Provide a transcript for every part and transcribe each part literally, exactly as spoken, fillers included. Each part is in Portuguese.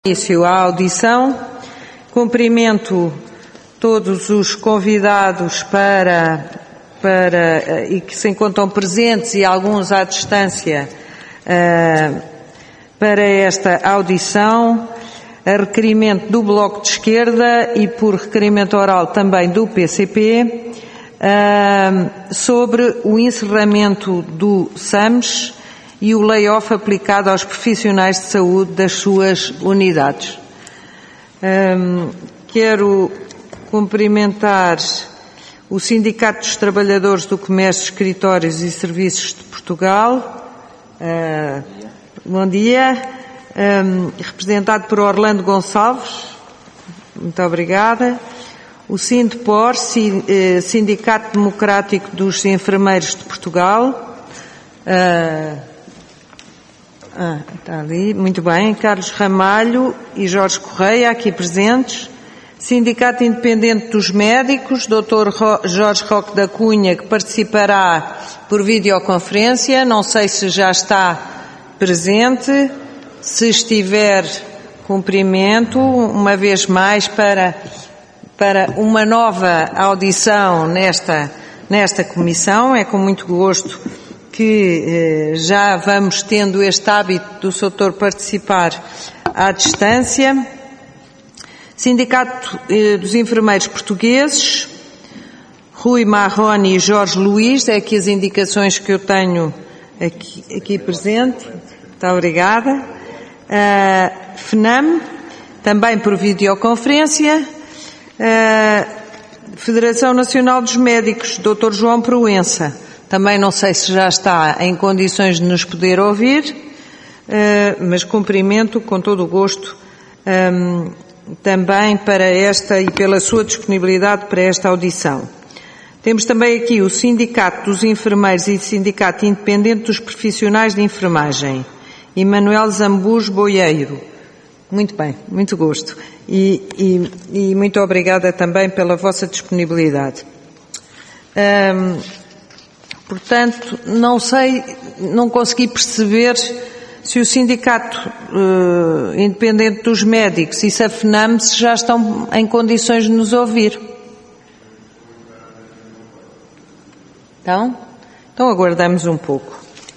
Início à audição. Cumprimento todos os convidados para, para, e que se encontram presentes e alguns à distância uh, para esta audição, a requerimento do Bloco de Esquerda e por requerimento oral também do P C P, uh, sobre o encerramento do SAMS e o lay-off aplicado aos profissionais de saúde das suas unidades. Um, quero cumprimentar o Sindicato dos Trabalhadores do Comércio, Escritórios e Serviços de Portugal. Uh, bom dia. Um, representado por Orlando Gonçalves. Muito obrigada. O Sindepor, Sindicato Democrático dos Enfermeiros de Portugal. Uh, Ah, está ali, muito bem. Carlos Ramalho e Jorge Correia, aqui presentes. Sindicato Independente dos Médicos, doutor Jorge Roque da Cunha, que participará por videoconferência. Não sei se já está presente. Se estiver, cumprimento, uma vez mais, para, para uma nova audição nesta, nesta comissão. É com muito gosto que eh, já vamos tendo este hábito do doutor participar à distância. Sindicato eh, dos Enfermeiros Portugueses, Rui Marrone e Jorge Luís, é aqui as indicações que eu tenho aqui, aqui presente. Muito obrigada. Uh, FNAM, também por videoconferência. Uh, Federação Nacional dos Médicos, doutor João Proença. Também não sei se já está em condições de nos poder ouvir, mas cumprimento com todo o gosto também para esta e pela sua disponibilidade para esta audição. Temos também aqui o Sindicato dos Enfermeiros e o Sindicato Independente dos Profissionais de Enfermagem. Emanuel Zambus Boieiro. Muito bem, muito gosto. E, e, e muito obrigada também pela vossa disponibilidade. Um, Portanto, não sei, não consegui perceber se o Sindicato uh, Independente dos Médicos e se a FNAM se já estão em condições de nos ouvir. Então, então aguardamos um pouco.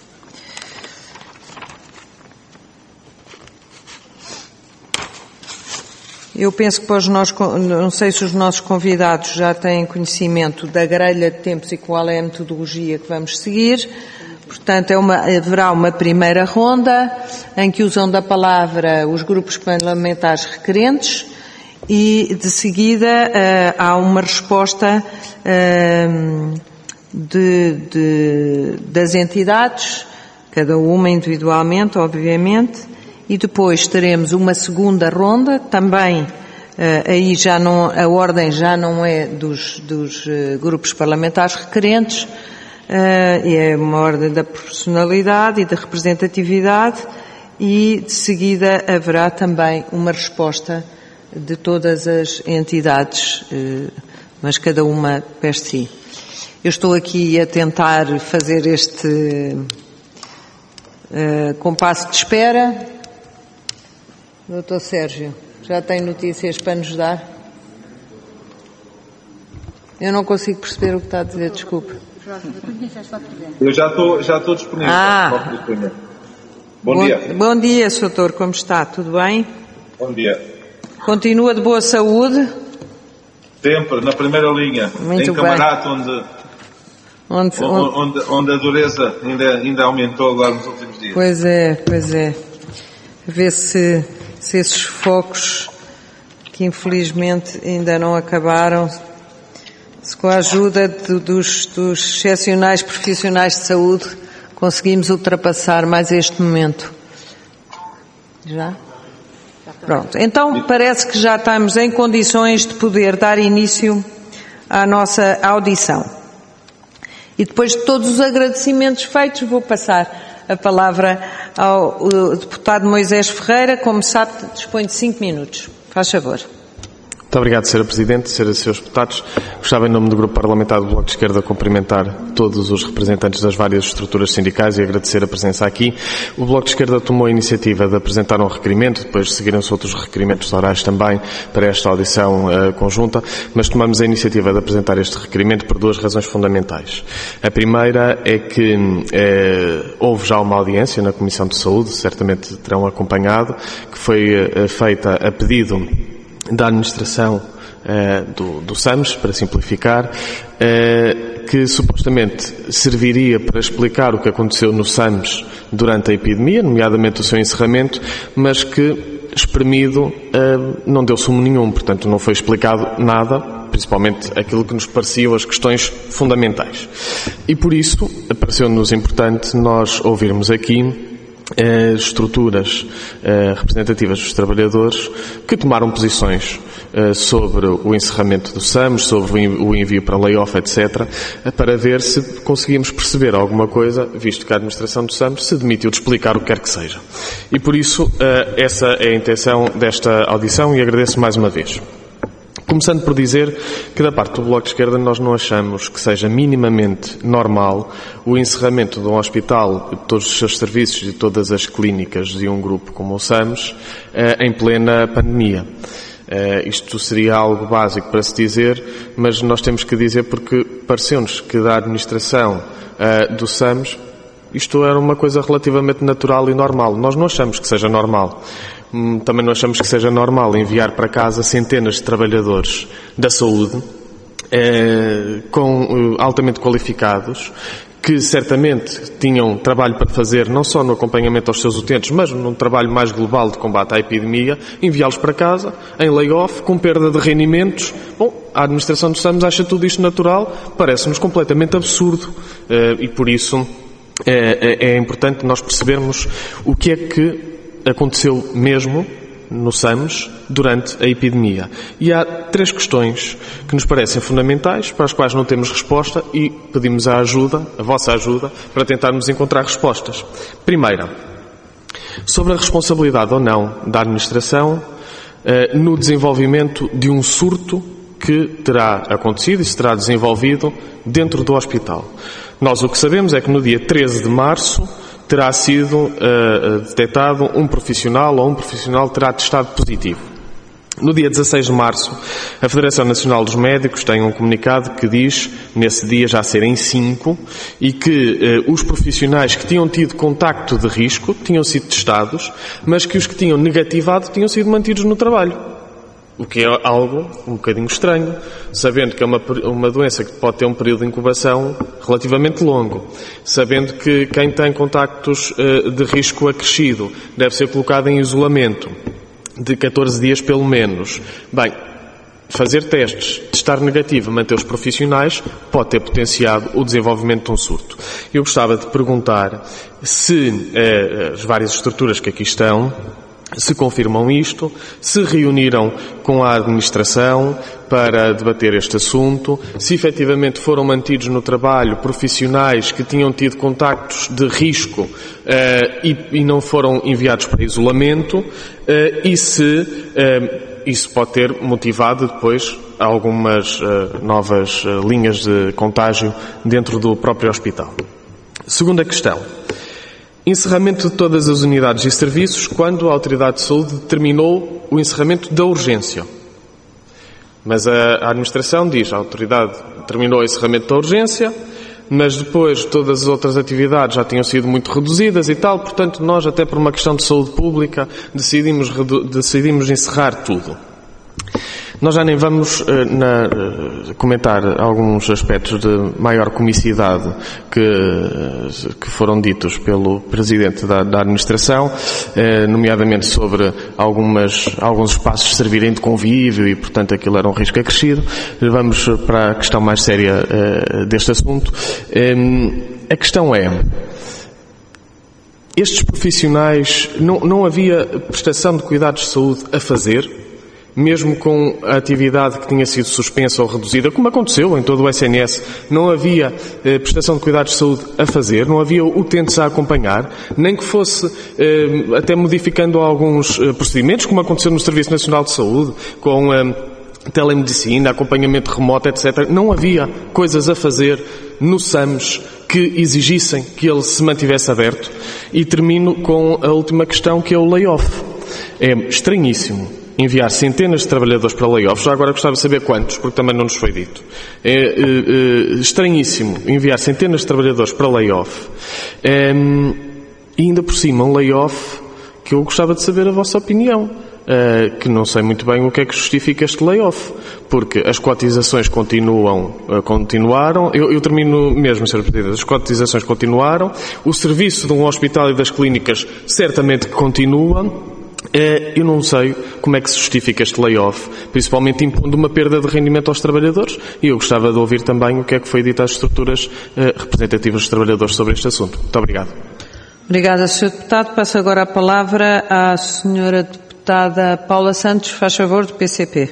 Eu penso que para os nossos, não sei se os nossos convidados já têm conhecimento da grelha de tempos e qual é a metodologia que vamos seguir. Portanto, é uma, haverá uma primeira ronda em que usam da palavra os grupos parlamentares requerentes e, de seguida, uh, há uma resposta uh, de, de, das entidades, cada uma individualmente, obviamente. E depois teremos uma segunda ronda, também, uh, aí já não, a ordem já não é dos, dos uh, grupos parlamentares requerentes, uh, é uma ordem da proporcionalidade e da representatividade, e de seguida haverá também uma resposta de todas as entidades, uh, mas cada uma per si. Eu estou aqui a tentar fazer este uh, compasso de espera. Doutor Sérgio, já tem notícias para nos dar? Eu não consigo perceber o que está a dizer, desculpe. Eu já estou, já estou disponível. Ah. Bom, bom dia. Bom dia, doutor, como está? Tudo bem? Bom dia. Continua de boa saúde? Sempre, na primeira linha. Muito em Camarate, onde, onde, onde, onde, onde a dureza ainda, ainda aumentou agora nos últimos dias. Pois é, pois é. Vê se... se esses focos, que infelizmente ainda não acabaram, se com a ajuda de, dos, dos excepcionais profissionais de saúde conseguimos ultrapassar mais este momento. Já? Pronto. Então parece que já estamos em condições de poder dar início à nossa audição. E depois de todos os agradecimentos feitos, vou passar a palavra ao deputado Moisés Ferreira. Como sabe, dispõe de cinco minutos. Faz favor. Muito obrigado, senhora Presidente, senhoras e senhores deputados. Gostava, em nome do Grupo Parlamentar do Bloco de Esquerda, cumprimentar todos os representantes das várias estruturas sindicais e agradecer a presença aqui. O Bloco de Esquerda tomou a iniciativa de apresentar um requerimento, depois seguiram-se outros requerimentos orais também para esta audição uh, conjunta, mas tomamos a iniciativa de apresentar este requerimento por duas razões fundamentais. A primeira é que uh, houve já uma audiência na Comissão de Saúde, certamente terão acompanhado, que foi uh, feita a pedido da administração uh, do, do SAMS, para simplificar, uh, que supostamente serviria para explicar o que aconteceu no SAMS durante a epidemia, nomeadamente o seu encerramento, mas que, espremido, uh, não deu sumo nenhum, portanto não foi explicado nada, principalmente aquilo que nos pareciam as questões fundamentais. E por isso, pareceu-nos importante nós ouvirmos aqui as estruturas uh, representativas dos trabalhadores que tomaram posições uh, sobre o encerramento do SAMS, sobre o envio para layoff, etcétera, uh, para ver se conseguimos perceber alguma coisa, visto que a administração do SAMS se demitiu de explicar o que quer que seja. E por isso, uh, essa é a intenção desta audição e agradeço mais uma vez. Começando por dizer que, da parte do Bloco de Esquerda, nós não achamos que seja minimamente normal o encerramento de um hospital, de todos os seus serviços e todas as clínicas de um grupo como o SAMS, em plena pandemia. Isto seria algo básico para se dizer, mas nós temos que dizer porque pareceu-nos que da administração do SAMS isto era uma coisa relativamente natural e normal. Nós não achamos que seja normal. Também não achamos que seja normal enviar para casa centenas de trabalhadores da saúde eh, com, eh, altamente qualificados, que certamente tinham trabalho para fazer não só no acompanhamento aos seus utentes, mas num trabalho mais global de combate à epidemia, enviá-los para casa, em layoff, com perda de rendimentos. Bom, a administração do SAMS acha tudo isto natural, parece-nos completamente absurdo eh, e por isso é, é, é importante nós percebermos o que é que aconteceu mesmo no SAMS durante a epidemia. E há três questões que nos parecem fundamentais, para as quais não temos resposta e pedimos a ajuda, a vossa ajuda, para tentarmos encontrar respostas. Primeira, sobre a responsabilidade ou não da administração eh, no desenvolvimento de um surto que terá acontecido e se terá desenvolvido dentro do hospital. Nós o que sabemos é que no dia treze de março terá sido uh, detectado um profissional ou um profissional terá testado positivo. No dia dezasseis de março, a Federação Nacional dos Médicos tem um comunicado que diz, nesse dia já serem cinco, e que uh, os profissionais que tinham tido contacto de risco tinham sido testados, mas que os que tinham negativado tinham sido mantidos no trabalho. O que é algo um bocadinho estranho, sabendo que é uma, uma doença que pode ter um período de incubação relativamente longo, sabendo que quem tem contactos uh, de risco acrescido deve ser colocado em isolamento de catorze dias pelo menos. Bem, fazer testes, testar negativo, manter os profissionais, pode ter potenciado o desenvolvimento de um surto. Eu gostava de perguntar se uh, as várias estruturas que aqui estão se confirmam isto, se reuniram com a administração para debater este assunto, se efetivamente foram mantidos no trabalho profissionais que tinham tido contactos de risco uh, e, e não foram enviados para isolamento uh, e se uh, isso pode ter motivado depois algumas uh, novas uh, linhas de contágio dentro do próprio hospital. Segunda questão. Encerramento de todas as unidades e serviços quando a Autoridade de Saúde determinou o encerramento da urgência. Mas a, a administração diz, a Autoridade determinou o encerramento da urgência, mas depois todas as outras atividades já tinham sido muito reduzidas e tal, portanto nós, até por uma questão de saúde pública, decidimos, decidimos encerrar tudo. Nós já nem vamos uh, na, uh, comentar alguns aspectos de maior comicidade que, uh, que foram ditos pelo Presidente da, da Administração, uh, nomeadamente sobre algumas, alguns espaços servirem de convívio e, portanto, aquilo era um risco acrescido. Vamos para a questão mais séria uh, deste assunto. Um, a questão é, estes profissionais, não, não havia prestação de cuidados de saúde a fazer? Mesmo com a atividade que tinha sido suspensa ou reduzida, como aconteceu em todo o S N S, não havia eh, prestação de cuidados de saúde a fazer, não havia utentes a acompanhar, nem que fosse eh, até modificando alguns eh, procedimentos, como aconteceu no Serviço Nacional de Saúde, com eh, telemedicina, acompanhamento remoto, etcétera. Não havia coisas a fazer no SAMS que exigissem que ele se mantivesse aberto. E termino com a última questão, que é o layoff. É estranhíssimo enviar centenas de trabalhadores para layoff. Já agora gostava de saber quantos, porque também não nos foi dito. É, é, é estranhíssimo enviar centenas de trabalhadores para layoff. É, e ainda por cima, um layoff que eu gostava de saber a vossa opinião. Uh, que não sei muito bem o que é que justifica este layoff, porque as cotizações continuam, uh, continuaram, eu, eu termino mesmo, senhor Presidente, as cotizações continuaram, o serviço de um hospital e das clínicas certamente que continua. Uh, eu não sei como é que se justifica este layoff, principalmente impondo uma perda de rendimento aos trabalhadores, e eu gostava de ouvir também o que é que foi dito às estruturas uh, representativas dos trabalhadores sobre este assunto. Muito obrigado. Obrigada, senhor Deputado. Passo agora a palavra à senhora Deputada Deputada Paula Santos, faz favor, do P C P.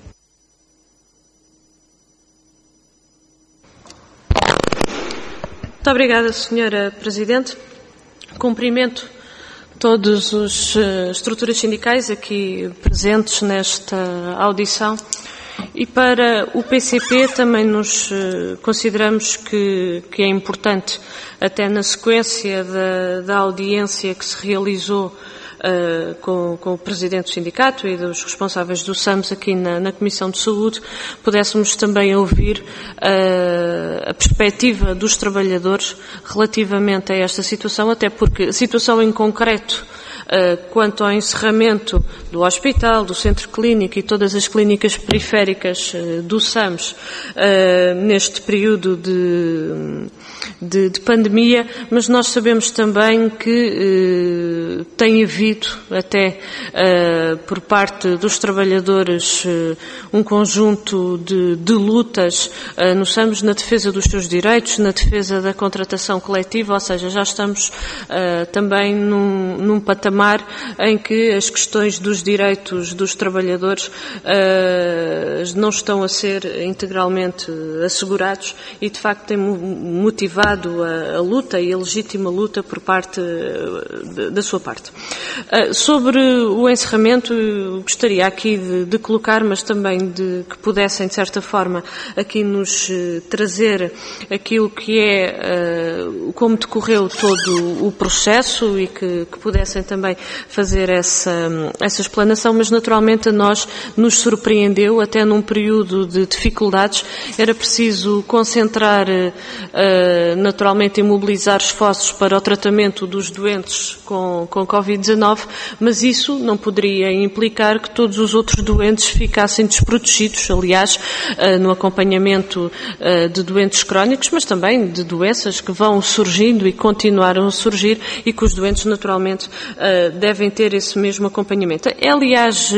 Muito obrigada, senhora Presidente. Cumprimento todas as uh, estruturas sindicais aqui presentes nesta audição. E para o P C P também nos uh, consideramos que, que é importante, até na sequência da, da audiência que se realizou Uh, com, com o Presidente do Sindicato e dos responsáveis do SAMS aqui na, na Comissão de Saúde, pudéssemos também ouvir uh, a perspectiva dos trabalhadores relativamente a esta situação, até porque a situação em concreto Uh, quanto ao encerramento do hospital, do centro clínico e todas as clínicas periféricas uh, do SAMS uh, neste período de, de, de pandemia, mas nós sabemos também que uh, tem havido até uh, por parte dos trabalhadores uh, um conjunto de, de lutas uh, no SAMS na defesa dos seus direitos, na defesa da contratação coletiva, ou seja, já estamos uh, também num, num patamar em que as questões dos direitos dos trabalhadores uh, não estão a ser integralmente assegurados e, de facto, tem motivado a, a luta e a legítima luta por parte de, da sua parte. Uh, sobre o encerramento, gostaria aqui de, de colocar, mas também de que pudessem, de certa forma, aqui nos uh, trazer aquilo que é uh, como decorreu todo o processo e que, que pudessem também fazer essa, essa explanação, mas naturalmente a nós nos surpreendeu, até num período de dificuldades, era preciso concentrar, uh, naturalmente, e mobilizar esforços para o tratamento dos doentes com, com covid dezanove, mas isso não poderia implicar que todos os outros doentes ficassem desprotegidos, aliás, uh, no acompanhamento uh, de doentes crónicos, mas também de doenças que vão surgindo e continuaram a surgir e que os doentes, naturalmente, uh, devem ter esse mesmo acompanhamento. Aliás,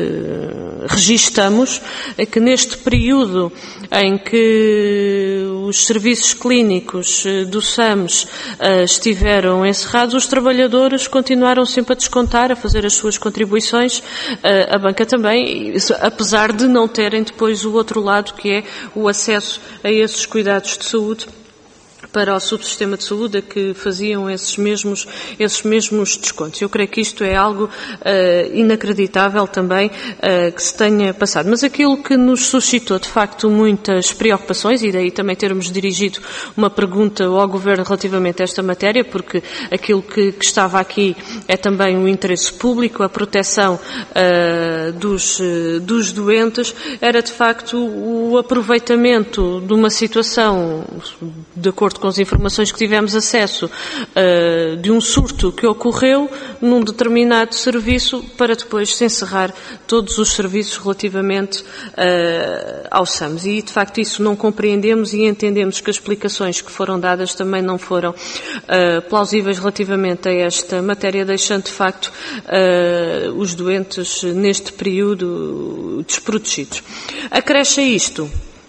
registamos que neste período em que os serviços clínicos do SAMS estiveram encerrados, os trabalhadores continuaram sempre a descontar, a fazer as suas contribuições, a banca também, apesar de não terem depois o outro lado, que é o acesso a esses cuidados de saúde para o subsistema de saúde, a que faziam esses mesmos, esses mesmos descontos. Eu creio que isto é algo uh, inacreditável também uh, que se tenha passado. Mas aquilo que nos suscitou, de facto, muitas preocupações, e daí também termos dirigido uma pergunta ao Governo relativamente a esta matéria, porque aquilo que, que estava aqui é também o interesse público, a proteção uh, dos, uh, dos doentes, era de facto o aproveitamento de uma situação, de acordo com as informações que tivemos acesso, uh, de um surto que ocorreu num determinado serviço para depois se encerrar todos os serviços relativamente uh, ao SAMS. E, de facto, isso não compreendemos e entendemos que as explicações que foram dadas também não foram uh, plausíveis relativamente a esta matéria, deixando, de facto, uh, os doentes neste período desprotegidos. Acresce a isto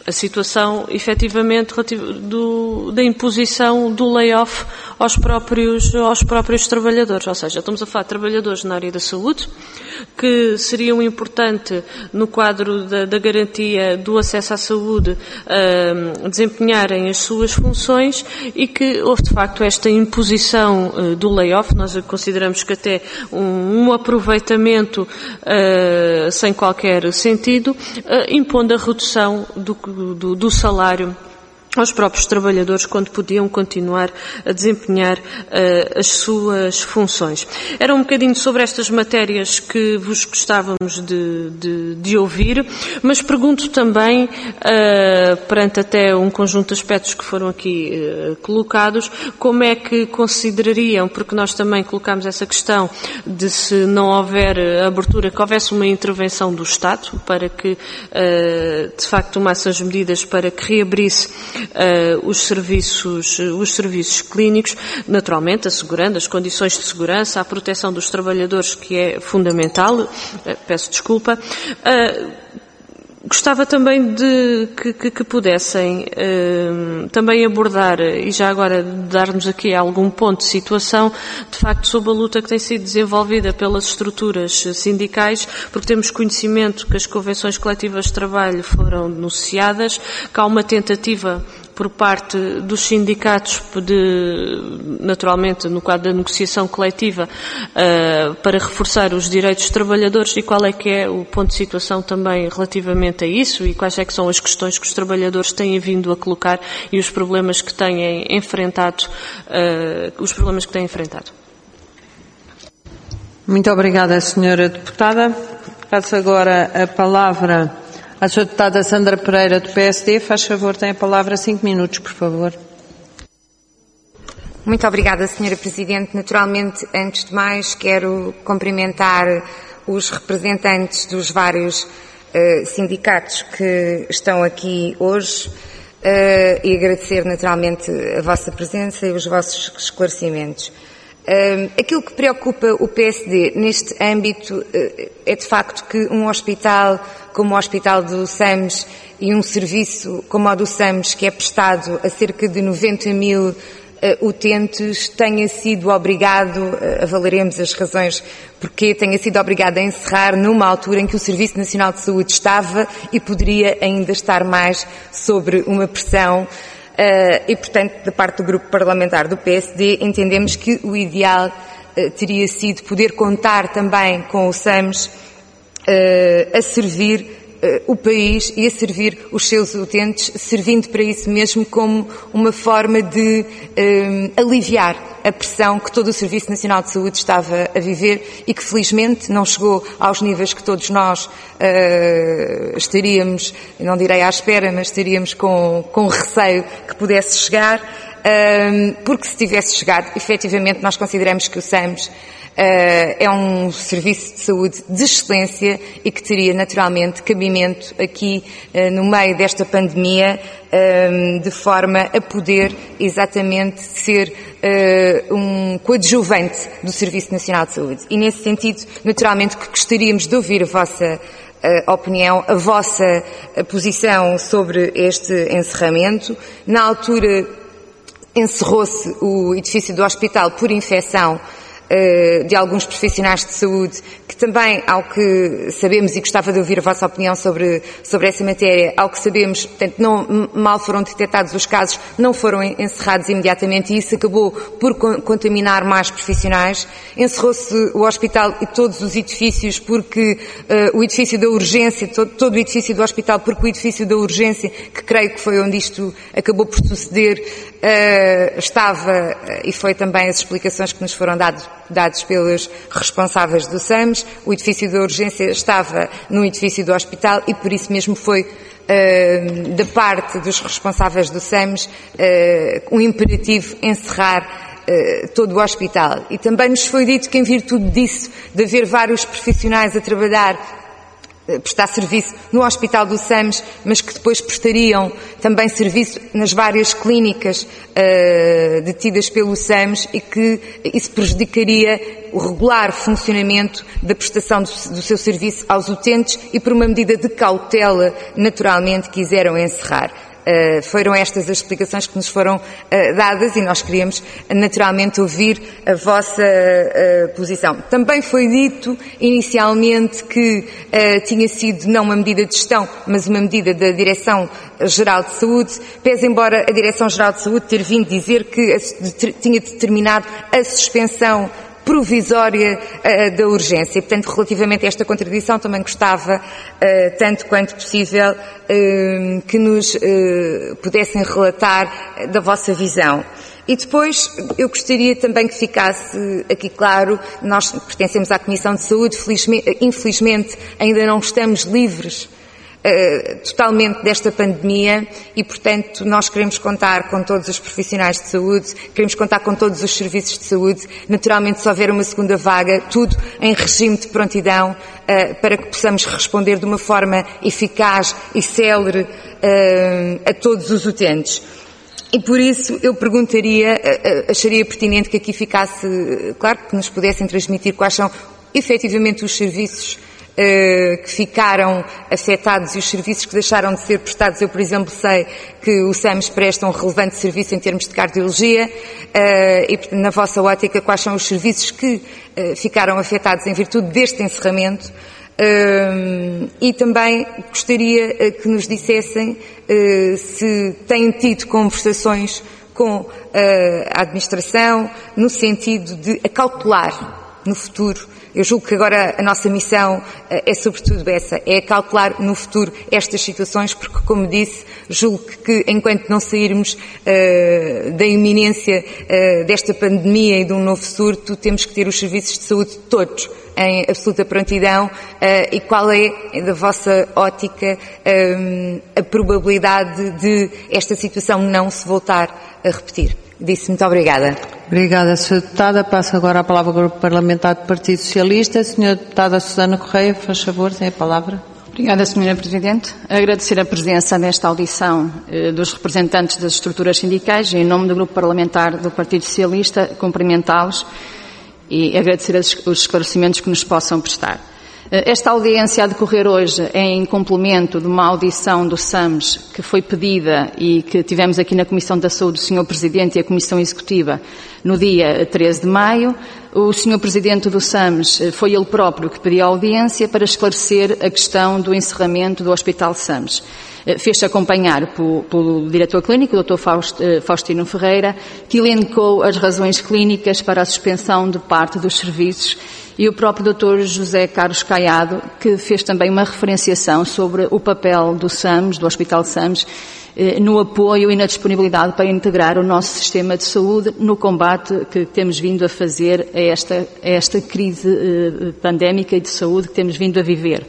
a situação, efetivamente, do, da imposição do layoff aos próprios, aos próprios trabalhadores. Ou seja, estamos a falar de trabalhadores na área da saúde, que seriam importante no quadro da, da garantia do acesso à saúde uh, desempenharem as suas funções e que houve, de facto, esta imposição uh, do layoff. Nós consideramos que até um, um aproveitamento uh, sem qualquer sentido, uh, impondo a redução do Do, do salário aos próprios trabalhadores quando podiam continuar a desempenhar uh, as suas funções. Era um bocadinho sobre estas matérias que vos gostávamos de, de, de ouvir, mas pergunto também, uh, perante até um conjunto de aspectos que foram aqui uh, colocados, como é que considerariam, porque nós também colocámos essa questão de se não houver abertura, que houvesse uma intervenção do Estado para que, uh, de facto, tomasse as medidas para que reabrisse Uh, os serviços, os serviços clínicos, naturalmente assegurando as condições de segurança, a proteção dos trabalhadores, que é fundamental. Uh, peço desculpa. Uh, Gostava também de que, que, que pudessem uh, também abordar, e já agora dar-nos aqui algum ponto de situação, de facto, sobre a luta que tem sido desenvolvida pelas estruturas sindicais, porque temos conhecimento que as convenções coletivas de trabalho foram denunciadas, que há uma tentativa por parte dos sindicatos, de, naturalmente no quadro da negociação coletiva, uh, para reforçar os direitos dos trabalhadores, e qual é que é o ponto de situação também relativamente a isso e quais é que são as questões que os trabalhadores têm vindo a colocar e os problemas que têm enfrentado, uh, os problemas que têm enfrentado. Muito obrigada, senhora Deputada. Passo agora a palavra à senhora Deputada Sandra Pereira, do P S D. Faz favor, tem a palavra, cinco minutos, por favor. Muito obrigada, senhora Presidente. Naturalmente, antes de mais, quero cumprimentar os representantes dos vários uh, sindicatos que estão aqui hoje uh, e agradecer, naturalmente, a vossa presença e os vossos esclarecimentos. Uh, aquilo que preocupa o P S D neste âmbito uh, é de facto que um hospital como o Hospital do SAMS e um serviço como o do SAMS, que é prestado a cerca de noventa mil uh, utentes, tenha sido obrigado, uh, avalaremos as razões porque tenha sido obrigado a encerrar numa altura em que o Serviço Nacional de Saúde estava e poderia ainda estar mais sobre uma pressão. Uh, e, portanto, da parte do Grupo Parlamentar do P S D, entendemos que o ideal uh, teria sido poder contar também com o SAMS uh, a servir uh, o país e a servir os seus utentes, servindo para isso mesmo como uma forma de uh, aliviar a pressão que todo o Serviço Nacional de Saúde estava a viver e que felizmente não chegou aos níveis que todos nós uh, estaríamos, não direi à espera, mas estaríamos com, com receio que pudesse chegar, uh, porque se tivesse chegado, efetivamente nós consideramos que o SAMS Uh, é um serviço de saúde de excelência e que teria naturalmente cabimento aqui uh, no meio desta pandemia, uh, de forma a poder exatamente ser uh, um coadjuvante do Serviço Nacional de Saúde. E nesse sentido, naturalmente que gostaríamos de ouvir a vossa uh, opinião, a vossa a posição sobre este encerramento. Na altura encerrou-se o edifício do hospital por infecção de alguns profissionais de saúde, que também, ao que sabemos, e gostava de ouvir a vossa opinião sobre, sobre essa matéria, ao que sabemos, portanto, não, mal foram detectados os casos, não foram encerrados imediatamente e isso acabou por contaminar mais profissionais. Encerrou-se o hospital e todos os edifícios porque uh, o edifício da urgência, todo, todo o edifício do hospital, porque o edifício da urgência, que creio que foi onde isto acabou por suceder, uh, estava, uh, e foi também as explicações que nos foram dadas dados pelos responsáveis do SAMS, o edifício da urgência estava no edifício do hospital e por isso mesmo foi uh, da parte dos responsáveis do SAMS uh, um imperativo encerrar uh, todo o hospital. E também nos foi dito que em virtude disso, de haver vários profissionais a trabalhar prestar serviço no Hospital do SAMS, mas que depois prestariam também serviço nas várias clínicas uh, detidas pelo SAMS e que isso prejudicaria o regular funcionamento da prestação do, do seu serviço aos utentes e, por uma medida de cautela, naturalmente quiseram encerrar. Uh, foram estas as explicações que nos foram uh, dadas e nós queríamos uh, naturalmente ouvir a vossa uh, posição. Também foi dito inicialmente que uh, tinha sido não uma medida de gestão, mas uma medida da Direção-Geral de Saúde, pese embora a Direção-Geral de Saúde ter vindo dizer que a, de, tinha determinado a suspensão provisória uh, da urgência. Portanto, relativamente a esta contradição, também gostava, uh, tanto quanto possível, uh, que nos uh, pudessem relatar da vossa visão. E depois, eu gostaria também que ficasse aqui claro, nós pertencemos à Comissão de Saúde, felizmente, infelizmente ainda não estamos livres Uh, totalmente desta pandemia e, portanto, nós queremos contar com todos os profissionais de saúde, queremos contar com todos os serviços de saúde. Naturalmente, se houver uma segunda vaga, tudo em regime de prontidão uh, para que possamos responder de uma forma eficaz e célere uh, a todos os utentes. E por isso eu perguntaria, uh, acharia pertinente que aqui ficasse claro, que nos pudessem transmitir quais são efetivamente os serviços Uh, que ficaram afetados e os serviços que deixaram de ser prestados. Eu, por exemplo, sei que o SAMS presta um relevante serviço em termos de cardiologia uh, e, na vossa ótica, quais são os serviços que uh, ficaram afetados em virtude deste encerramento. Uh, e também gostaria uh, que nos dissessem uh, se têm tido conversações com uh, a administração no sentido de acautelar no futuro. Eu julgo que agora a nossa missão é sobretudo essa, é acautelar no futuro estas situações, porque, como disse, julgo que enquanto não sairmos uh, da iminência uh, desta pandemia e de um novo surto, temos que ter os serviços de saúde todos em absoluta prontidão. Uh, e qual é, da vossa ótica, um, a probabilidade de esta situação não se voltar a repetir? Disse, muito obrigada. Obrigada, senhora Deputada. Passo agora a palavra ao Grupo Parlamentar do Partido Socialista. senhora Deputada Susana Correia, faz favor, tem a palavra. Obrigada, senhora Presidente. Agradecer a presença nesta audição eh, dos representantes das estruturas sindicais e, em nome do Grupo Parlamentar do Partido Socialista, cumprimentá-los e agradecer os esclarecimentos que nos possam prestar. Esta audiência a decorrer hoje é em complemento de uma audição do SAMS que foi pedida e que tivemos aqui na Comissão da Saúde, o senhor Presidente e a Comissão Executiva, no dia treze de maio. O senhor Presidente do SAMS foi ele próprio que pediu a audiência para esclarecer a questão do encerramento do Hospital SAMS. Fez-se acompanhar pelo, pelo diretor clínico, o doutor Faustino Ferreira, que elencou as razões clínicas para a suspensão de parte dos serviços, e o próprio doutor José Carlos Caiado, que fez também uma referenciação sobre o papel do SAMS, do Hospital SAMS, no apoio e na disponibilidade para integrar o nosso sistema de saúde no combate que temos vindo a fazer a esta, a esta crise pandémica e de saúde que temos vindo a viver.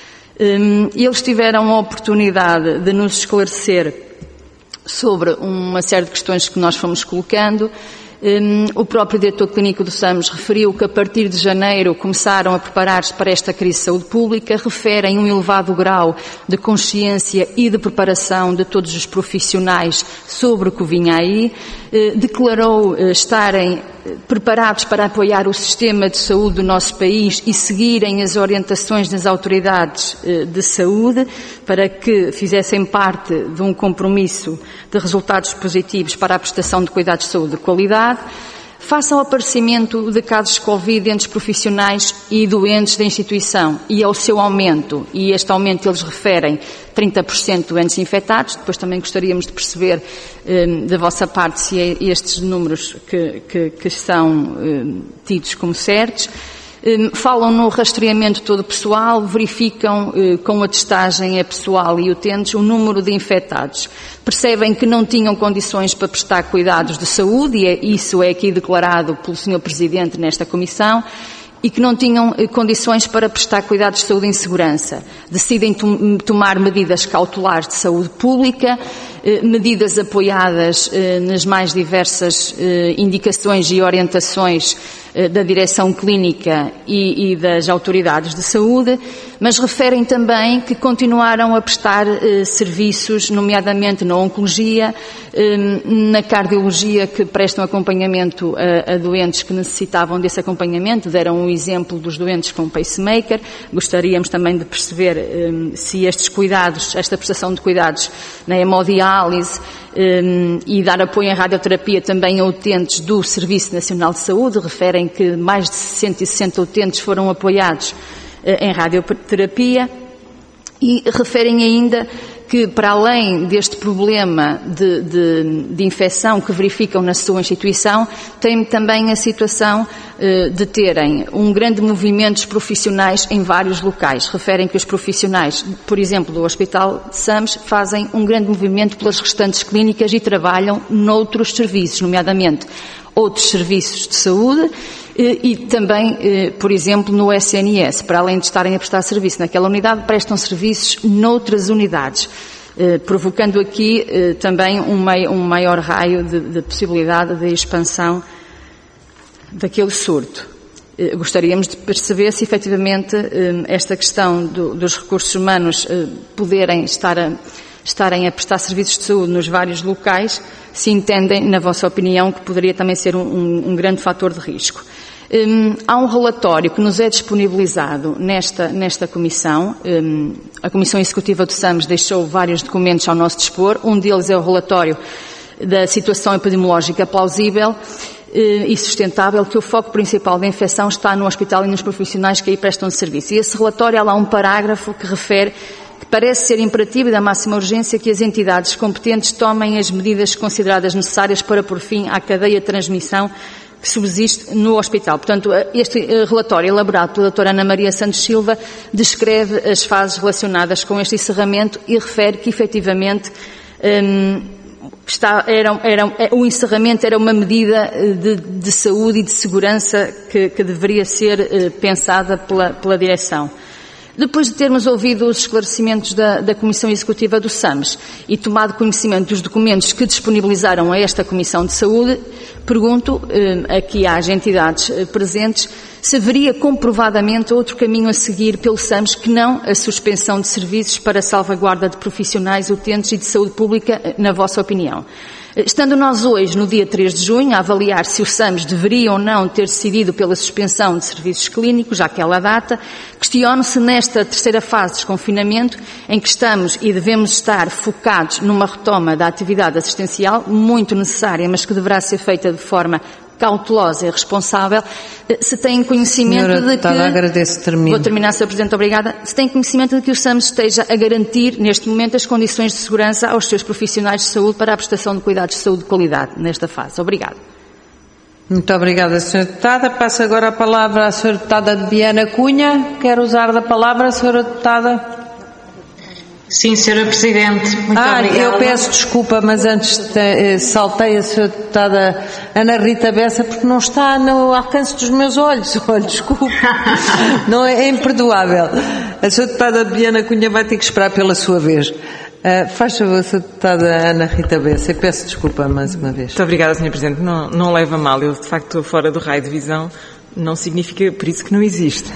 Eles tiveram a oportunidade de nos esclarecer sobre uma série de questões que nós fomos colocando. Um, o próprio diretor clínico do SAMS referiu que a partir de janeiro começaram a preparar-se para esta crise de saúde pública, referem um elevado grau de consciência e de preparação de todos os profissionais sobre o que vinha aí, uh, declarou uh, estarem preparados para apoiar o sistema de saúde do nosso país e seguirem as orientações das autoridades uh, de saúde para que fizessem parte de um compromisso de resultados positivos para a prestação de cuidados de saúde de qualidade. Face ao aparecimento de casos de Covid entre os profissionais e doentes da instituição e ao seu aumento, e este aumento eles referem trinta por cento de doentes infectados, depois também gostaríamos de perceber eh, da vossa parte se é estes números que, que, que são eh, tidos como certos. Falam no rastreamento todo pessoal, verificam eh, com a testagem a pessoal e utentes o número de infectados. Percebem que não tinham condições para prestar cuidados de saúde, e é, isso é aqui declarado pelo senhor Presidente nesta Comissão, e que não tinham eh, condições para prestar cuidados de saúde em segurança. Decidem tom- tomar medidas cautelares de saúde pública, medidas apoiadas nas mais diversas indicações e orientações da direção clínica e, e das autoridades de saúde, mas referem também que continuaram a prestar eh, serviços, nomeadamente na oncologia, eh, na cardiologia, que prestam acompanhamento a, a doentes que necessitavam desse acompanhamento, deram um exemplo dos doentes com pacemaker. Gostaríamos também de perceber eh, se estes cuidados, esta prestação de cuidados na hemodiálise eh, e dar apoio em radioterapia também a utentes do Serviço Nacional de Saúde, referem que mais de cento e sessenta utentes foram apoiados eh, em radioterapia, e referem ainda que, para além deste problema de, de, de infecção que verificam na sua instituição, tem também a situação eh, de terem um grande movimento dos profissionais em vários locais. Referem que os profissionais, por exemplo, do Hospital de Samos, fazem um grande movimento pelas restantes clínicas e trabalham noutros serviços, nomeadamente outros serviços de saúde e também, por exemplo, no S N S. Para além de estarem a prestar serviço naquela unidade, prestam serviços noutras unidades, provocando aqui também um maior raio de, de possibilidade de expansão daquele surto. Gostaríamos de perceber se efetivamente esta questão do, dos recursos humanos poderem estar a estarem a prestar serviços de saúde nos vários locais, se entendem, na vossa opinião, que poderia também ser um, um, um grande fator de risco. Um, há um relatório que nos é disponibilizado nesta, nesta comissão. Um, a Comissão Executiva do SAMS deixou vários documentos ao nosso dispor. Um deles é o relatório da situação epidemiológica plausível e sustentável, que o foco principal da infecção está no hospital e nos profissionais que aí prestam serviço. E esse relatório, há lá um parágrafo que refere que parece ser imperativo e da máxima urgência que as entidades competentes tomem as medidas consideradas necessárias para pôr fim à cadeia de transmissão que subsiste no hospital. Portanto, este relatório, elaborado pela doutora Ana Maria Santos Silva, descreve as fases relacionadas com este encerramento e refere que, efetivamente, hum, está, era, era, o encerramento era uma medida de, de saúde e de segurança que, que deveria ser uh, pensada pela, pela direção. Depois de termos ouvido os esclarecimentos da, da Comissão Executiva do SAMS e tomado conhecimento dos documentos que disponibilizaram a esta Comissão de Saúde, pergunto eh, aqui às entidades eh, presentes se haveria comprovadamente outro caminho a seguir pelo SAMS que não a suspensão de serviços para salvaguarda de profissionais, utentes e de saúde pública, eh, na vossa opinião. Estando nós hoje, no dia três de junho, a avaliar se o SAMS deveria ou não ter decidido pela suspensão de serviços clínicos àquela data, questiono se nesta terceira fase de desconfinamento, em que estamos e devemos estar focados numa retoma da atividade assistencial, muito necessária, mas que deverá ser feita de forma cautelosa e responsável, se tem conhecimento Senhora de que... Deputada, agradeço, termino. Vou terminar, senhora Presidente, obrigada. Se tem conhecimento de que o SAMS esteja a garantir, neste momento, as condições de segurança aos seus profissionais de saúde para a prestação de cuidados de saúde de qualidade nesta fase. Obrigada. Muito obrigada, senhora Deputada. Passo agora a palavra à senhora Deputada Biana Cunha. Quer usar da palavra, senhora Deputada? Sim, senhora Presidente. Muito ah, obrigada. Eu peço desculpa, mas antes de, saltei a senhora Deputada Ana Rita Bessa porque não está no alcance dos meus olhos. Olha, desculpa. Não é, é imperdoável. A senhora Deputada Biana Cunha vai ter que esperar pela sua vez. Uh, faz favor, senhora Deputada Ana Rita Bessa. Eu peço desculpa mais uma vez. Muito obrigada, senhora Presidente. Não, não leva mal. Eu, de facto, estou fora do raio de visão. Não significa por isso que não existe.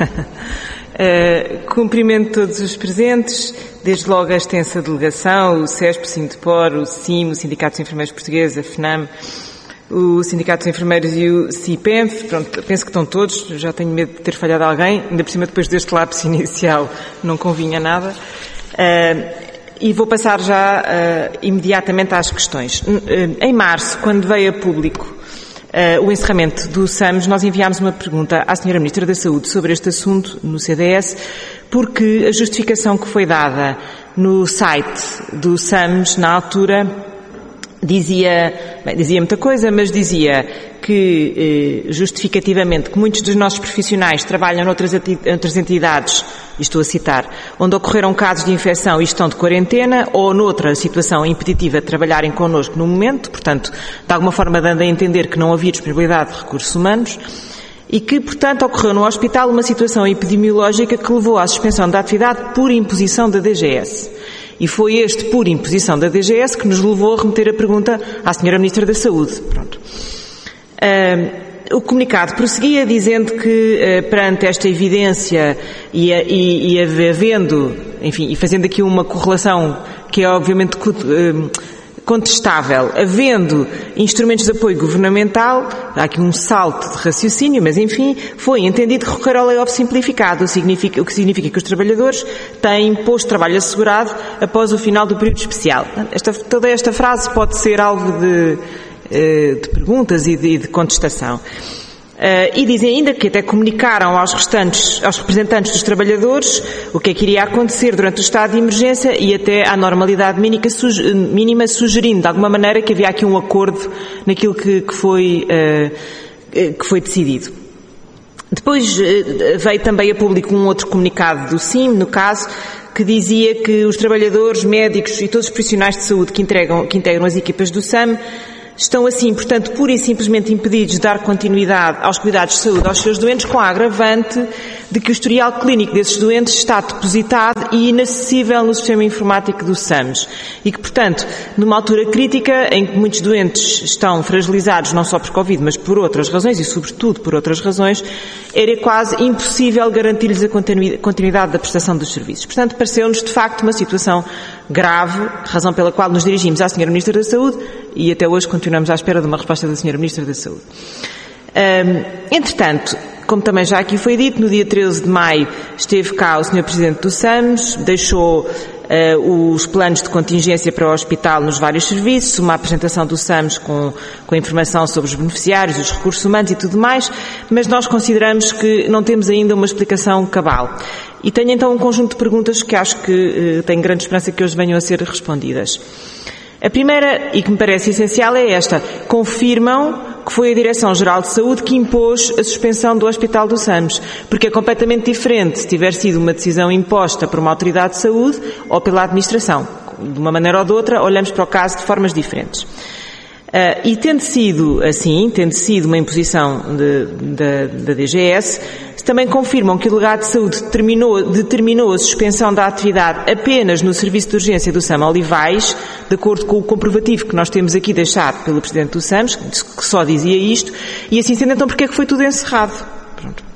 Uh, cumprimento todos os presentes, desde logo a extensa delegação, o SESP, o Sindepor, o SIM, o Sindicato dos Enfermeiros Portugueses, a FNAM, o Sindicato dos Enfermeiros e o CIPENF. Pronto, penso que estão todos, já tenho medo de ter falhado alguém, ainda por cima depois deste lapso inicial não convinha nada. Uh, e vou passar já uh, imediatamente às questões. Uh, em março, quando veio a público Uh, o encerramento do SAMS, nós enviámos uma pergunta à senhora Ministra da Saúde sobre este assunto no C D S, porque a justificação que foi dada no site do SAMS, na altura, dizia, bem, dizia muita coisa, mas dizia que, eh, justificativamente, que muitos dos nossos profissionais trabalham noutras, noutras entidades, e estou a citar, onde ocorreram casos de infecção e estão de quarentena, ou noutra situação impeditiva de trabalharem connosco no momento, portanto, de alguma forma dando a entender que não havia disponibilidade de recursos humanos, e que, portanto, ocorreu no hospital uma situação epidemiológica que levou à suspensão da atividade por imposição da D G S. E foi este, por imposição da D G S, que nos levou a remeter a pergunta à senhora Ministra da Saúde. Pronto. Uh, o comunicado prosseguia dizendo que, uh, perante esta evidência e, e, e havendo, enfim, e fazendo aqui uma correlação que é obviamente uh, contestável, havendo instrumentos de apoio governamental, há aqui um salto de raciocínio, mas enfim, foi entendido que recorrer ao layoff simplificado, o, significa, o que significa que os trabalhadores têm posto de trabalho assegurado após o final do período especial. Esta, toda esta frase pode ser alvo de, de perguntas e de, de contestação. Uh, e dizem ainda que até comunicaram aos restantes, aos representantes dos trabalhadores o que é que iria acontecer durante o estado de emergência e até à normalidade mínima, suge, mínima sugerindo de alguma maneira que havia aqui um acordo naquilo que, que, foi, uh, que foi decidido. Depois uh, veio também a público um outro comunicado do S I M, no caso, que dizia que os trabalhadores, médicos e todos os profissionais de saúde que, entregam, que integram as equipas do S A M estão assim, portanto, pura e simplesmente impedidos de dar continuidade aos cuidados de saúde aos seus doentes, com a agravante de que o historial clínico desses doentes está depositado e inacessível no sistema informático do SAMS. E que, portanto, numa altura crítica em que muitos doentes estão fragilizados não só por Covid, mas por outras razões e, sobretudo, por outras razões, era quase impossível garantir-lhes a continuidade da prestação dos serviços. Portanto, pareceu-nos, de facto, uma situação grave, razão pela qual nos dirigimos à senhora Ministra da Saúde e até hoje continuamos à espera de uma resposta da senhora Ministra da Saúde. Um, entretanto, como também já aqui foi dito, no dia treze de maio esteve cá o senhor Presidente do SAMS, deixou uh, os planos de contingência para o hospital nos vários serviços, uma apresentação do SAMS com, com informação sobre os beneficiários, os recursos humanos e tudo mais, mas nós consideramos que não temos ainda uma explicação cabal. E tenho então um conjunto de perguntas que acho que uh, tenho grande esperança que hoje venham a ser respondidas. A primeira, e que me parece essencial, é esta. Confirmam que foi a Direção-Geral de Saúde que impôs a suspensão do Hospital do SAMS, porque é completamente diferente se tiver sido uma decisão imposta por uma autoridade de saúde ou pela administração. De uma maneira ou de outra, olhamos para o caso de formas diferentes. Uh, e tendo sido assim, tendo sido uma imposição da D G S, também confirmam que o Delegado de Saúde determinou, determinou a suspensão da atividade apenas no Serviço de Urgência do SAM Olivais, de acordo com o comprovativo que nós temos aqui deixado pelo Presidente do SAMS, que só dizia isto, e assim sendo, então, porque é que foi tudo encerrado? Pronto.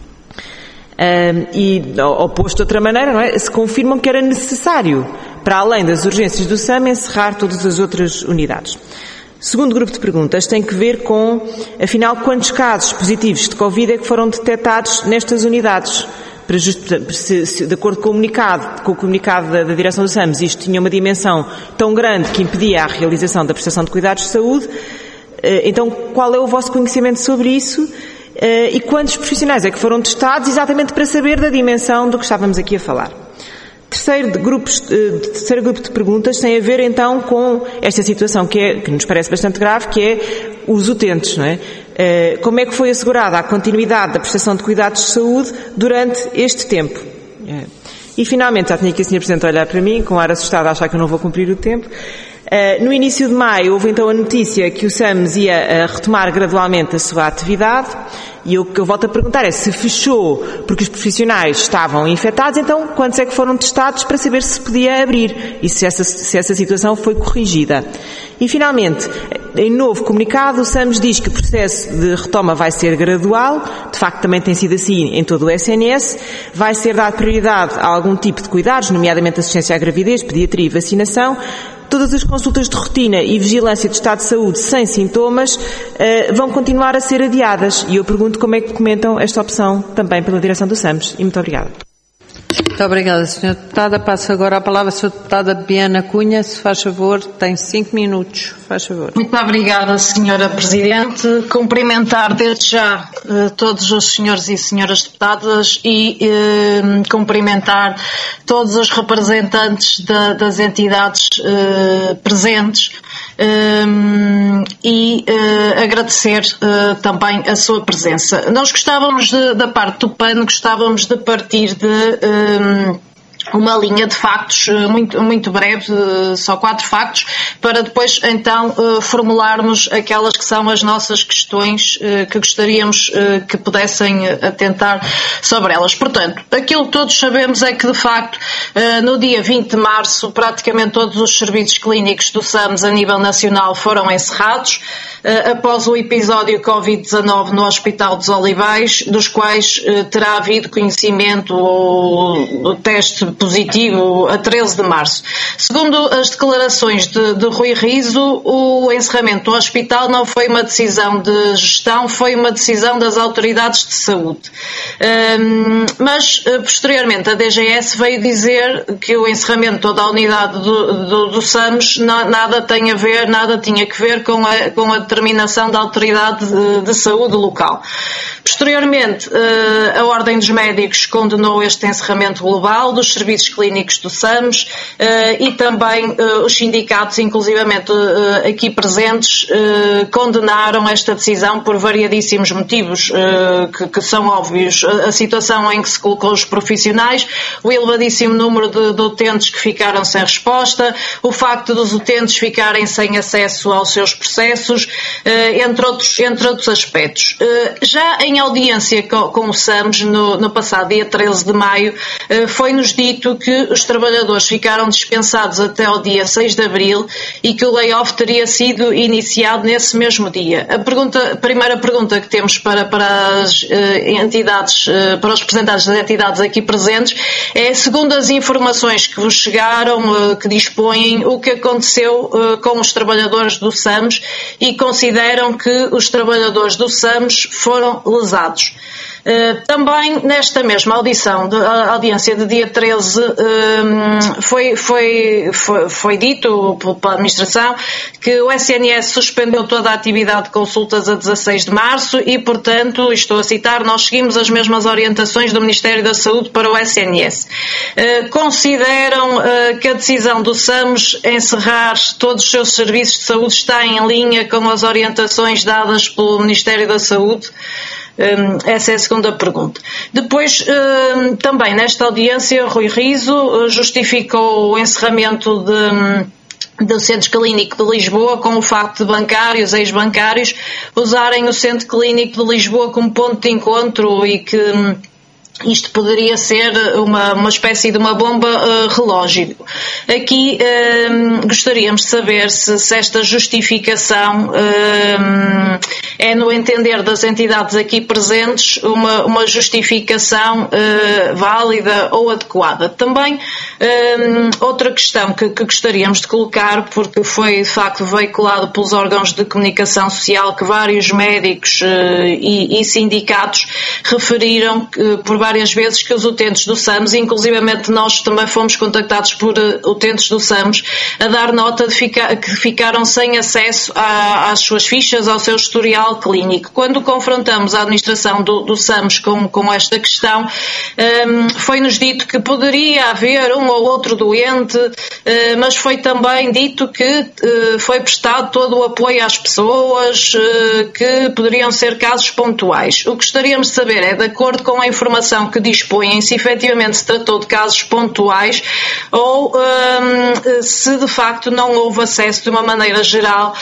Um, e, ou posto de outra maneira, não é? Se confirmam que era necessário, para além das urgências do SAM, encerrar todas as outras unidades. Segundo grupo de perguntas tem que ver com, afinal, quantos casos positivos de Covid é que foram detectados nestas unidades. Para just, se, se, de acordo com o comunicado, com o comunicado da, da Direção do SAMS, isto tinha uma dimensão tão grande que impedia a realização da prestação de cuidados de saúde. Então, qual é o vosso conhecimento sobre isso? E quantos profissionais é que foram testados, exatamente para saber da dimensão do que estávamos aqui a falar? Terceiro, de grupos, terceiro grupo de perguntas tem a ver então com esta situação que, é, que nos parece bastante grave, que é os utentes, não é? Como é que foi assegurada a continuidade da prestação de cuidados de saúde durante este tempo? E finalmente, já tinha aqui a senhora Presidente a olhar para mim, com ar assustado a achar que eu não vou cumprir o tempo. No início de maio houve então a notícia que o SAMS ia retomar gradualmente a sua atividade. E o que eu volto a perguntar é se fechou porque os profissionais estavam infectados, então quantos é que foram testados para saber se podia abrir e se essa, se essa situação foi corrigida. E finalmente, em novo comunicado, o SAMS diz que o processo de retoma vai ser gradual, de facto também tem sido assim em todo o S N S, vai ser dado prioridade a algum tipo de cuidados, nomeadamente assistência à gravidez, pediatria e vacinação. Todas as consultas de rotina e vigilância de estado de saúde sem sintomas uh, vão continuar a ser adiadas. E eu pergunto como é que comentam esta opção também pela direção do SAMS. E muito obrigada. Muito obrigada, senhora Deputada. Passo agora a palavra à senhora Deputada Biana Cunha. Se faz favor, tem cinco minutos. Faz favor. Muito obrigada, senhora Presidente. Cumprimentar desde já eh, todos os senhores e senhoras deputadas e eh, cumprimentar todos os representantes da, das entidades eh, presentes eh, e eh, agradecer eh, também a sua presença. Nós gostávamos, de, da parte do P A N, gostávamos de partir de uma linha de factos muito, muito breve, só quatro factos, para depois então formularmos aquelas que são as nossas questões que gostaríamos que pudessem atentar sobre elas. Portanto, aquilo que todos sabemos é que de facto no dia vinte de março praticamente todos os serviços clínicos do SAMS a nível nacional foram encerrados após o episódio covid dezanove no Hospital dos Olivais, dos quais terá havido conhecimento ou o teste positivo a treze de março. Segundo as declarações de, de Rui Riso, o encerramento do hospital não foi uma decisão de gestão, foi uma decisão das autoridades de saúde. Um, mas, posteriormente, a D G S veio dizer que o encerramento da unidade do, do, do SAMS não, nada tem a ver, nada tinha que ver com a, com a determinação da autoridade de, de saúde local. Posteriormente, a Ordem dos Médicos condenou este encerramento global dos serviços clínicos do SAMS e também os sindicatos, inclusivamente aqui presentes, condenaram esta decisão por variadíssimos motivos que, que são óbvios. A situação em que se colocou os profissionais, o elevadíssimo número de, de utentes que ficaram sem resposta, o facto dos utentes ficarem sem acesso aos seus processos, entre outros, entre outros aspectos. Já em audiência com, com o SAMS, no, no passado dia treze de maio, foi-nos dito que os trabalhadores ficaram dispensados até ao dia seis de abril e que o layoff teria sido iniciado nesse mesmo dia. A, pergunta, a primeira pergunta que temos para, para as entidades, para os representantes das entidades aqui presentes é, segundo as informações que vos chegaram, que dispõem, o que aconteceu com os trabalhadores do SAMS e consideram que os trabalhadores do SAMS foram lesados. Uh, também nesta mesma audição, de, a audiência de dia treze, uh, foi, foi, foi, foi dito pela administração que o S N S suspendeu toda a atividade de consultas a dezasseis de março e, portanto, estou a citar, nós seguimos as mesmas orientações do Ministério da Saúde para o S N S. Uh, consideram uh, que a decisão do SAMS encerrar todos os seus serviços de saúde está em linha com as orientações dadas pelo Ministério da Saúde? Essa é a segunda pergunta. Depois, também nesta audiência, Rui Riso justificou o encerramento de do Centro Clínico de Lisboa com o facto de bancários, ex-bancários, usarem o Centro Clínico de Lisboa como ponto de encontro e que isto poderia ser uma, uma espécie de uma bomba uh, relógio. Aqui uh, gostaríamos de saber se, se esta justificação uh, é, no entender das entidades aqui presentes, uma, uma justificação uh, válida ou adequada. Também uh, outra questão que, que gostaríamos de colocar, porque foi de facto veiculado pelos órgãos de comunicação social que vários médicos uh, e, e sindicatos referiram que, por várias vezes que os utentes do SAMS, inclusivamente nós também fomos contactados por uh, utentes do SAMS, a dar nota de ficar, que ficaram sem acesso a, às suas fichas, ao seu historial clínico. Quando confrontamos a administração do, do SAMS com, com esta questão, um, foi-nos dito que poderia haver um ou outro doente, uh, mas foi também dito que uh, foi prestado todo o apoio às pessoas, uh, que poderiam ser casos pontuais. O que gostaríamos de saber é, de acordo com a informação que dispõem, se efetivamente se tratou de casos pontuais ou um, se de facto não houve acesso de uma maneira geral,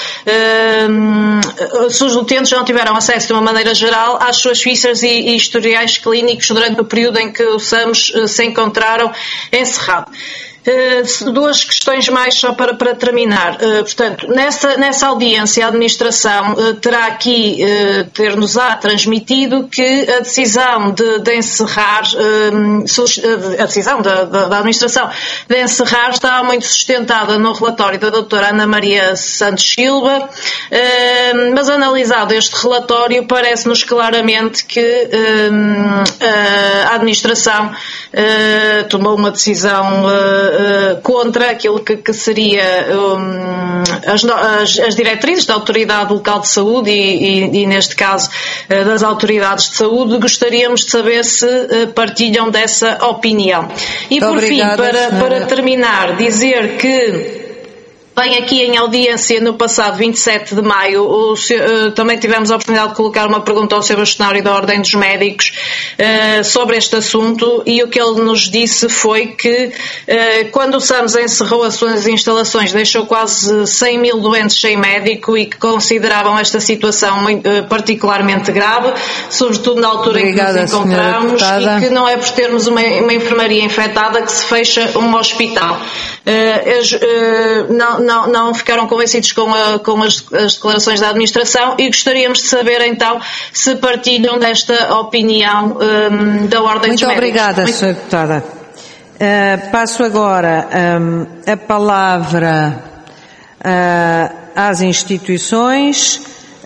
um, se os utentes não tiveram acesso de uma maneira geral às suas fichas e, e historiais clínicos durante o período em que o SAMS uh, se encontraram encerrado. Uh, duas questões mais só para, para terminar. Uh, portanto, nessa, nessa audiência a administração uh, terá aqui, uh, ter-nos-á transmitido que a decisão de, de encerrar, uh, a decisão da, da, da administração de encerrar está muito sustentada no relatório da doutora Ana Maria Santos Silva, uh, mas analisado este relatório parece-nos claramente que uh, a administração uh, tomou uma decisão uh, contra aquilo que, que seria um, as, as, as diretrizes da Autoridade Local de Saúde e, e, e neste caso das autoridades de saúde. Gostaríamos de saber se partilham dessa opinião. E por Obrigada, fim, para, para terminar, dizer que Também aqui em audiência, no passado vinte e sete de maio, o, uh, também tivemos a oportunidade de colocar uma pergunta ao senhor Bastonário da Ordem dos Médicos uh, sobre este assunto, e o que ele nos disse foi que uh, quando o SAMS encerrou as suas instalações, deixou quase cem mil doentes sem médico e que consideravam esta situação muito, uh, particularmente grave, sobretudo na altura Obrigada, em que nos encontramos, e que não é por termos uma, uma enfermaria infectada que se fecha um hospital. Uh, uh, não, não, não ficaram convencidos com, a, com as, as declarações da administração, e gostaríamos de saber então se partilham desta opinião um, da Ordem Muito dos Médicos. Obrigada, Muito senhora Deputada. Uh, passo agora um, a palavra uh, às instituições,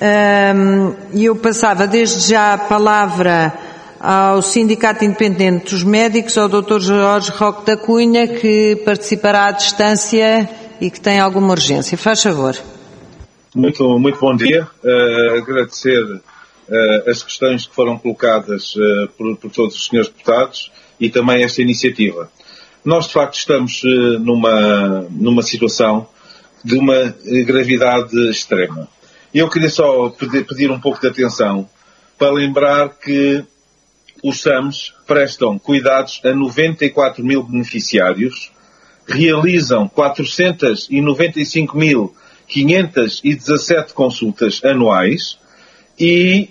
e um, eu passava desde já a palavra ao Sindicato Independente dos Médicos, ao doutor Jorge Roque da Cunha, que participará à distância e que tem alguma urgência. Faz favor. Muito, muito bom dia. Uh, agradecer uh, as questões que foram colocadas uh, por, por todos os senhores deputados e também esta iniciativa. Nós, de facto, estamos uh, numa, numa situação de uma gravidade extrema. Eu queria só pedir, pedir um pouco de atenção para lembrar que os SAMs prestam cuidados a noventa e quatro mil beneficiários, realizam quatrocentas e noventa e cinco mil quinhentas e dezassete consultas anuais e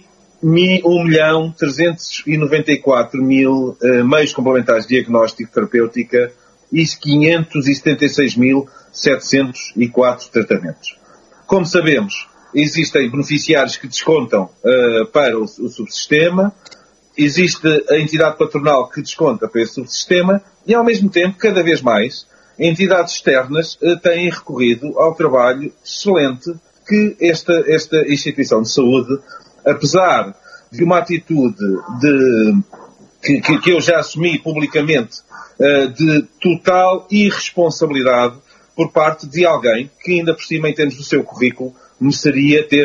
um milhão trezentos e noventa e quatro mil uh, meios complementares de diagnóstico terapêutica e quinhentos e setenta e seis mil setecentos e quatro tratamentos. Como sabemos, existem beneficiários que descontam uh, para o, o subsistema, existe a entidade patronal que desconta para esse subsistema e, ao mesmo tempo, cada vez mais, entidades externas uh, têm recorrido ao trabalho excelente que esta, esta instituição de saúde, apesar de uma atitude de, que, que, que eu já assumi publicamente, uh, de total irresponsabilidade por parte de alguém que, ainda por cima, em termos do seu currículo, mereceria ter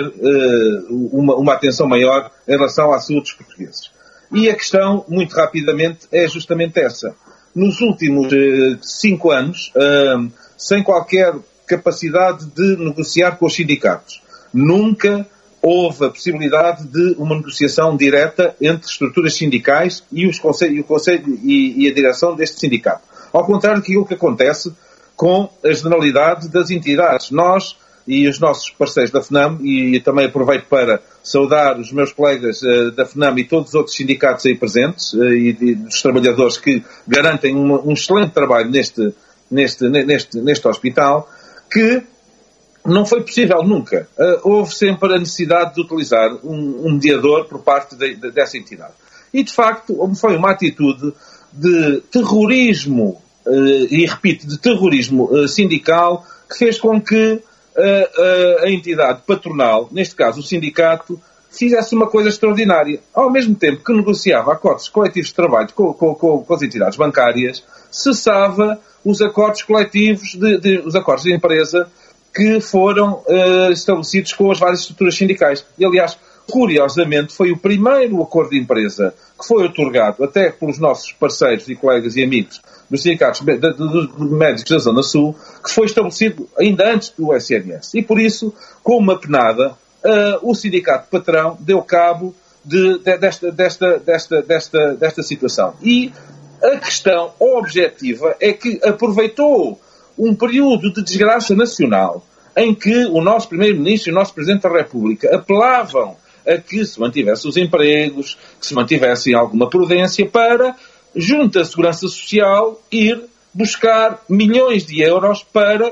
uh, uma, uma atenção maior em relação à saúde dos portugueses. E a questão, muito rapidamente, é justamente essa. Nos últimos uh, cinco anos, uh, sem qualquer capacidade de negociar com os sindicatos, nunca houve a possibilidade de uma negociação direta entre estruturas sindicais e, os conselho, e o Conselho e, e a direção deste sindicato. Ao contrário daquilo que acontece com a generalidade das entidades. Nós e os nossos parceiros da FNAM, e também aproveito para saudar os meus colegas uh, da FNAM e todos os outros sindicatos aí presentes, uh, e, e dos trabalhadores que garantem um, um excelente trabalho neste, neste, neste, neste hospital, que não foi possível nunca. Uh, houve sempre a necessidade de utilizar um, um mediador por parte de, de, dessa entidade. E, de facto, foi uma atitude de terrorismo, uh, e repito, de terrorismo uh, sindical, que fez com que a, a, a entidade patronal, neste caso o sindicato, fizesse uma coisa extraordinária. Ao mesmo tempo que negociava acordos coletivos de trabalho com, com, com, com as entidades bancárias, cessava os acordos coletivos, de, de, os acordos de empresa que foram uh, estabelecidos com as várias estruturas sindicais. E, aliás, curiosamente, foi o primeiro acordo de empresa que foi otorgado, até pelos nossos parceiros e colegas e amigos dos sindicatos de, de, de, de médicos da Zona Sul, que foi estabelecido ainda antes do S N S. E, por isso, com uma penada, uh, o sindicato patrão deu cabo de, de, desta, desta, desta, desta, desta situação. E a questão objetiva é que aproveitou um período de desgraça nacional em que o nosso Primeiro-Ministro e o nosso Presidente da República apelavam a que se mantivesse os empregos, que se mantivesse alguma prudência para, junto à Segurança Social, ir buscar milhões de euros para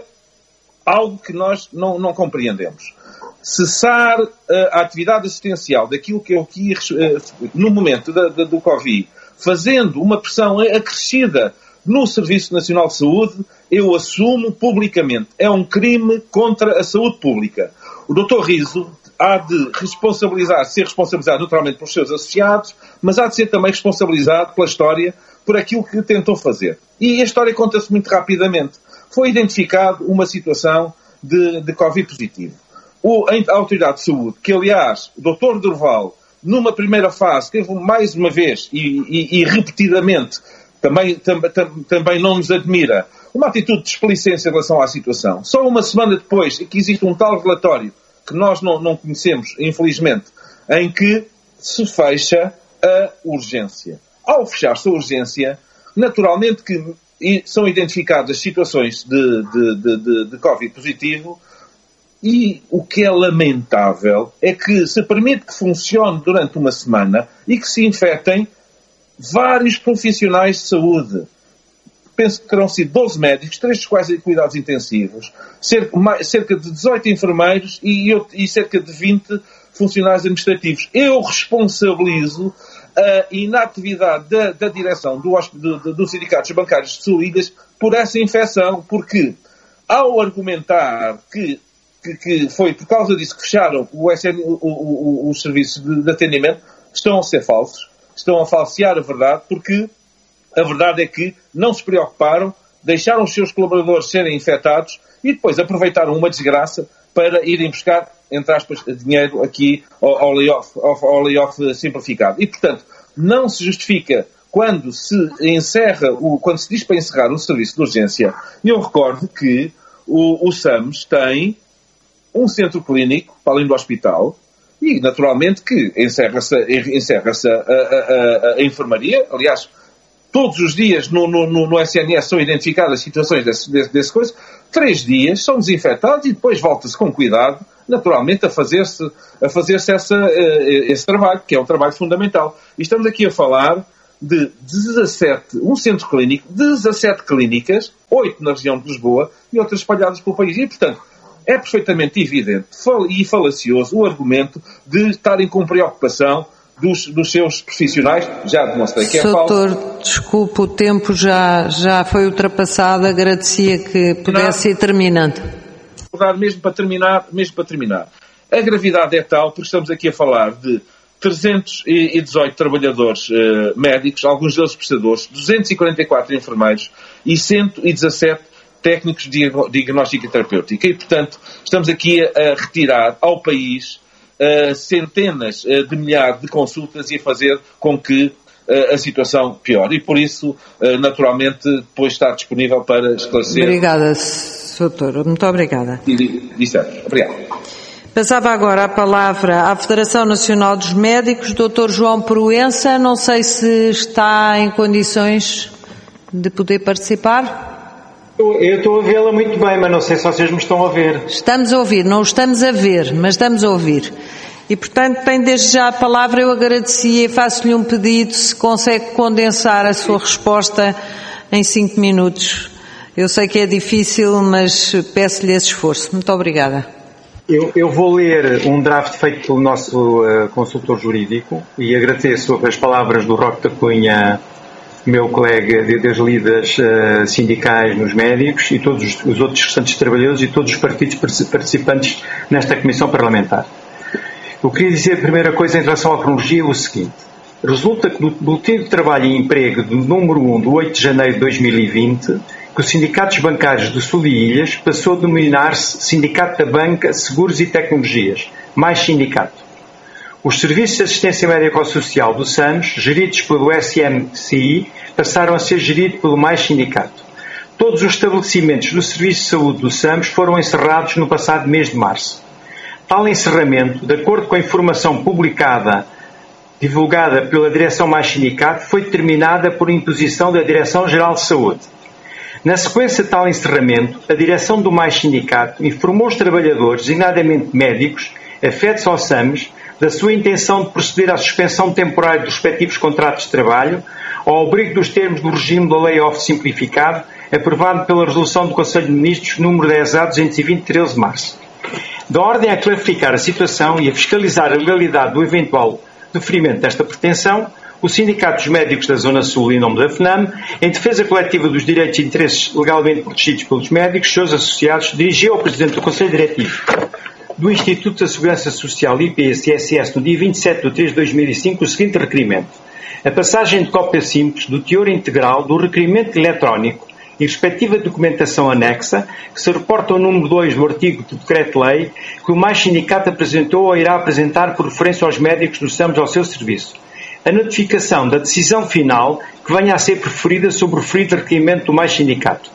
algo que nós não, não compreendemos. Cessar uh, a atividade assistencial daquilo que eu aqui, uh, no momento da, da, do Covid, fazendo uma pressão acrescida no Serviço Nacional de Saúde, eu assumo publicamente. É um crime contra a saúde pública. O doutor Riso há de responsabilizar, ser responsabilizado naturalmente pelos seus associados, mas há de ser também responsabilizado pela história, por aquilo que tentou fazer. E a história conta-se muito rapidamente. Foi identificado uma situação de, de Covid positivo. O, a Autoridade de Saúde, que aliás, o doutor Durval, numa primeira fase, teve mais uma vez e, e, e repetidamente também, tam, tam, também não nos admira uma atitude de desplicência em relação à situação. Só uma semana depois é que existe um tal relatório que nós não, não conhecemos, infelizmente, em que se fecha a urgência. Ao fechar-se a urgência, naturalmente que são identificadas situações de, de, de, de, de Covid positivo, e o que é lamentável é que se permite que funcione durante uma semana e que se infectem vários profissionais de saúde. Penso que terão sido doze médicos, três dos quais em cuidados intensivos, cerca de dezoito enfermeiros e, e cerca de vinte funcionários administrativos. Eu responsabilizo a inatividade da, da direção do, do, dos sindicatos bancários de Sul-Ilhas por essa infecção, porque ao argumentar que, que, que foi por causa disso que fecharam o S N, o, o, o, os serviços de, de atendimento, estão a ser falsos, estão a falsear a verdade, porque a verdade é que não se preocuparam, deixaram os seus colaboradores serem infectados e depois aproveitaram uma desgraça para irem buscar, entre aspas, dinheiro aqui ao, ao, layoff, ao, ao layoff simplificado. E, portanto, não se justifica quando se encerra, o, quando se diz para encerrar um serviço de urgência. Eu recordo que o, o SAMS tem um centro clínico, para além do hospital, e, naturalmente, que encerra-se, encerra-se a, a, a, a enfermaria. Aliás, todos os dias no, no, no S N S são identificadas situações desse, desse, desse coisa. Três dias são desinfetados e depois volta-se com cuidado, naturalmente, a fazer-se, a fazer-se essa, esse trabalho, que é um trabalho fundamental. E estamos aqui a falar de dezassete, um centro clínico, dezassete clínicas, oito na região de Lisboa e outras espalhadas pelo país. E, portanto, é perfeitamente evidente e falacioso o argumento de estarem com preocupação Dos, dos seus profissionais. Já demonstrei que é falso. Doutor, desculpe, o tempo já, já foi ultrapassado, agradecia que pudesse ir terminando. Mesmo para terminar, mesmo para terminar. A gravidade é tal, porque estamos aqui a falar de trezentos e dezoito trabalhadores eh, médicos, alguns deles prestadores, duzentos e quarenta e quatro enfermeiros e cento e dezassete técnicos de diagnóstica e terapêutica. E, portanto, estamos aqui a, a retirar ao país Uh, centenas uh, de milhares de consultas e a fazer com que uh, a situação piore. E por isso, uh, naturalmente, depois está disponível para esclarecer. Obrigada, doutor. Muito obrigada. Dissemos. Obrigado. Passava agora a palavra à Federação Nacional dos Médicos, doutor João Proença. Não sei se está em condições de poder participar. Eu estou a vê-la muito bem, mas não sei se vocês me estão a ver. Estamos a ouvir, não estamos a ver, mas estamos a ouvir. E, portanto, tem desde já a palavra. Eu agradecia e faço-lhe um pedido, se consegue condensar a sua resposta em cinco minutos. Eu sei que é difícil, mas peço-lhe esse esforço. Muito obrigada. Eu, eu vou ler um draft feito pelo nosso uh, consultor jurídico e agradeço as palavras do Roque da Cunha, meu colega das lidas uh, sindicais nos médicos e todos os, os outros restantes trabalhadores e todos os partidos participantes nesta comissão parlamentar. Eu queria dizer a primeira coisa em relação à cronologia o seguinte. Resulta que no Boletim de Trabalho e Emprego do número um do oito de janeiro de dois mil e vinte, que os sindicatos bancários do Sul e Ilhas passou a denominar-se Sindicato da Banca, Seguros e Tecnologias, mais sindicato. Os serviços de assistência médico-social do SAMS, geridos pelo S M C I, passaram a ser geridos pelo mais sindicato. Todos os estabelecimentos do Serviço de Saúde do SAMS foram encerrados no passado mês de março. Tal encerramento, de acordo com a informação publicada, divulgada pela Direção Mais Sindicato, foi determinada por imposição da Direção-Geral de Saúde. Na sequência de tal encerramento, a Direção do Mais Sindicato informou os trabalhadores, designadamente médicos, afetos ao SAMS, da sua intenção de proceder à suspensão temporária dos respectivos contratos de trabalho, ao abrigo dos termos do regime da layoff simplificado, aprovado pela Resolução do Conselho de Ministros número dez A duzentos e vinte, treze de março. Da ordem a clarificar a situação e a fiscalizar a legalidade do eventual deferimento desta pretensão, o Sindicato dos Médicos da Zona Sul, em nome da F N A M, em defesa coletiva dos direitos e interesses legalmente protegidos pelos médicos, seus associados, dirigiu ao Presidente do Conselho Diretivo do Instituto da Segurança Social I P S S S no dia vinte e sete de três de dois mil e cinco o seguinte requerimento: a passagem de cópia simples do teor integral do requerimento eletrónico e respectiva documentação anexa, que se reporta ao número dois do artigo do Decreto-Lei, que o Mais Sindicato apresentou ou irá apresentar por referência aos médicos do SAMS ao seu serviço, a notificação da decisão final que venha a ser preferida sobre o referido requerimento do mais sindicato.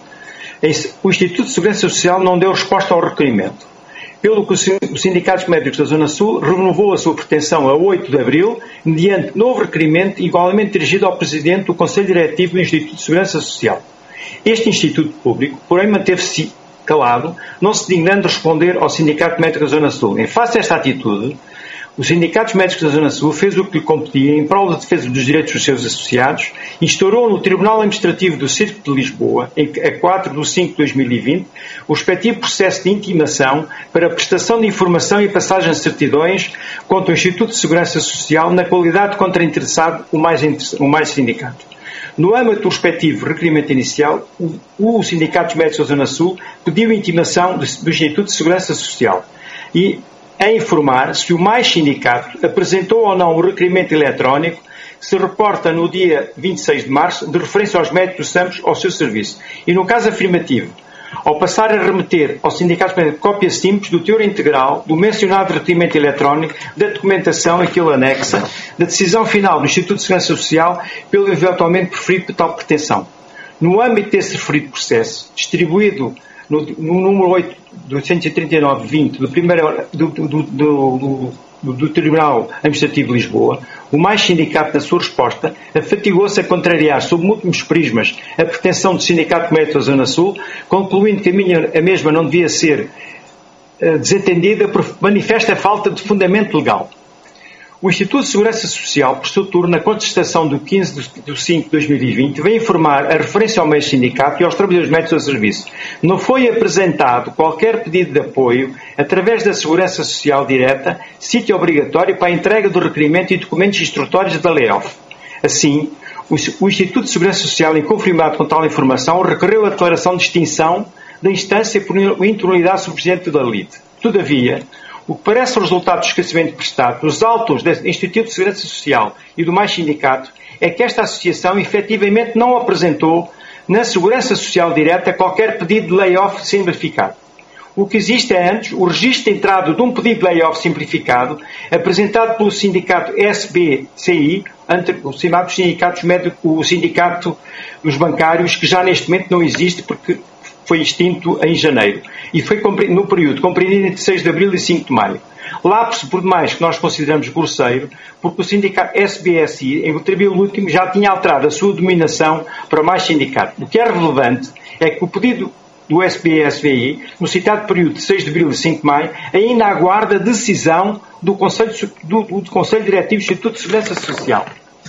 O Instituto de Segurança Social não deu resposta ao requerimento, pelo que os sindicatos médicos da Zona Sul renovou a sua pretensão a oito de abril, mediante novo requerimento igualmente dirigido ao Presidente do Conselho Diretivo do Instituto de Segurança Social. Este Instituto Público, porém, manteve-se calado, não se dignando responder ao Sindicato Médico da Zona Sul. Em face a esta atitude, os sindicatos médicos da Zona Sul fez o que lhe competia em prol da defesa dos direitos dos seus associados, instaurou no Tribunal Administrativo do Circuito de Lisboa, a quatro de cinco de dois mil e vinte, o respectivo processo de intimação para a prestação de informação e passagem de certidões contra o Instituto de Segurança Social na qualidade de contrainteressado o mais, o mais sindicato. No âmbito do respectivo requerimento inicial, o, o Sindicato Médicos da Zona Sul pediu a intimação do, do Instituto de Segurança Social e a informar se o mais sindicato apresentou ou não o requerimento eletrónico que se reporta no dia vinte e seis de março de referência aos médicos do SAMS ao seu serviço. E no caso afirmativo, ao passar a remeter ao sindicato cópia simples do teor integral do mencionado requerimento eletrónico da documentação a que ele anexa da decisão final do Instituto de Segurança Social pelo eventualmente preferido por tal pretensão. No âmbito desse referido processo, distribuído no, no número oito de oitocentos e trinta e nove vinte do, primeiro, do, do, do, do, do, do Tribunal Administrativo de Lisboa, o mais sindicato, na sua resposta, afatigou-se a contrariar, sob múltiplos prismas, a pretensão do Sindicato Médico da Zona Sul, concluindo que a, minha, a mesma não devia ser uh, desatendida por manifesta falta de fundamento legal. O Instituto de Segurança Social, por seu turno, na contestação do quinze de cinco de dois mil e vinte, vem informar a referência ao meio sindicato e aos trabalhadores médicos do serviço. Não foi apresentado qualquer pedido de apoio através da Segurança Social direta, sítio obrigatório para a entrega do requerimento e documentos instrutórios da layoff. Assim, o Instituto de Segurança Social, inconformado com tal informação, recorreu à declaração de extinção da instância por intrunidade subjacente da lide. Todavia, o que parece o resultado do esclarecimento prestado nos autos do Instituto de Segurança Social e do mais sindicato é que esta associação efetivamente não apresentou na Segurança Social direta qualquer pedido de layoff simplificado. O que existe é antes o registro de entrada de um pedido de layoff simplificado apresentado pelo sindicato S B C I, o sindicato médico, o sindicato dos bancários, que já neste momento não existe porque foi extinto em janeiro e foi no período compreendido entre seis de abril e cinco de maio. Lapso, por demais, que nós consideramos grosseiro, porque o sindicato S B S I, em tribunal último, já tinha alterado a sua dominação para o mais sindicato. O que é relevante é que o pedido do S B S V I, no citado período de seis de abril e cinco de maio, ainda aguarda a decisão do Conselho, do, do Conselho Diretivo do Instituto de Segurança Social.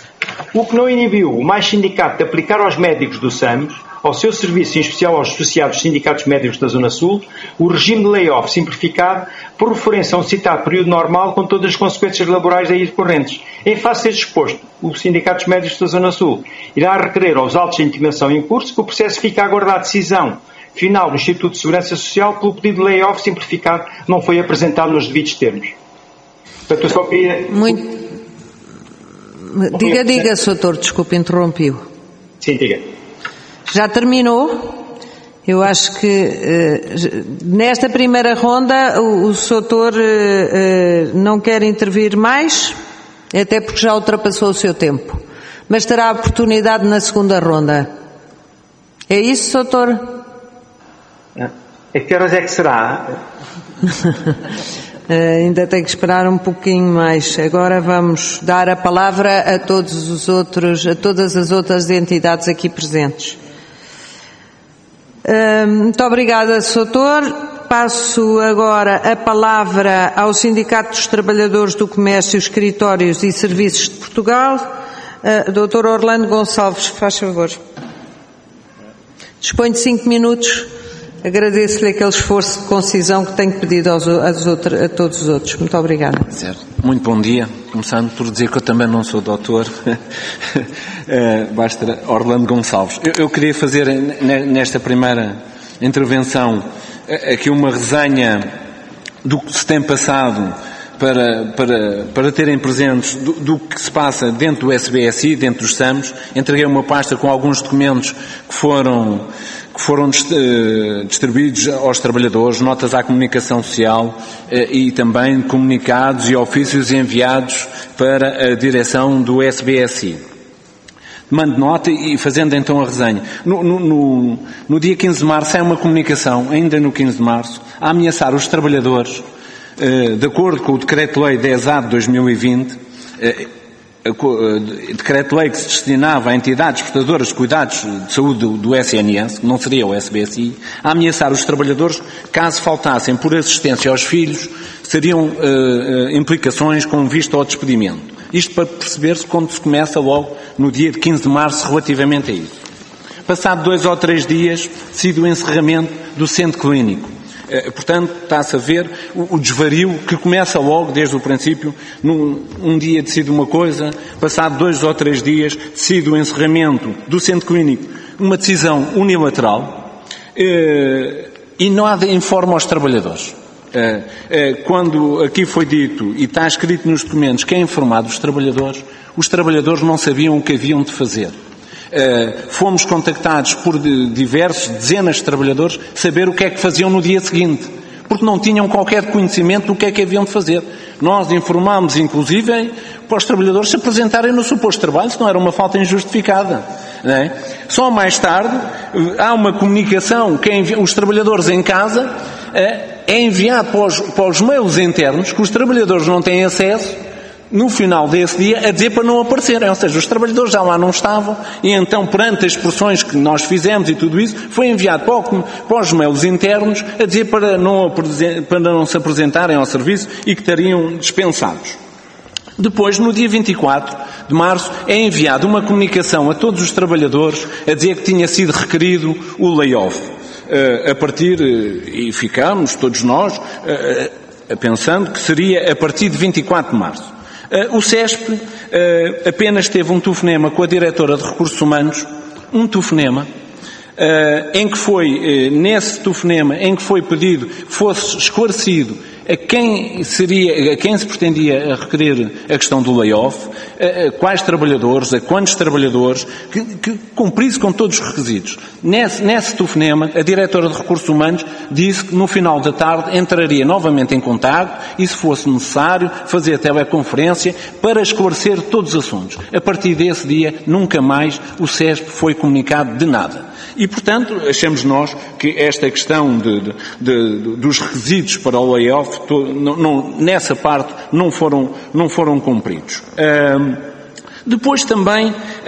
O que não inibiu o mais sindicato de aplicar aos médicos do SAMS, ao seu serviço, em especial aos associados sindicatos médicos da Zona Sul, o regime de layoff simplificado por referência a um citado período normal com todas as consequências laborais aí decorrentes. Em face deste exposto, os sindicatos médicos da Zona Sul irá requerer aos autos de intimação em curso que o processo fique a aguardar a decisão final do Instituto de Segurança Social pelo pedido de layoff simplificado não foi apresentado nos devidos termos. Portanto, eu só queria... Muito... Diga, diga, Sr. Doutor, desculpe, interrompi-o. Sim, diga. Já terminou? Eu acho que uh, nesta primeira ronda o, o Doutor uh, uh, não quer intervir mais, até porque já ultrapassou o seu tempo. Mas terá a oportunidade na segunda ronda. É isso, Doutor? A que horas é que será? Uh, ainda tem que esperar um pouquinho mais. Agora vamos dar a palavra a todos os outros, a todas as outras entidades aqui presentes. Uh, muito obrigada, doutor. Passo agora a palavra ao Sindicato dos Trabalhadores do Comércio, Escritórios e Serviços de Portugal. Uh, doutor Orlando Gonçalves, faz favor. Dispõe de cinco minutos. Agradeço-lhe aquele esforço de concisão que tenho pedido aos, aos outros, a todos os outros. Muito obrigada. Certo. Muito bom dia. Começando por dizer que eu também não sou doutor. Basta Orlando Gonçalves. Eu, eu queria fazer nesta primeira intervenção aqui uma resenha do que se tem passado para, para, para terem presentes do, do que se passa dentro do S B S I, dentro dos SAMS. Entreguei uma pasta com alguns documentos que foram que foram distribuídos aos trabalhadores, notas à comunicação social e também comunicados e ofícios enviados para a direção do S B S I. Mando nota e fazendo então a resenha. No, no, no, no dia quinze de março é uma comunicação, ainda no quinze de março, a ameaçar os trabalhadores, de acordo com o Decreto-Lei dez A de dois mil e vinte, Decreto-Lei que se destinava a entidades prestadoras de cuidados de saúde do, do S N S, que não seria o S B S I, a ameaçar os trabalhadores caso faltassem por assistência aos filhos, seriam uh, implicações com vista ao despedimento. Isto para perceber-se quando se começa logo no dia de quinze de março relativamente a isso. Passado dois ou três dias, decide o encerramento do centro clínico. Portanto, está-se a ver o desvario que começa logo desde o princípio. Num, um dia decide uma coisa, passado dois ou três dias decide o encerramento do centro clínico, uma decisão unilateral, e nada informa aos trabalhadores. Quando aqui foi dito, e está escrito nos documentos, que é informado os trabalhadores, os trabalhadores não sabiam o que haviam de fazer. Uh, fomos contactados por diversos, dezenas de trabalhadores, saber o que é que faziam no dia seguinte, porque não tinham qualquer conhecimento do que é que haviam de fazer. Nós informámos, inclusive, para os trabalhadores se apresentarem no suposto trabalho, se não era uma falta injustificada. Não é? Só mais tarde, há uma comunicação que envi- os trabalhadores em casa, uh, é enviado para os, para os mails internos, que os trabalhadores não têm acesso, no final desse dia, a dizer para não aparecerem. Ou seja, os trabalhadores já lá não estavam e então, perante as expressões que nós fizemos e tudo isso, foi enviado para, o, para os mails internos a dizer para não, para não se apresentarem ao serviço e que estariam dispensados. Depois, no dia vinte e quatro de março, é enviada uma comunicação a todos os trabalhadores a dizer que tinha sido requerido o layoff. Uh, a partir, uh, e ficámos, todos nós, uh, uh, pensando que seria a partir de vinte e quatro de março. Uh, o CESP uh, apenas teve um telefonema com a diretora de Recursos Humanos, um telefonema, uh, em que foi, uh, nesse telefonema, em que foi pedido que fosse esclarecido a quem seria, a quem se pretendia requerer a questão do layoff, a, a quais trabalhadores, a quantos trabalhadores, que, que cumprisse com todos os requisitos. Nesse, nesse telefonema, a diretora de Recursos Humanos disse que no final da tarde entraria novamente em contacto e, se fosse necessário, fazer teleconferência para esclarecer todos os assuntos. A partir desse dia, nunca mais o CESP foi comunicado de nada. E, portanto, achamos nós que esta questão de, de, de, dos requisitos para o layoff, não, não, nessa parte, não foram, não foram cumpridos. Uh, depois também,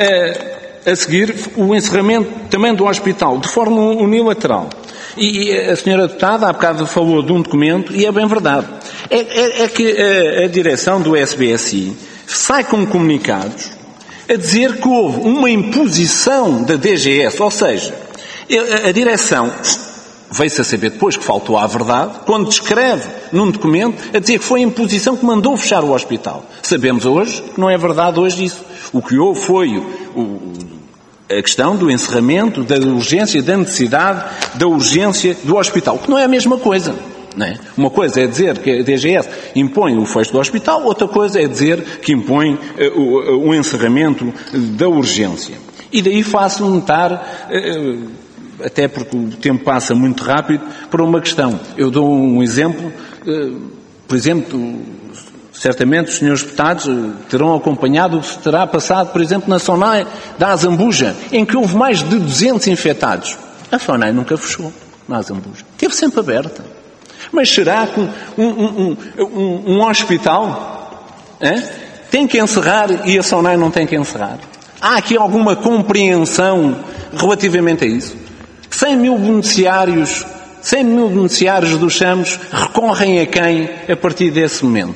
uh, a seguir, o encerramento também do hospital, de forma unilateral. E, e a senhora deputada há bocado falou de um documento, e é bem verdade. É, é, é que a, a direção do S B S I sai com comunicados a dizer que houve uma imposição da D G S, ou seja, a direção veio-se a saber depois que faltou à verdade, quando descreve num documento a dizer que foi a imposição que mandou fechar o hospital. Sabemos hoje que não é verdade hoje isso. O que houve foi o, o, a questão do encerramento, da urgência, da necessidade, da urgência do hospital, que não é a mesma coisa. Não é? Uma coisa é dizer que a D G S impõe o fecho do hospital, outra coisa é dizer que impõe uh, o, o encerramento da urgência. E daí faço notar, uh, até porque o tempo passa muito rápido, para uma questão. Eu dou um exemplo, uh, por exemplo, certamente os senhores deputados uh, terão acompanhado o que se terá passado, por exemplo, na SONAI da Azambuja, em que houve mais de duzentos infectados. A SONAI nunca fechou na Azambuja. Esteve sempre aberta. Mas será que um, um, um, um hospital hein, tem que encerrar e a SONAI não tem que encerrar? Há aqui alguma compreensão relativamente a isso? cem mil beneficiários, cem mil beneficiários do Chamos recorrem a quem a partir desse momento?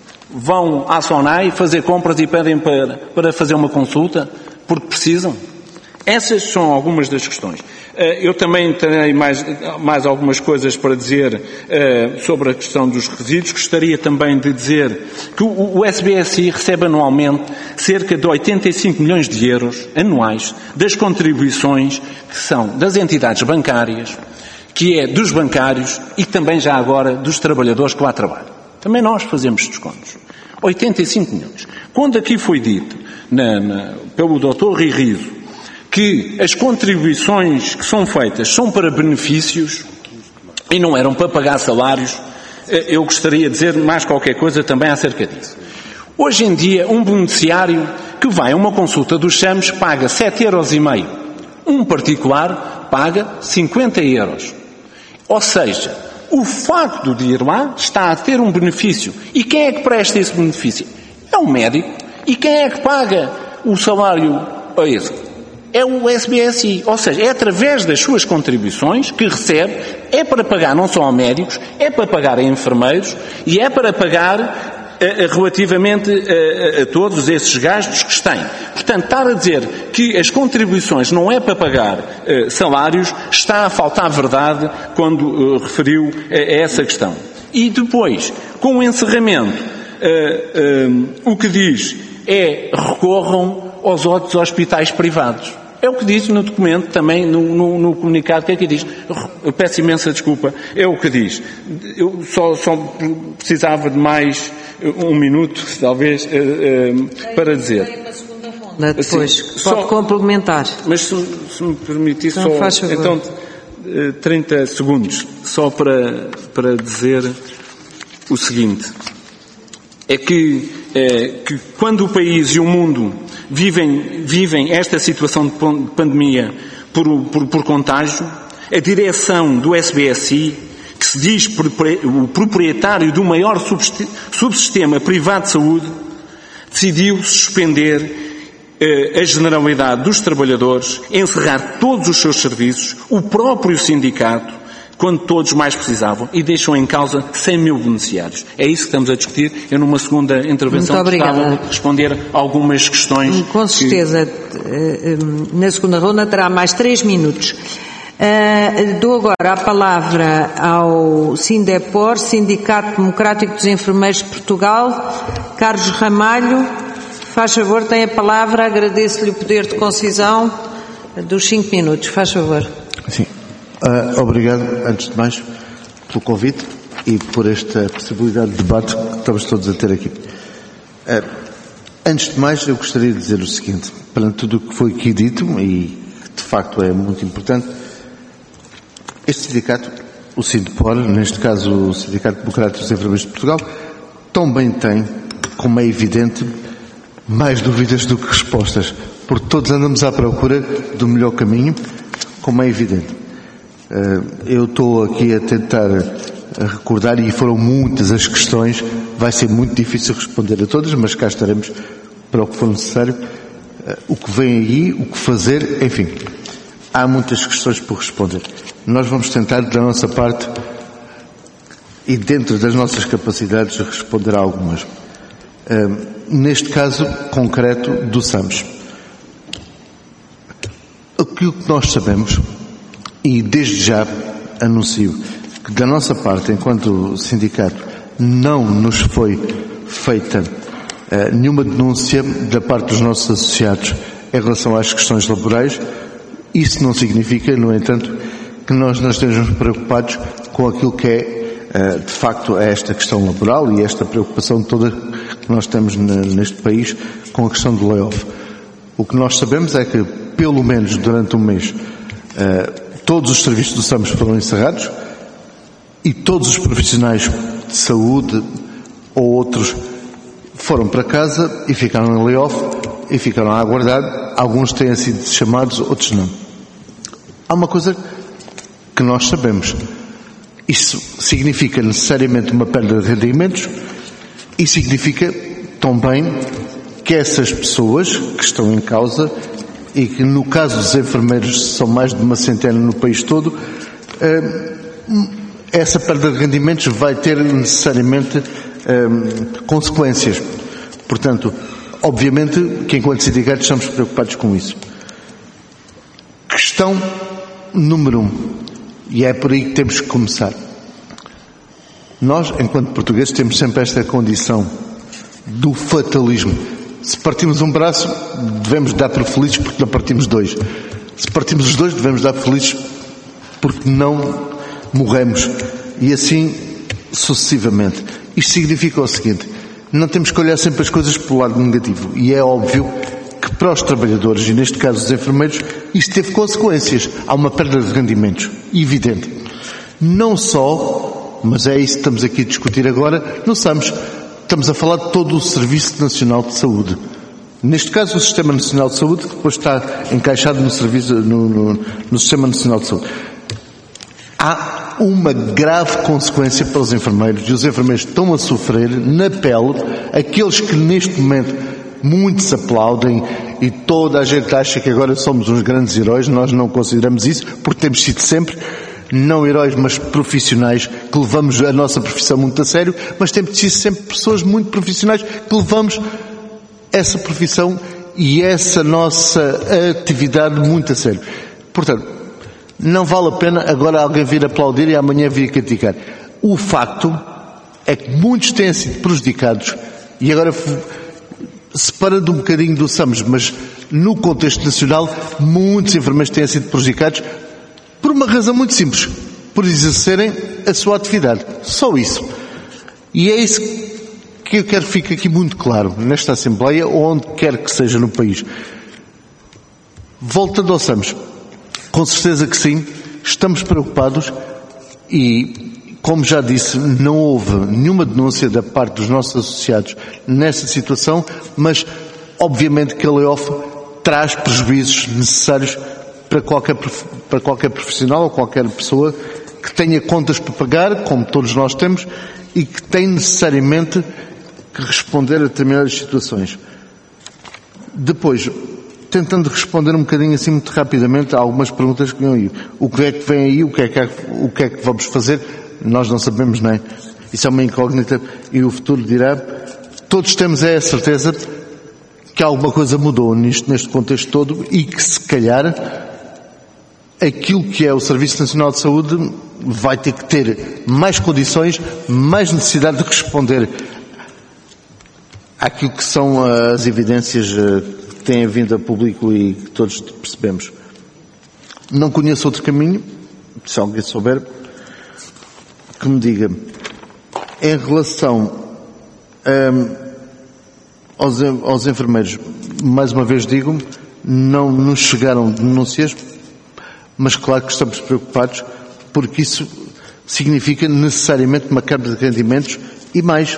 Vão à SONAI fazer compras e pedem para, para fazer uma consulta porque precisam? Essas são algumas das questões. Eu também tenho mais, mais algumas coisas para dizer uh, sobre a questão dos requisitos. Gostaria também de dizer que o, o S B S I recebe anualmente cerca de oitenta e cinco milhões de euros anuais das contribuições que são das entidades bancárias, que é dos bancários e também já agora dos trabalhadores que lá trabalham. Também nós fazemos descontos. oitenta e cinco milhões. Quando aqui foi dito na, na, pelo doutor Rui Riso que as contribuições que são feitas são para benefícios e não eram para pagar salários, eu gostaria de dizer mais qualquer coisa também acerca disso. Hoje em dia, um beneficiário que vai a uma consulta dos SAMs paga sete euros e meio. Um particular paga cinquenta euros. Ou seja, o facto de ir lá está a ter um benefício. E quem é que presta esse benefício? É o médico. E quem é que paga o salário a esse? É o S B S I. Ou seja, é através das suas contribuições que recebe, é para pagar não só a médicos, é para pagar a enfermeiros e é para pagar relativamente a, a, a todos esses gastos que têm. Portanto, estar a dizer que as contribuições não é para pagar uh, salários, está a faltar verdade quando uh, referiu a, a essa questão. E depois, com o encerramento, uh, uh, o que diz é recorram aos outros hospitais privados. É o que diz no documento, também no, no, no comunicado, que é que diz? Eu peço imensa desculpa, é o que diz. Eu só, só precisava de mais um minuto, talvez, uh, uh, para dizer. Tem uma segunda ronda depois, assim, pode só, complementar. Mas se, se me permitir, então, só faz favor. então, uh, trinta segundos, só para, para dizer o seguinte. É que, é, que quando o país e o mundo vivem, vivem esta situação de pandemia por, por, por contágio, a direção do S B S I, que se diz o proprietário do maior subsistema privado de saúde, decidiu suspender eh, a generalidade dos trabalhadores, encerrar todos os seus serviços, o próprio sindicato, quando todos mais precisavam, e deixam em causa cem mil beneficiários. É isso que estamos a discutir. Eu, numa segunda intervenção, gostava de responder algumas questões. Com certeza. Que... Na segunda ronda terá mais três minutos. Uh, dou agora a palavra ao Sindepor, Sindicato Democrático dos Enfermeiros de Portugal. Carlos Ramalho, faz favor, tem a palavra. Agradeço-lhe o poder de concisão dos cinco minutos. Faz favor. Sim. Uh, obrigado, antes de mais, pelo convite e por esta possibilidade de debate que estamos todos a ter aqui. Uh, antes de mais, eu gostaria de dizer o seguinte, perante tudo o que foi aqui dito, e que de facto é muito importante, este sindicato, o Sindepor, neste caso o Sindicato Democrático dos Enfermeiros de Portugal, também tem, como é evidente, mais dúvidas do que respostas, porque todos andamos à procura do melhor caminho, como é evidente. Eu estou aqui a tentar recordar, e foram muitas as questões, vai ser muito difícil responder a todas, mas cá estaremos para o que for necessário, o que vem aí, o que fazer, enfim, há muitas questões por responder. Nós vamos tentar, da nossa parte, e dentro das nossas capacidades, responder a algumas. Neste caso concreto do SAMS, aquilo que nós sabemos, e desde já anuncio que da nossa parte, enquanto sindicato, não nos foi feita uh, nenhuma denúncia da parte dos nossos associados em relação às questões laborais. Isso não significa, no entanto, que nós não estejamos preocupados com aquilo que é, uh, de facto, esta questão laboral e esta preocupação toda que nós temos na, neste país com a questão do layoff. O que nós sabemos é que, pelo menos durante um mês, uh, todos os serviços do SAMS foram encerrados e todos os profissionais de saúde ou outros foram para casa e ficaram em layoff e ficaram a aguardar. Alguns têm sido chamados, outros não. Há uma coisa que nós sabemos. Isso significa necessariamente uma perda de rendimentos e significa também que essas pessoas que estão em causa, e que no caso dos enfermeiros são mais de uma centena no país todo, essa perda de rendimentos vai ter necessariamente consequências. Portanto, obviamente que enquanto sindicatos estamos preocupados com isso. Questão número um, e é por aí que temos que começar. Nós, enquanto portugueses, temos sempre esta condição do fatalismo. Se partimos um braço, devemos dar por felizes porque não partimos dois. Se partimos os dois, devemos dar por felizes porque não morremos. E assim sucessivamente. Isto significa o seguinte: não temos que olhar sempre as coisas pelo lado negativo. E é óbvio que para os trabalhadores, e neste caso os enfermeiros, isto teve consequências. Há uma perda de rendimentos, evidente. Não só, mas é isso que estamos aqui a discutir agora, no SAMS. Estamos a falar de todo o Serviço Nacional de Saúde. Neste caso, o Sistema Nacional de Saúde, que depois está encaixado no, serviço, no, no, no Sistema Nacional de Saúde. Há uma grave consequência para os enfermeiros, e os enfermeiros estão a sofrer na pele, aqueles que neste momento muitos aplaudem e toda a gente acha que agora somos uns grandes heróis. Nós não consideramos isso, porque temos sido sempre, não heróis, mas profissionais, que levamos a nossa profissão muito a sério, mas temos sido sempre pessoas muito profissionais que levamos essa profissão e essa nossa atividade muito a sério. Portanto, não vale a pena agora alguém vir aplaudir e amanhã vir criticar. O facto é que muitos têm sido prejudicados, e agora separando um bocadinho do SAMS, mas no contexto nacional, muitos enfermeiros têm sido prejudicados por uma razão muito simples, por exercerem a sua atividade. Só isso. E é isso que eu quero que fique aqui muito claro, nesta Assembleia, ou onde quer que seja no país. Voltando ao SAMS, com certeza que sim, estamos preocupados e, como já disse, não houve nenhuma denúncia da parte dos nossos associados nessa situação, mas obviamente que a layoff traz prejuízos necessários para qualquer, para qualquer profissional ou qualquer pessoa que tenha contas para pagar, como todos nós temos, e que tem necessariamente que responder a determinadas situações. Depois, tentando responder um bocadinho assim muito rapidamente a algumas perguntas que vêm aí. O que é que vem aí, o que é que, o que é que vamos fazer, nós não sabemos, não é? Isso é uma incógnita e o futuro dirá. Todos temos é a certeza que alguma coisa mudou nisto, neste contexto todo, e que se calhar aquilo que é o Serviço Nacional de Saúde vai ter que ter mais condições, mais necessidade de responder àquilo que são as evidências que têm vindo a público e que todos percebemos. Não conheço outro caminho, se alguém souber, que me diga. Em relação um, aos, aos enfermeiros, mais uma vez digo, não nos chegaram denúncias, mas claro que estamos preocupados, porque isso significa necessariamente uma quebra de rendimentos e mais.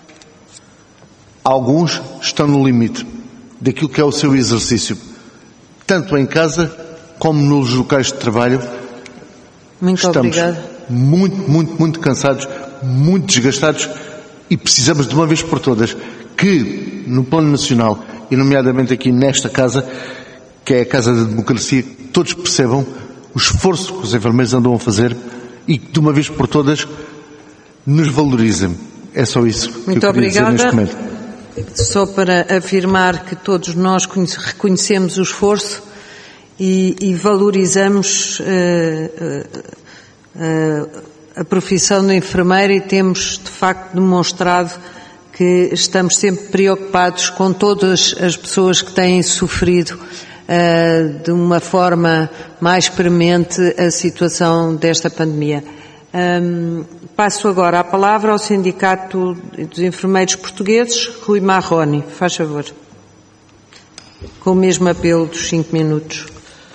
Alguns estão no limite daquilo que é o seu exercício, tanto em casa como nos locais de trabalho. Muito Estamos obrigada. muito, muito, muito cansados, muito desgastados e precisamos de uma vez por todas que, no plano nacional, e nomeadamente aqui nesta casa, que é a Casa da Democracia, todos percebam o esforço que os enfermeiros andam a fazer e que, de uma vez por todas, nos valorizem. É só isso que Muito eu queria obrigada. dizer neste momento. Só para afirmar que todos nós reconhecemos o esforço e, e valorizamos uh, uh, uh, a profissão do enfermeiro e temos, de facto, demonstrado que estamos sempre preocupados com todas as pessoas que têm sofrido uh, de uma forma mais premente a situação desta pandemia. Um, passo agora a palavra ao Sindicato dos Enfermeiros Portugueses, Rui Marroni. Faz favor. Com o mesmo apelo dos cinco minutos.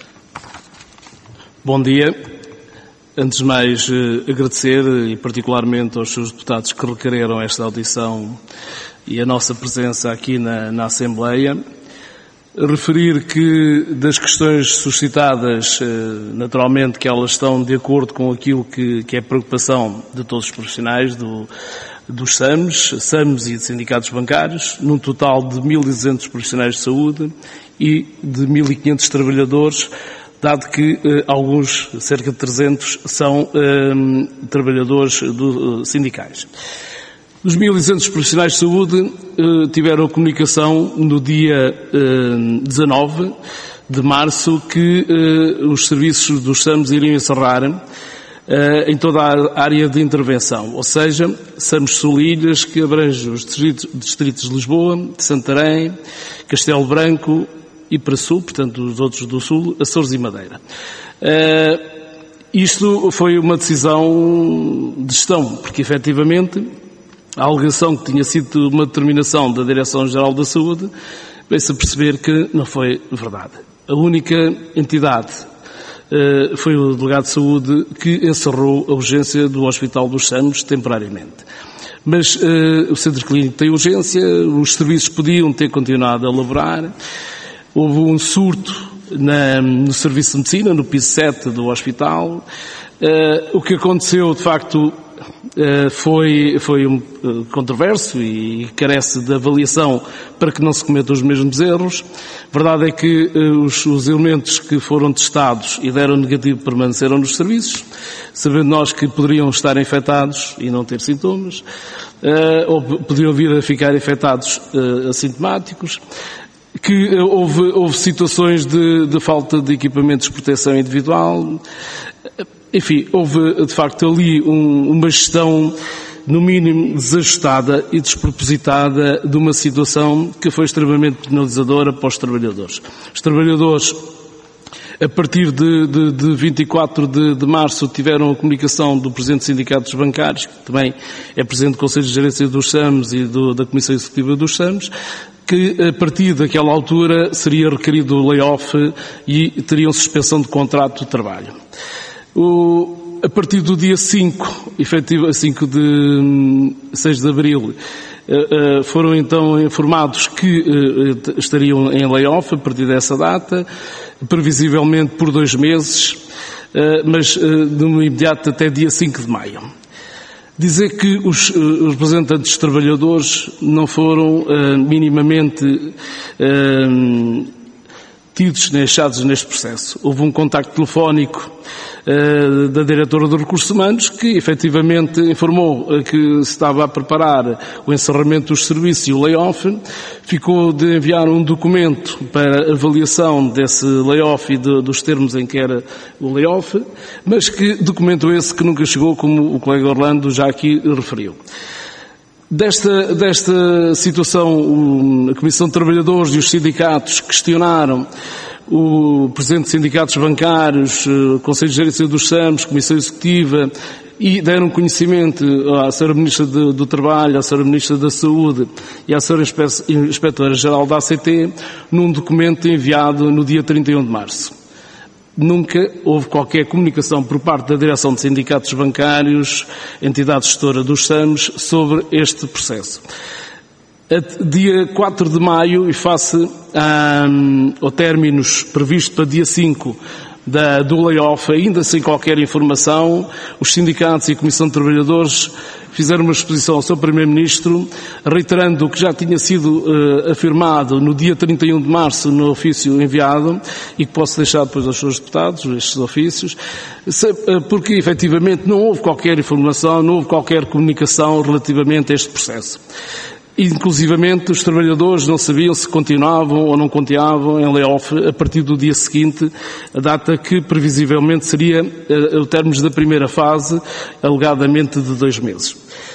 Bom dia. Antes de mais, eh, agradecer, e particularmente aos seus deputados que requereram esta audição e a nossa presença aqui na, na Assembleia. Referir que das questões suscitadas, naturalmente que elas estão de acordo com aquilo que, que é preocupação de todos os profissionais do, dos SAMs, SAMs e de sindicatos bancários, num total de mil e duzentos profissionais de saúde e de mil e quinhentos trabalhadores, dado que eh, alguns, cerca de trezentos, são eh, trabalhadores do, sindicais. Os mil e duzentos profissionais de saúde eh, tiveram a comunicação no dia eh, dezanove de março que eh, os serviços dos SAMs iriam encerrar eh, em toda a área de intervenção, ou seja, SAMs Sul-Ilhas, que abrange os distritos, distritos de Lisboa, de Santarém, Castelo Branco e para Sul, portanto os outros do Sul, Açores e Madeira. Eh, isto foi uma decisão de gestão, porque efetivamente a alegação que tinha sido uma determinação da Direção-Geral da Saúde veio-se a perceber que não foi verdade. A única entidade uh, foi o delegado de saúde que encerrou a urgência do Hospital dos Samos temporariamente. Mas uh, o centro clínico tem urgência, os serviços podiam ter continuado a laborar, houve um surto na, no serviço de medicina, no piso sete do hospital. Uh, o que aconteceu, de facto, uh, foi, foi um, uh, controverso e carece de avaliação para que não se cometam os mesmos erros. A verdade é que uh, os, os elementos que foram testados e deram negativo permaneceram nos serviços, sabendo nós que poderiam estar infectados e não ter sintomas, uh, ou podiam vir a ficar infectados uh, assintomáticos, que uh, houve, houve situações de, de falta de equipamentos de proteção individual. Enfim, houve de facto ali um, uma gestão, no mínimo, desajustada e despropositada de uma situação que foi extremamente penalizadora para os trabalhadores. Os trabalhadores, a partir de, de, de vinte e quatro de, de março, tiveram a comunicação do Presidente dos Sindicatos Bancários, que também é Presidente do Conselho de Gerência dos SAMs e do, da Comissão Executiva dos SAMs, que a partir daquela altura seria requerido o layoff e teriam suspensão de contrato de trabalho. O, a partir do dia cinco, efetivo, cinco de, seis de abril, uh, uh, foram então informados que uh, estariam em layoff a partir dessa data, previsivelmente por dois meses, uh, mas uh, no imediato até dia cinco de maio. Dizer que os, os representantes dos trabalhadores não foram uh, minimamente uh, tidos nem achados neste processo. Houve um contacto telefónico uh, da diretora dos Recursos Humanos que efetivamente informou uh, que se estava a preparar o encerramento dos serviços e o layoff. Ficou de enviar um documento para avaliação desse layoff e de, dos termos em que era o layoff, mas que documento esse que nunca chegou, como o colega Orlando já aqui referiu. Desta, desta situação, a Comissão de Trabalhadores e os sindicatos questionaram o Presidente de Sindicatos Bancários, o Conselho de Gerência dos SAMs, Comissão Executiva, e deram conhecimento à Senhora Ministra do, do Trabalho, à Senhora Ministra da Saúde e à Senhora Inspetora-Geral da A C T, num documento enviado no dia trinta e um de março. Nunca houve qualquer comunicação por parte da Direção de Sindicatos Bancários, entidade gestora dos SAMs, sobre este processo. Dia quatro de maio, e face a, ao términos previsto para dia cinco da, do layoff, ainda sem qualquer informação, os sindicatos e a Comissão de Trabalhadores fizeram uma exposição ao seu Primeiro-Ministro, reiterando o que já tinha sido uh, afirmado no dia trinta e um de março no ofício enviado, e que posso deixar depois aos seus deputados, estes ofícios, se, uh, porque efetivamente não houve qualquer informação, não houve qualquer comunicação relativamente a este processo. Inclusivamente, os trabalhadores não sabiam se continuavam ou não continuavam em layoff a partir do dia seguinte, a data que previsivelmente seria uh, o término da primeira fase, alegadamente de dois meses.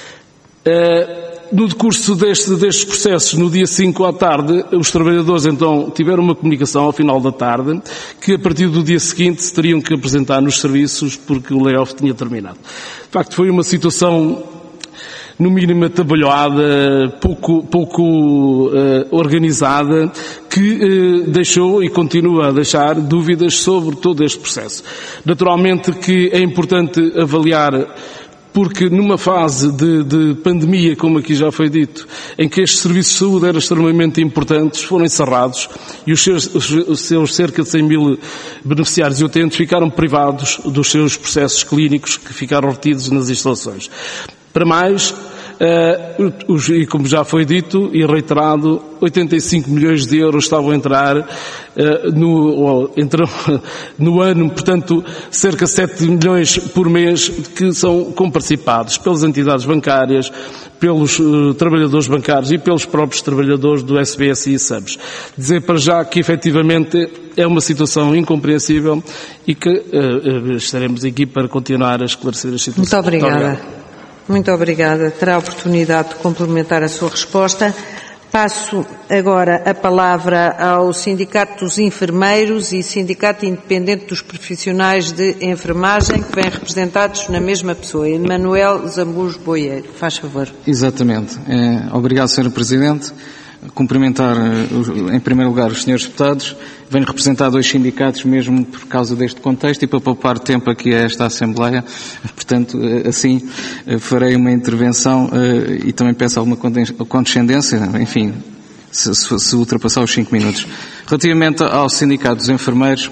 Uh, no decurso deste, destes processos, no dia cinco à tarde, os trabalhadores então tiveram uma comunicação ao final da tarde que a partir do dia seguinte se teriam que apresentar nos serviços porque o layoff tinha terminado. De facto, foi uma situação no mínimo atabalhoada, pouco, pouco uh, organizada, que uh, deixou e continua a deixar dúvidas sobre todo este processo. Naturalmente que é importante avaliar, porque numa fase de, de pandemia, como aqui já foi dito, em que estes serviços de saúde eram extremamente importantes, foram encerrados e os seus, os seus cerca de cem mil beneficiários e utentes ficaram privados dos seus processos clínicos que ficaram retidos nas instalações. Para mais, uh, os, e como já foi dito e reiterado, oitenta e cinco milhões de euros estavam a entrar uh, no, ou, entram, no ano, portanto, cerca de sete milhões por mês que são comparticipados pelas entidades bancárias, pelos uh, trabalhadores bancários e pelos próprios trabalhadores do S B S e SAMs. Dizer para já que, efetivamente, é uma situação incompreensível e que uh, uh, estaremos aqui para continuar a esclarecer as situações. Muito obrigada. Muito obrigada. Muito obrigada. Terá a oportunidade de complementar a sua resposta. Passo agora a palavra ao Sindicato dos Enfermeiros e Sindicato Independente dos Profissionais de Enfermagem, que vêm representados na mesma pessoa. Emanuel Zambujo Boieiro, faz favor. Exatamente. É, obrigado, senhora Presidente. cumprimentar, em primeiro lugar, os senhores deputados. Venho representar dois sindicatos mesmo por causa deste contexto e para poupar tempo aqui a esta Assembleia. Portanto, assim, farei uma intervenção e também peço alguma condescendência, enfim, se, se, se ultrapassar os cinco minutos. Relativamente ao Sindicato dos Enfermeiros,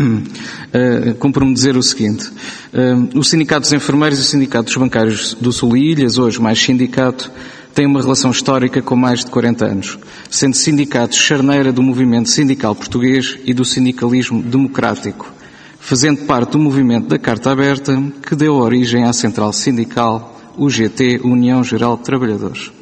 Uh, cumpro-me dizer o seguinte, uh, o Sindicato dos Enfermeiros e o Sindicato dos Bancários do Sul e Ilhas, hoje mais sindicato, têm uma relação histórica com mais de quarenta anos, sendo sindicatos charneira do movimento sindical português e do sindicalismo democrático, fazendo parte do movimento da Carta Aberta, que deu origem à Central Sindical U G T, União Geral de Trabalhadores.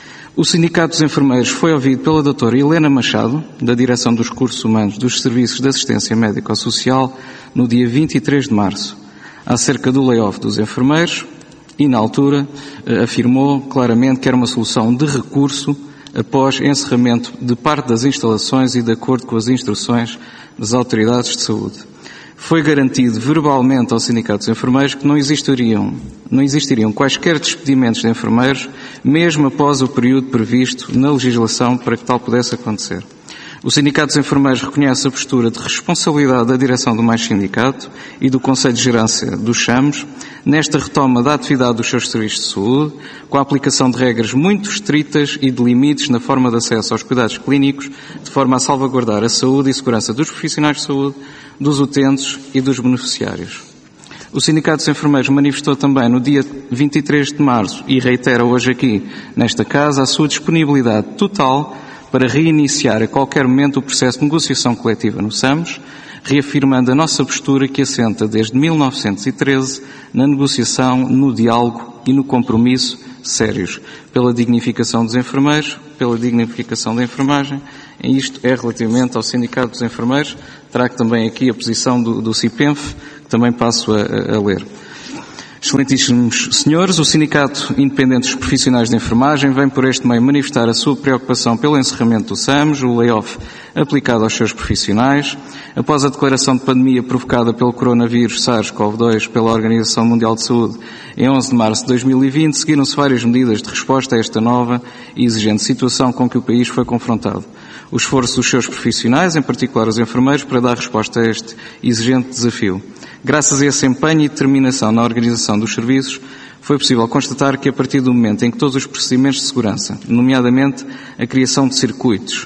O Sindicato dos Enfermeiros foi ouvido pela doutora Helena Machado, da Direção dos Recursos Humanos dos Serviços de Assistência Médico-Social, no dia vinte e três de março, acerca do layoff dos enfermeiros e, na altura, afirmou claramente que era uma solução de recurso após encerramento de parte das instalações e de acordo com as instruções das autoridades de saúde. Foi garantido verbalmente ao Sindicato dos Enfermeiros que não existiriam, não existiriam quaisquer despedimentos de enfermeiros, mesmo após o período previsto na legislação para que tal pudesse acontecer. O Sindicato dos Enfermeiros reconhece a postura de responsabilidade da direção do Mais Sindicato e do Conselho de Gerência dos SAMs nesta retoma da atividade dos seus serviços de saúde, com a aplicação de regras muito estritas e de limites na forma de acesso aos cuidados clínicos, de forma a salvaguardar a saúde e segurança dos profissionais de saúde, dos utentes e dos beneficiários. O Sindicato dos Enfermeiros manifestou também no dia vinte e três de março e reitera hoje aqui nesta Casa a sua disponibilidade total para reiniciar a qualquer momento o processo de negociação coletiva no SAMs, reafirmando a nossa postura que assenta desde mil novecentos e treze na negociação, no diálogo e no compromisso sérios pela dignificação dos enfermeiros, pela dignificação da enfermagem. E isto é relativamente ao Sindicato dos Enfermeiros. Trago também aqui a posição do, do CIPENF, que também passo a, a ler. Excelentíssimos senhores, o Sindicato Independente dos Profissionais de Enfermagem vem por este meio manifestar a sua preocupação pelo encerramento do SAMs, o layoff aplicado aos seus profissionais. Após a declaração de pandemia provocada pelo coronavírus SARS-CoV dois pela Organização Mundial de Saúde em onze de março de dois mil e vinte, seguiram-se várias medidas de resposta a esta nova e exigente situação com que o país foi confrontado. O esforço dos seus profissionais, em particular os enfermeiros, para dar resposta a este exigente desafio. Graças a esse empenho e determinação na organização dos serviços, foi possível constatar que a partir do momento em que todos os procedimentos de segurança, nomeadamente a criação de circuitos,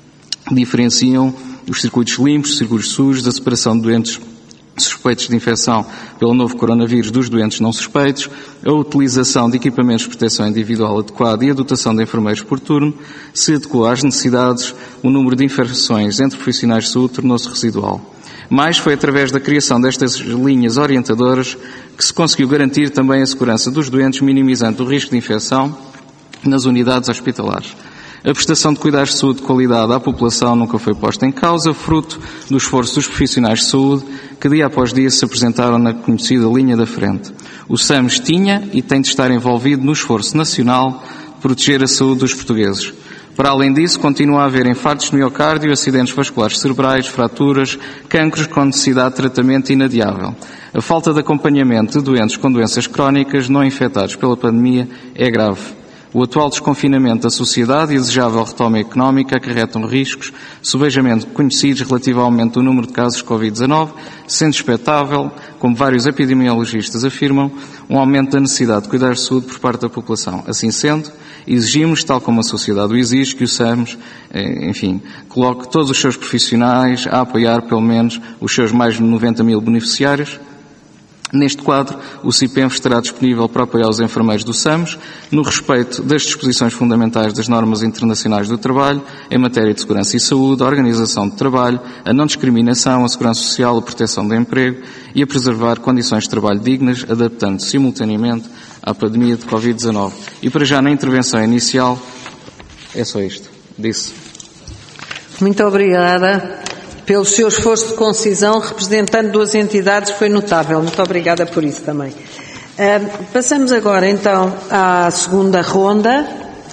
diferenciam os circuitos limpos, os circuitos sujos, a separação de doentes suspeitos de infecção pelo novo coronavírus dos doentes não suspeitos, a utilização de equipamentos de proteção individual adequado e a dotação de enfermeiros por turno, se adequou às necessidades, o número de infecções entre profissionais de saúde tornou-se residual. Mas foi através da criação destas linhas orientadoras que se conseguiu garantir também a segurança dos doentes, minimizando o risco de infecção nas unidades hospitalares. A prestação de cuidados de saúde de qualidade à população nunca foi posta em causa, fruto do esforço dos profissionais de saúde que dia após dia se apresentaram na conhecida linha da frente. O SAMs tinha e tem de estar envolvido no esforço nacional de proteger a saúde dos portugueses. Para além disso, continua a haver infartos de miocárdio, acidentes vasculares cerebrais, fraturas, cancros com necessidade de tratamento inadiável. A falta de acompanhamento de doentes com doenças crónicas não infectados pela pandemia é grave. O atual desconfinamento da sociedade e a desejável retoma económica acarretam riscos subejamente conhecidos relativo ao aumento do número de casos de covid dezanove, sendo expectável, como vários epidemiologistas afirmam, um aumento da necessidade de cuidados de saúde por parte da população. Assim sendo, exigimos, tal como a sociedade o exige, que o SAMs, enfim, coloque todos os seus profissionais a apoiar pelo menos os seus mais de noventa mil beneficiários. Neste quadro, o CIPENF estará disponível para apoiar os enfermeiros do SAMs no respeito das disposições fundamentais das normas internacionais do trabalho em matéria de segurança e saúde, a organização de trabalho, a não discriminação, a segurança social, a proteção do emprego e a preservar condições de trabalho dignas, adaptando simultaneamente à pandemia de covid dezanove. E para já na intervenção inicial, é só isto. Disse. Muito obrigada. Pelo seu esforço de concisão, representando duas entidades, foi notável. Muito obrigada por isso também. Uh, passamos agora, então, à segunda ronda.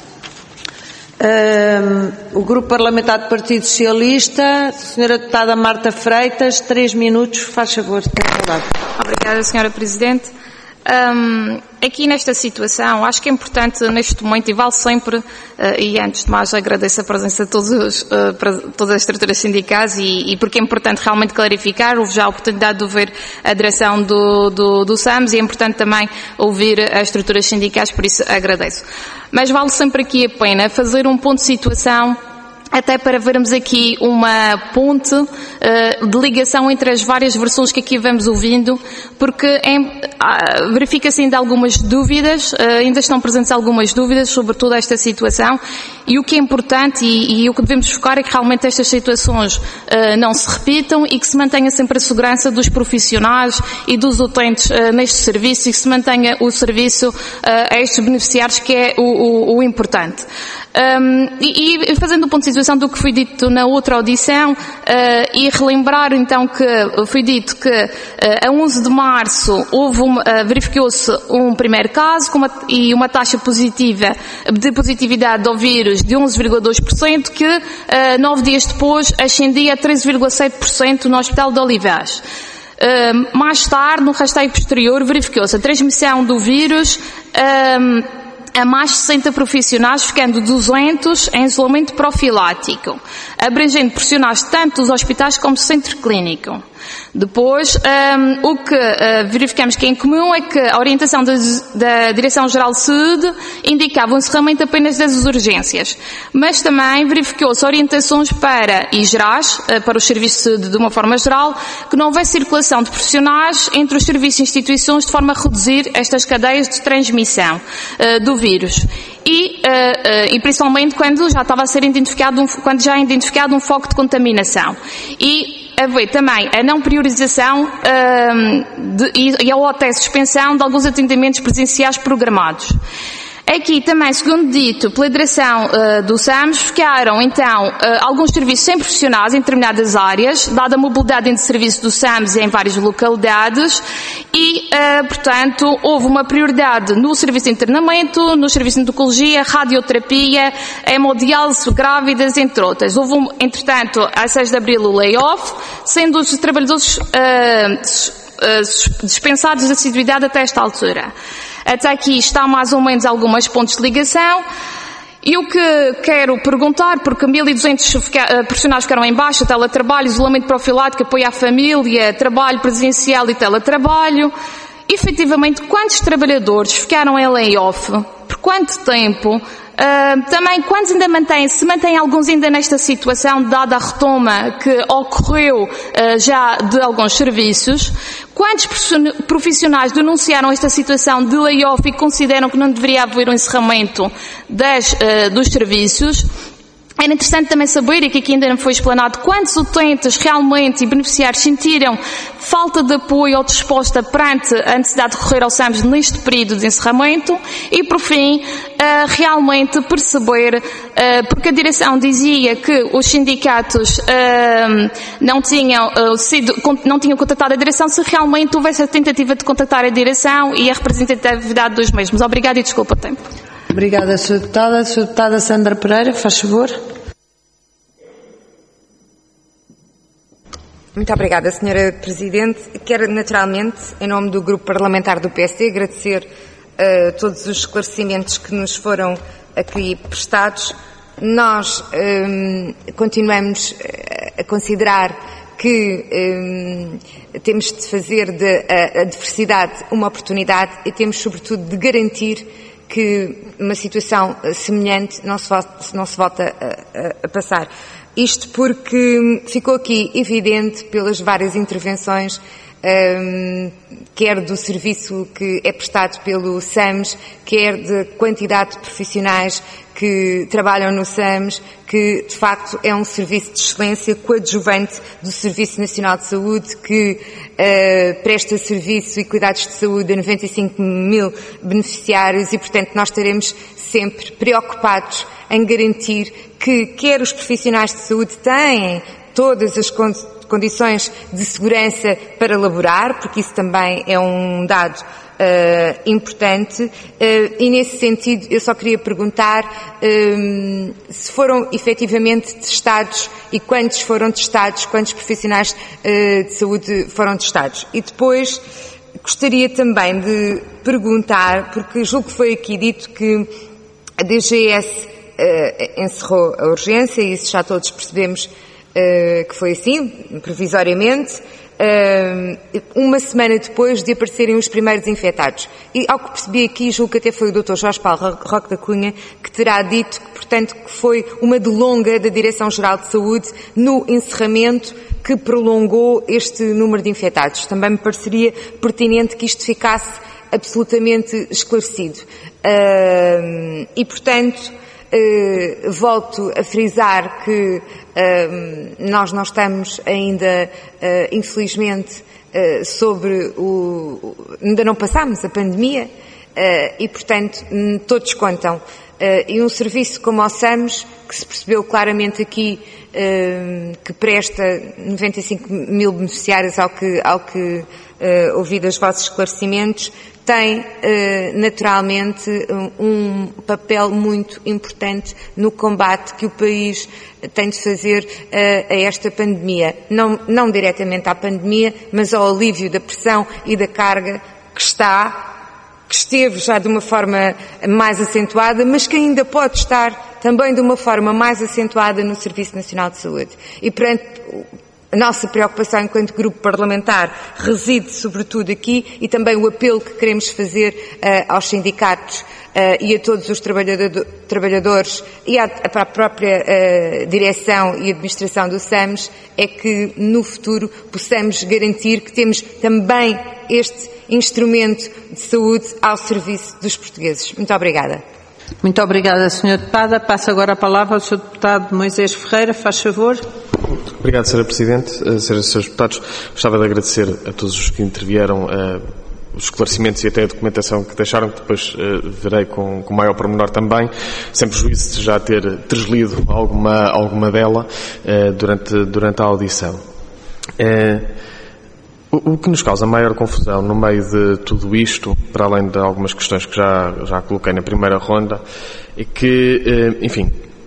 Uh, o Grupo Parlamentar do Partido Socialista, senhora Deputada Marta Freitas, três minutos, faz favor, tenha verdade. Obrigada, senhora Presidente. Um, aqui nesta situação, acho que é importante neste momento, e vale sempre, uh, e antes de mais agradeço a presença de todos os, uh, para todas as estruturas sindicais e, e porque é importante realmente clarificar, houve já a oportunidade de ouvir a direção do, do, do SAMS e é importante também ouvir as estruturas sindicais, por isso agradeço. Mas vale sempre aqui a pena fazer um ponto de situação, até para vermos aqui uma ponte uh, de ligação entre as várias versões que aqui vamos ouvindo, porque é, uh, verifica-se ainda algumas dúvidas, uh, ainda estão presentes algumas dúvidas sobre toda esta situação, e o que é importante e, e o que devemos focar é que realmente estas situações uh, não se repitam e que se mantenha sempre a segurança dos profissionais e dos utentes uh, neste serviço e que se mantenha o serviço uh, a estes beneficiários, que é o, o, o importante. Um, e, e fazendo o ponto de situação do que foi dito na outra audição, uh, e relembrar então que foi dito que uh, a onze de março houve um, uh, verificou-se um primeiro caso com uma, e uma taxa positiva de positividade ao vírus de onze vírgula dois por cento, que uh, nove dias depois ascendia a treze vírgula sete por cento no Hospital de Olivais. Uh, mais tarde, no rasteio posterior, verificou-se a transmissão do vírus um, a mais de sessenta profissionais, ficando duzentos em isolamento profilático, abrangendo profissionais tanto dos hospitais como do centro clínico. Depois, um, o que uh, verificamos que é em comum é que a orientação da, da Direção-Geral de Saúde indicava o encerramento apenas das urgências, mas também verificou-se orientações para, e gerais, uh, para os serviços de saúde de uma forma geral, que não houvesse circulação de profissionais entre os serviços e instituições de forma a reduzir estas cadeias de transmissão uh, do vírus. E, uh, uh, e principalmente quando já estava a ser identificado, um, quando já é identificado um foco de contaminação. E haver também a não priorização uh, de, e, e a ou até suspensão de alguns atendimentos presenciais programados. Aqui também, segundo dito pela direção uh, do SAMS, ficaram então uh, alguns serviços sem profissionais em determinadas áreas, dada a mobilidade entre serviços do SAMS em várias localidades e, uh, portanto, houve uma prioridade no serviço de internamento, no serviço de oncologia, radioterapia, hemodiálise, grávidas, entre outras. Houve, um, entretanto, a seis de abril o layoff, sendo os trabalhadores uh, dispensados de assiduidade até esta altura. Até aqui está mais ou menos alguns pontos de ligação. E o que quero perguntar, porque mil e duzentos profissionais ficaram em baixa, teletrabalho, isolamento profilático, apoio à família, trabalho presencial e teletrabalho, efetivamente quantos trabalhadores ficaram em layoff, por quanto tempo? Uh, também, quantos ainda mantêm, se mantêm alguns ainda nesta situação, dada a retoma que ocorreu uh, já de alguns serviços, quantos profissionais denunciaram esta situação de layoff e consideram que não deveria haver um encerramento das, uh, dos serviços? Era interessante também saber, e que aqui ainda não foi explanado, quantos utentes realmente e beneficiários sentiram falta de apoio ou de resposta perante a necessidade de recorrer ao SAMS neste período de encerramento e, por fim, realmente perceber, porque a direção dizia que os sindicatos não tinham sido, não tinham contatado a direção, se realmente houvesse a tentativa de contactar a direção e a representatividade dos mesmos. Obrigada e desculpa o tempo. Obrigada, senhora Deputada. senhora Deputada Sandra Pereira, faz favor. Muito obrigada, senhora Presidente. Quero, naturalmente, em nome do Grupo Parlamentar do P S D, agradecer uh, todos os esclarecimentos que nos foram aqui prestados. Nós um, continuamos a considerar que um, temos de fazer de, a, a diversidade uma oportunidade e temos, sobretudo, de garantir que uma situação semelhante não se volta, não se volta a, a, a passar. Isto porque ficou aqui evidente pelas várias intervenções, um, quer do serviço que é prestado pelo SAMS, quer da quantidade de profissionais que trabalham no SAMS, que de facto é um serviço de excelência coadjuvante do Serviço Nacional de Saúde, que uh, presta serviço e cuidados de saúde a noventa e cinco mil beneficiários e, portanto, nós estaremos sempre preocupados em garantir que quer os profissionais de saúde têm todas as condições de segurança para laborar, porque isso também é um dado uh, importante, uh, e nesse sentido eu só queria perguntar um, se foram efetivamente testados e quantos foram testados, quantos profissionais uh, de saúde foram testados. E depois, gostaria também de perguntar, porque julgo que foi aqui dito que a D G S uh, encerrou a urgência, e isso já todos percebemos uh, que foi assim, provisoriamente, uh, uma semana depois de aparecerem os primeiros infectados. E ao que percebi aqui, julgo que até foi o doutor Jorge Paulo Roque da Cunha que terá dito que, portanto, que foi uma delonga da Direção-Geral de Saúde no encerramento que prolongou este número de infectados. Também me pareceria pertinente que isto ficasse absolutamente esclarecido. Uh, e, portanto, uh, volto a frisar que uh, nós não estamos ainda, uh, infelizmente, uh, sobre o... ainda não passámos a pandemia uh, e, portanto, todos contam. Uh, e um serviço como o SAMS, que se percebeu claramente aqui uh, que presta noventa e cinco mil beneficiários ao que, ao que uh, ouvi dos vossos esclarecimentos, tem uh, naturalmente um, um papel muito importante no combate que o país tem de fazer uh, a esta pandemia. Não, não diretamente à pandemia, mas ao alívio da pressão e da carga que está, que esteve já de uma forma mais acentuada, mas que ainda pode estar também de uma forma mais acentuada no Serviço Nacional de Saúde. E, perante a nossa preocupação enquanto grupo parlamentar reside sobretudo aqui, e também o apelo que queremos fazer uh, aos sindicatos uh, e a todos os trabalhador, trabalhadores e à, à própria uh, direção e administração do SAMS, é que no futuro possamos garantir que temos também este instrumento de saúde ao serviço dos portugueses. Muito obrigada. Muito obrigada, senhora Deputada. Passo agora a palavra ao senhor Deputado Moisés Ferreira. Faz favor. Obrigado, senhora Presidente. Senhoras e senhores deputados, gostava de agradecer a todos os que intervieram uh, os esclarecimentos e até a documentação que deixaram, que depois uh, verei com, com maior pormenor também, sem prejuízo de já ter translido alguma, alguma dela uh, durante, durante a audição. Uh, O que nos causa maior confusão no meio de tudo isto, para além de algumas questões que já, já coloquei na primeira ronda, é que, enfim,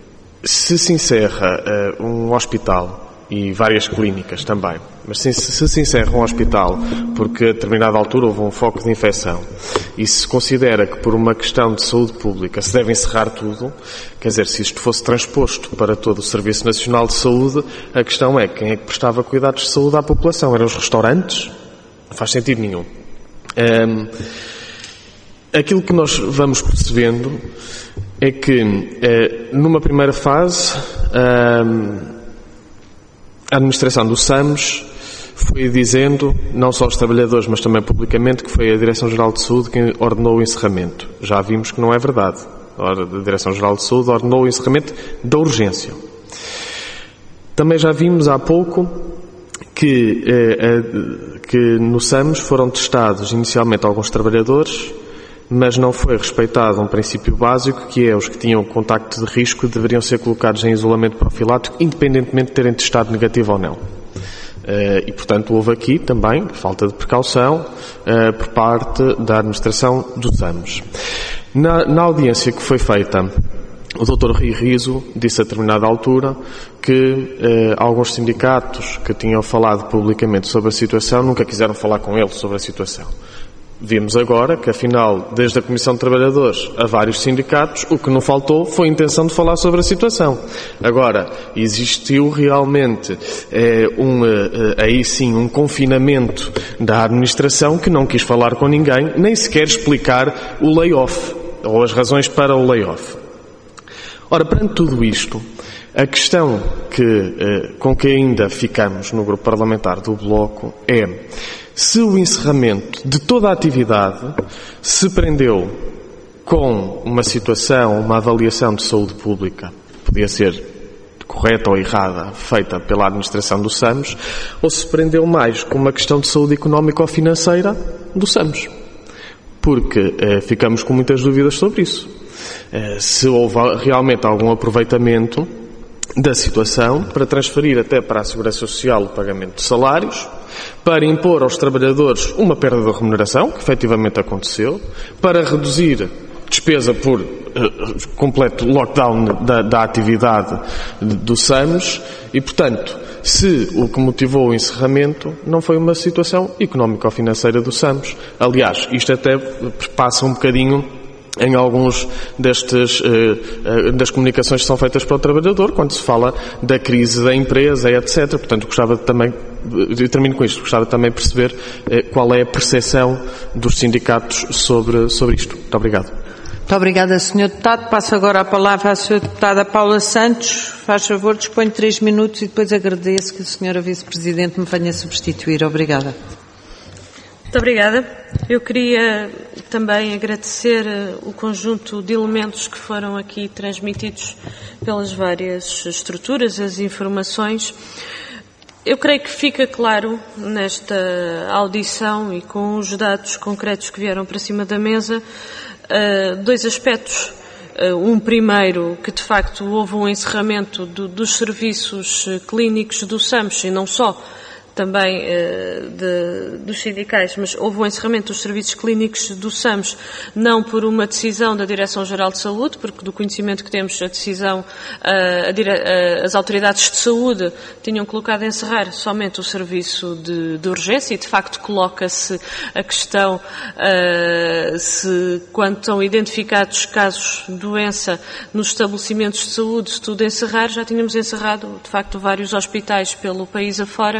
se se encerra um hospital e várias clínicas também, mas se, se se encerra um hospital porque a determinada altura houve um foco de infecção e se considera que por uma questão de saúde pública se deve encerrar tudo, quer dizer, se isto fosse transposto para todo o Serviço Nacional de Saúde, a questão é quem é que prestava cuidados de saúde à população? Eram os restaurantes? Não faz sentido nenhum. Um, aquilo que nós vamos percebendo é que, uh, numa primeira fase, um, a administração do SAMS foi dizendo, não só aos trabalhadores, mas também publicamente, que foi a Direção-Geral de Saúde quem ordenou o encerramento. Já vimos que não é verdade. A Direção-Geral de Saúde ordenou o encerramento da urgência. Também já vimos há pouco que, eh, que no SAMS foram testados inicialmente alguns trabalhadores, mas não foi respeitado um princípio básico, que é os que tinham contacto de risco deveriam ser colocados em isolamento profilático, independentemente de terem testado negativo ou não. E, portanto, houve aqui também falta de precaução por parte da administração do SAMS. Na, na audiência que foi feita, o doutor Rui Riso disse a determinada altura que eh, alguns sindicatos que tinham falado publicamente sobre a situação nunca quiseram falar com ele sobre a situação. Vimos agora que, afinal, desde a Comissão de Trabalhadores a vários sindicatos, o que não faltou foi a intenção de falar sobre a situação. Agora, existiu realmente, eh, um, eh, aí sim, um confinamento da administração que não quis falar com ninguém, nem sequer explicar o layoff, ou as razões para o layoff. Ora, perante tudo isto, a questão que, eh, com que ainda ficamos no grupo parlamentar do Bloco é se o encerramento de toda a atividade se prendeu com uma situação, uma avaliação de saúde pública, podia ser correta ou errada, feita pela administração do SAMS, ou se prendeu mais com uma questão de saúde económica ou financeira do SAMS. Porque eh, ficamos com muitas dúvidas sobre isso. Eh, se houve realmente algum aproveitamento da situação para transferir até para a Segurança Social o pagamento de salários, para impor aos trabalhadores uma perda de remuneração, que efetivamente aconteceu, para reduzir despesa por uh, completo lockdown da, da atividade do SAMS e, portanto, se o que motivou o encerramento não foi uma situação económico-financeira do SAMS. Aliás, isto até passa um bocadinho em alguns destes, uh, uh, das comunicações que são feitas para o trabalhador, quando se fala da crise da empresa, etcétera. Portanto, gostava de também, eu termino com isto, gostava de também perceber uh, qual é a percepção dos sindicatos sobre, sobre isto. Muito obrigado. Muito obrigada, senhor Deputado. Passo agora a palavra à senhora Deputada Paula Santos. Faz favor, dispõe de três minutos e depois agradeço que a senhora Vice-Presidente me venha substituir. Obrigada. Muito obrigada. Eu queria também agradecer o conjunto de elementos que foram aqui transmitidos pelas várias estruturas, as informações. Eu creio que fica claro nesta audição e com os dados concretos que vieram para cima da mesa, dois aspectos. Um primeiro, que de facto houve um encerramento do, dos serviços clínicos do SAMS e não só, também uh, de, dos sindicais, mas houve um encerramento dos serviços clínicos do SAMS, não por uma decisão da Direção-Geral de Saúde, porque do conhecimento que temos, a decisão, uh, a dire, uh, as autoridades de saúde tinham colocado a encerrar somente o serviço de, de urgência e, de facto, coloca-se a questão uh, se, quando estão identificados casos de doença nos estabelecimentos de saúde, se tudo encerrar, já tínhamos encerrado, de facto, vários hospitais pelo país afora,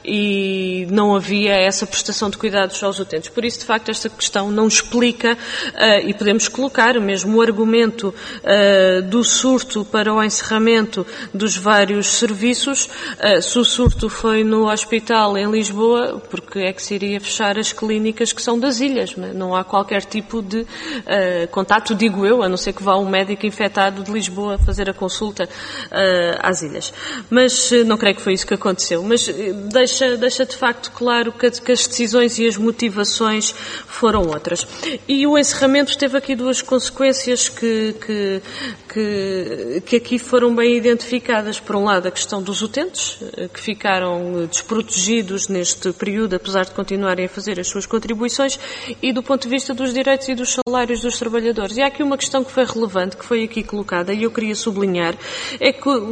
e não havia essa prestação de cuidados aos utentes. Por isso, de facto, esta questão não explica, uh, e podemos colocar mesmo o argumento uh, do surto para o encerramento dos vários serviços. Uh, se o surto foi no hospital em Lisboa, porque é que se iria fechar as clínicas que são das ilhas? Não há qualquer tipo de uh, contato, digo eu, a não ser que vá um médico infectado de Lisboa fazer a consulta uh, às ilhas. Mas uh, não creio que foi isso que aconteceu. Mas uh, Deixa, deixa de facto claro que, que as decisões e as motivações foram outras. E o encerramento teve aqui duas consequências que, que, que, que aqui foram bem identificadas. Por um lado, a questão dos utentes, que ficaram desprotegidos neste período, apesar de continuarem a fazer as suas contribuições, e do ponto de vista dos direitos e dos salários dos trabalhadores. E há aqui uma questão que foi relevante, que foi aqui colocada, e eu queria sublinhar, é que o,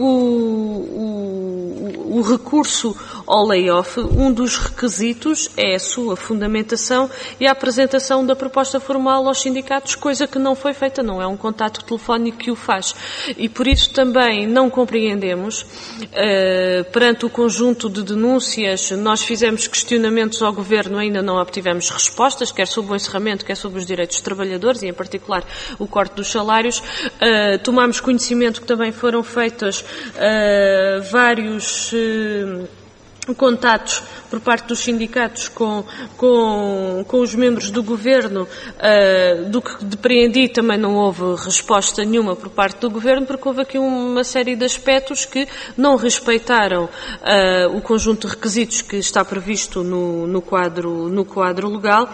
o, o recurso ao layoff, um dos requisitos é a sua fundamentação e a apresentação da proposta formal aos sindicatos, coisa que não foi feita, não é um contacto telefónico que o faz. E por isso também não compreendemos, eh, perante o conjunto de denúncias, nós fizemos questionamentos ao Governo, ainda não obtivemos respostas, quer sobre o encerramento, quer sobre os direitos dos trabalhadores e, em particular, o corte dos salários. Eh, tomámos conhecimento que também foram feitos eh, vários eh, contatos por parte dos sindicatos com, com, com os membros do Governo, uh, do que depreendi também não houve resposta nenhuma por parte do Governo, porque houve aqui uma série de aspectos que não respeitaram uh, o conjunto de requisitos que está previsto no, no, quadro, no quadro legal.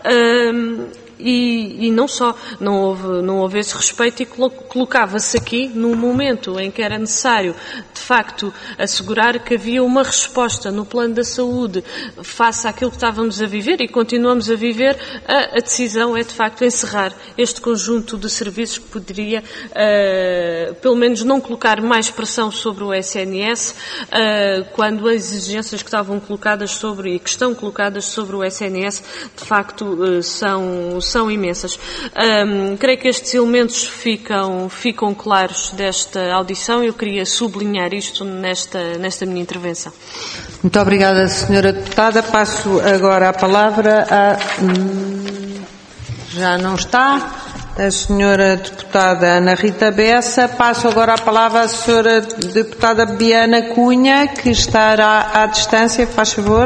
Uh, E, e não só, não houve, não houve esse respeito e colocava-se aqui num momento em que era necessário, de facto, assegurar que havia uma resposta no plano da saúde face àquilo que estávamos a viver e continuamos a viver, a, a decisão é, de facto, encerrar este conjunto de serviços que poderia, uh, pelo menos, não colocar mais pressão sobre o S N S, uh, quando as exigências que estavam colocadas sobre e que estão colocadas sobre o S N S, de facto, uh, são são imensas. Um, creio que estes elementos ficam, ficam claros desta audição e eu queria sublinhar isto nesta, nesta minha intervenção. Muito obrigada, senhora Deputada. Passo agora a palavra a... Já não está. A senhora Deputada Ana Rita Bessa. Passo agora a palavra à senhora Deputada Biana Cunha, que estará à distância. Faz favor.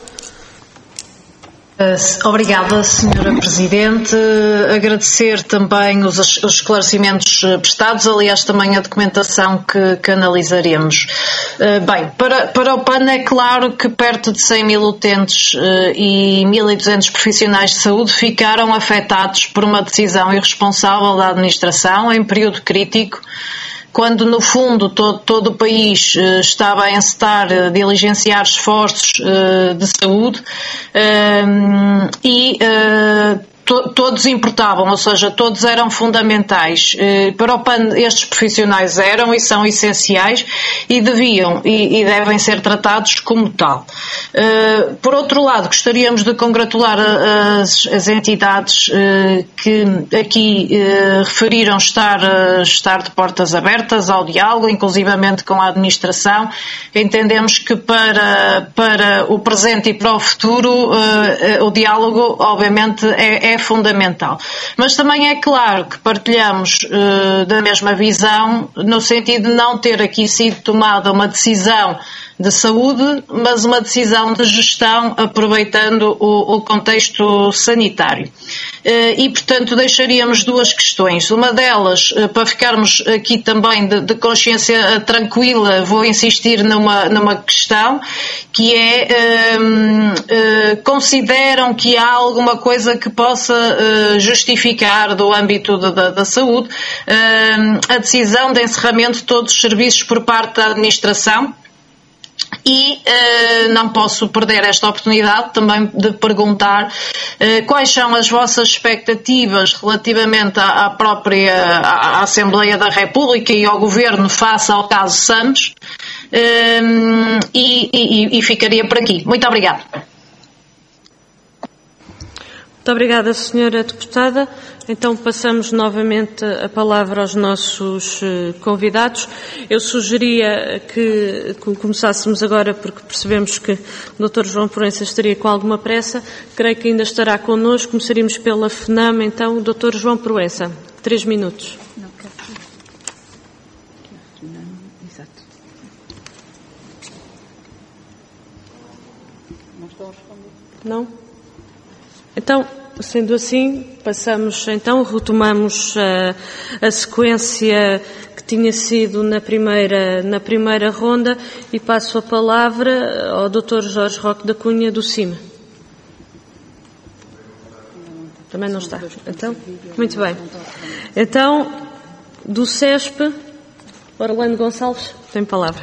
Obrigada, senhora Presidente. Agradecer também os, os esclarecimentos prestados, aliás, também a documentação que, que analisaremos. Bem, para, para o P A N é claro que perto de cem mil utentes e mil e duzentos profissionais de saúde ficaram afetados por uma decisão irresponsável da administração em período crítico, quando no fundo todo, todo o país uh, estava a encetar, uh, diligenciar esforços uh, de saúde uh, e uh, to, todos importavam, ou seja, todos eram fundamentais. Para o P A N estes profissionais eram e são essenciais e deviam e, e devem ser tratados como tal. Por outro lado, gostaríamos de congratular as, as entidades que aqui referiram estar, estar de portas abertas ao diálogo, inclusivamente com a administração. Entendemos que para, para o presente e para o futuro o diálogo obviamente é, é fundamental. Mas também é claro que partilhamos da mesma visão no sentido de não ter aqui sido tomada uma decisão de saúde, mas uma decisão de gestão aproveitando o, o contexto sanitário. E, portanto, deixaríamos duas questões. Uma delas, para ficarmos aqui também de, de consciência tranquila, vou insistir numa, numa questão, que é, um, uh, consideram que há alguma coisa que possa uh, justificar, do âmbito da, da, da saúde, uh, a decisão de encerramento de todos os serviços por parte da administração? E uh, não posso perder esta oportunidade também de perguntar uh, quais são as vossas expectativas relativamente à, à própria à, à Assembleia da República e ao Governo face ao caso SAMS, uh, e, e, e ficaria por aqui. Muito obrigada. Muito obrigada, senhora Deputada. Então passamos novamente a palavra aos nossos convidados. Eu sugeria que começássemos agora, porque percebemos que o doutor João Proença estaria com alguma pressa. Creio que ainda estará connosco. Começaríamos pela FNAM, então, o doutor João Proença. Três minutos. Não? Então, sendo assim, passamos, então, retomamos a, a sequência que tinha sido na primeira, na primeira ronda e passo a palavra ao doutor Jorge Roque da Cunha, do C I M. Também não está. Então, muito bem. Então, do CESP, Orlando Gonçalves, tem palavra.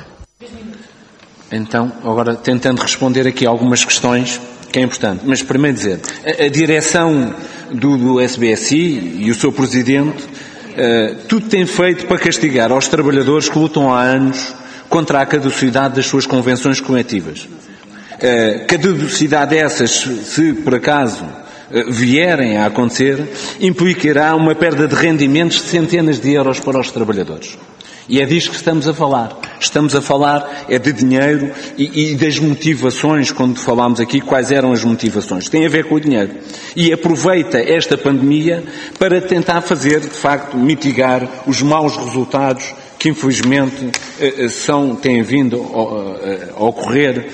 Então, agora tentando responder aqui algumas questões, que é importante. Mas primeiro dizer, a, a direção do, do S B S I e o seu Presidente, uh, tudo tem feito para castigar aos trabalhadores que lutam há anos contra a caducidade das suas convenções coletivas. Uh, caducidade dessas, se por acaso uh, vierem a acontecer, implicará uma perda de rendimentos de centenas de euros para os trabalhadores. E é disto que estamos a falar. Estamos a falar é de dinheiro e, e das motivações, quando falámos aqui, quais eram as motivações. Tem a ver com o dinheiro. E aproveita esta pandemia para tentar fazer, de facto, mitigar os maus resultados que, infelizmente, são, têm vindo a ocorrer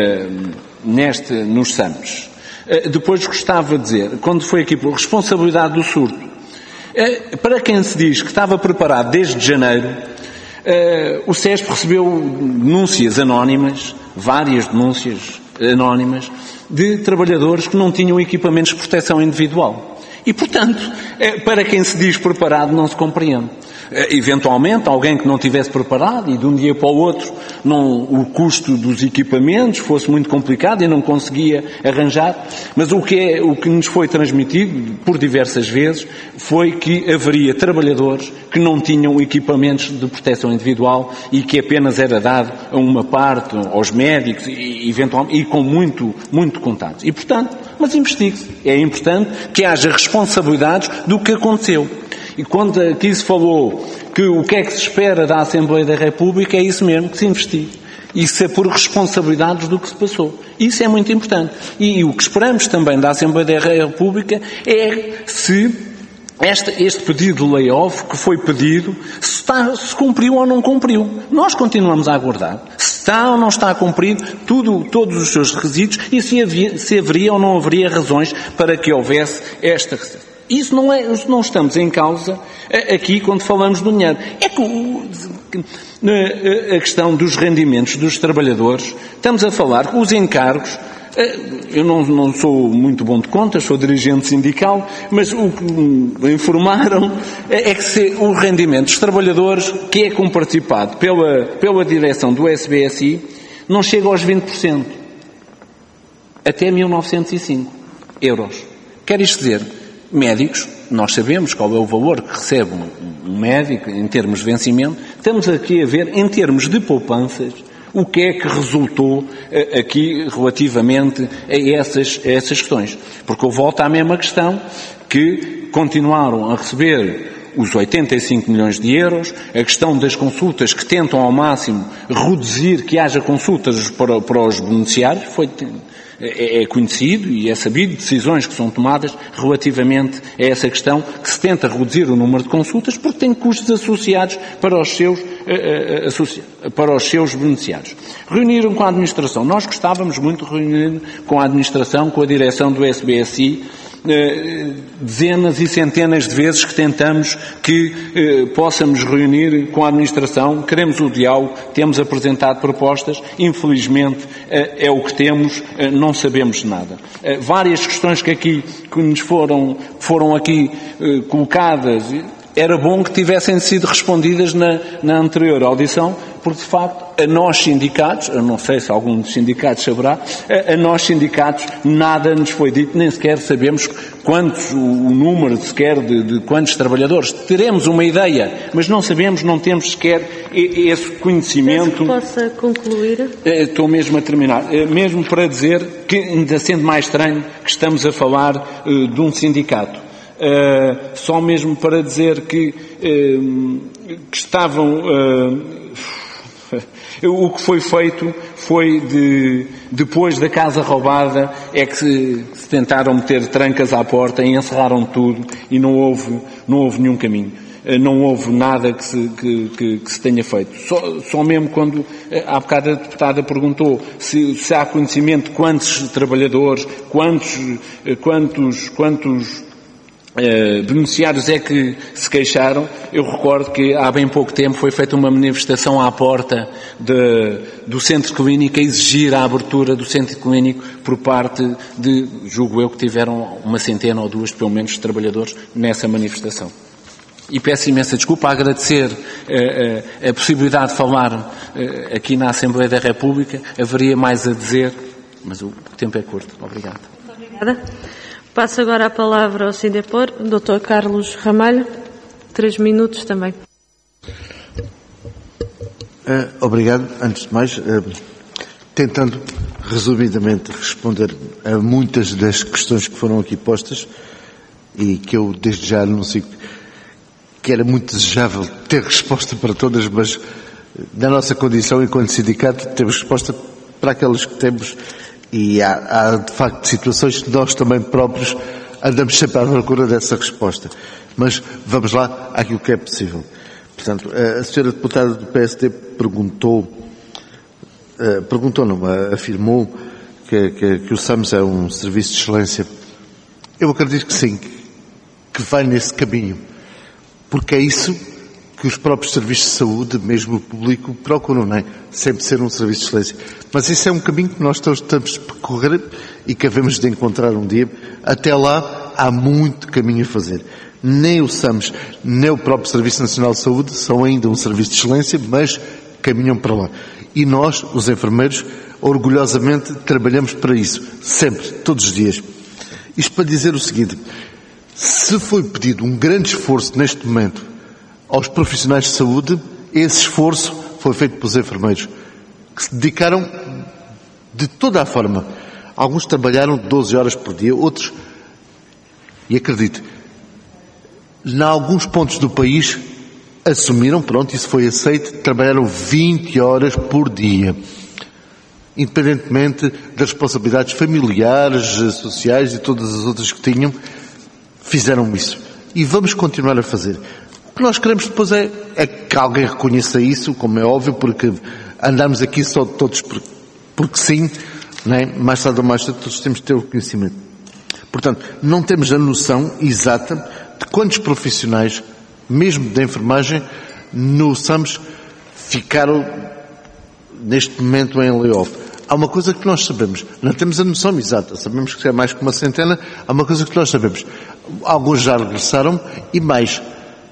neste, nos SAMs. Depois gostava de dizer, quando foi aqui por responsabilidade do surto, para quem se diz que estava preparado desde janeiro, Uh, o CESP recebeu denúncias anónimas, várias denúncias anónimas, de trabalhadores que não tinham equipamentos de proteção individual. E, portanto, uh, para quem se diz preparado, não se compreende. Uh, eventualmente, alguém que não tivesse preparado e de um dia para o outro não, o custo dos equipamentos fosse muito complicado e não conseguia arranjar, mas o que, é, o que nos foi transmitido por diversas vezes foi que haveria trabalhadores que não tinham equipamentos de proteção individual e que apenas era dado a uma parte, aos médicos, e, eventualmente, e com muito, muito contato. E, portanto, mas investigue-se. É importante que haja responsabilidades do que aconteceu. E quando aqui se falou que o que é que se espera da Assembleia da República, é isso mesmo, que se investigue. Isso é por responsabilidades do que se passou. Isso é muito importante. E, e o que esperamos também da Assembleia da República é se Este, este pedido de layoff que foi pedido, se, está, se cumpriu ou não cumpriu. Nós continuamos a aguardar. Se está ou não está cumprido tudo, todos os seus requisitos e se, havia, se haveria ou não haveria razões para que houvesse esta. Isso não é, não estamos em causa aqui quando falamos do dinheiro. É que a questão dos rendimentos dos trabalhadores, estamos a falar que os encargos. Eu não, não sou muito bom de contas, sou dirigente sindical, mas o que me informaram é que se, o rendimento dos trabalhadores, que é comparticipado pela, pela direção do S B S I, não chega aos vinte por cento. Até mil novecentos e cinco euros. Quer isto dizer, Médicos, nós sabemos qual é o valor que recebe um médico em termos de vencimento. Estamos aqui a ver, em termos de poupanças, o que é que resultou aqui relativamente a essas, a essas questões. Porque eu volto à mesma questão, que continuaram a receber os oitenta e cinco milhões de euros, a questão das consultas que tentam ao máximo reduzir, que haja consultas para, para os beneficiários, foi, é, é conhecido e é sabido decisões que são tomadas relativamente a essa questão, que se tenta reduzir o número de consultas porque tem custos associados para os seus, para os seus beneficiários. Reuniram com a administração. Nós gostávamos muito de reunir com a administração, com a direção do S B S I, dezenas e centenas de vezes que tentamos que eh, possamos reunir com a administração, queremos o diálogo, temos apresentado propostas, infelizmente eh, é o que temos, eh, não sabemos nada. Eh, várias questões que aqui que nos foram, foram aqui eh, colocadas, era bom que tivessem sido respondidas na, na anterior audição, porque de facto a nós sindicatos, eu não sei se algum dos sindicatos saberá, a, a nós sindicatos nada nos foi dito, nem sequer sabemos quantos, o, o número sequer de, de quantos trabalhadores. Teremos uma ideia, mas não sabemos, não temos sequer esse conhecimento. Possa concluir? Estou mesmo a terminar. Mesmo para dizer que, ainda sendo mais estranho, que estamos a falar uh, de um sindicato. Uh, só mesmo para dizer que, uh, que estavam, uh, o que foi feito foi de, depois da casa roubada, é que se, se tentaram meter trancas à porta e encerraram tudo e não houve, não houve nenhum caminho. Uh, não houve nada que se, que, que, que se tenha feito. Só, só mesmo quando, uh, há bocado a deputada perguntou se, se há conhecimento de quantos trabalhadores, quantos, uh, quantos, quantos Uh, beneficiários é que se queixaram. Eu recordo que há bem pouco tempo foi feita uma manifestação à porta de, do centro clínico a exigir a abertura do centro clínico por parte de, julgo eu, que tiveram uma centena ou duas, pelo menos, de trabalhadores nessa manifestação. E peço imensa desculpa, a agradecer uh, uh, a possibilidade de falar uh, aqui na Assembleia da República. Haveria mais a dizer, mas o tempo é curto. Obrigado. Muito obrigada. Passo agora a palavra ao Sindepor, doutor Carlos Ramalho. Três minutos também. Uh, obrigado. Antes de mais, uh, tentando resumidamente responder a muitas das questões que foram aqui postas e que eu desde já anuncio que era muito desejável ter resposta para todas, mas na nossa condição enquanto sindicato temos resposta para aquelas que temos. E há, há, de facto, situações que nós também próprios andamos sempre à procura dessa resposta. Mas vamos lá àquilo que é possível. Portanto, a senhora deputada do P S D perguntou, uh, perguntou não, afirmou que, que, que o SAMS é um serviço de excelência. Eu acredito que sim, que vai nesse caminho. Porque é isso que os próprios serviços de saúde, mesmo o público, procuram, não é? Sempre ser um serviço de excelência. Mas isso é um caminho que nós todos estamos a percorrer e que havemos de encontrar um dia. Até lá, há muito caminho a fazer. Nem o SAMS, nem o próprio Serviço Nacional de Saúde são ainda um serviço de excelência, mas caminham para lá. E nós, os enfermeiros, orgulhosamente trabalhamos para isso. Sempre, todos os dias. Isto para dizer o seguinte: se foi pedido um grande esforço neste momento aos profissionais de saúde, esse esforço foi feito pelos enfermeiros, que se dedicaram de toda a forma. Alguns trabalharam doze horas por dia, outros, e acredito, em alguns pontos do país, assumiram, pronto, isso foi aceito, trabalharam vinte horas por dia. Independentemente das responsabilidades familiares, sociais e todas as outras que tinham, fizeram isso. E vamos continuar a fazer. O que nós queremos depois é, é que alguém reconheça isso, como é óbvio, porque andamos aqui só todos por, porque sim, não é? Mais tarde ou mais tarde todos temos de ter o conhecimento. Portanto, não temos a noção exata de quantos profissionais, mesmo da enfermagem, no SAMS, ficaram neste momento em layoff. Há uma coisa que nós sabemos, não temos a noção exata, sabemos que é mais que uma centena, há uma coisa que nós sabemos. Alguns já regressaram e mais.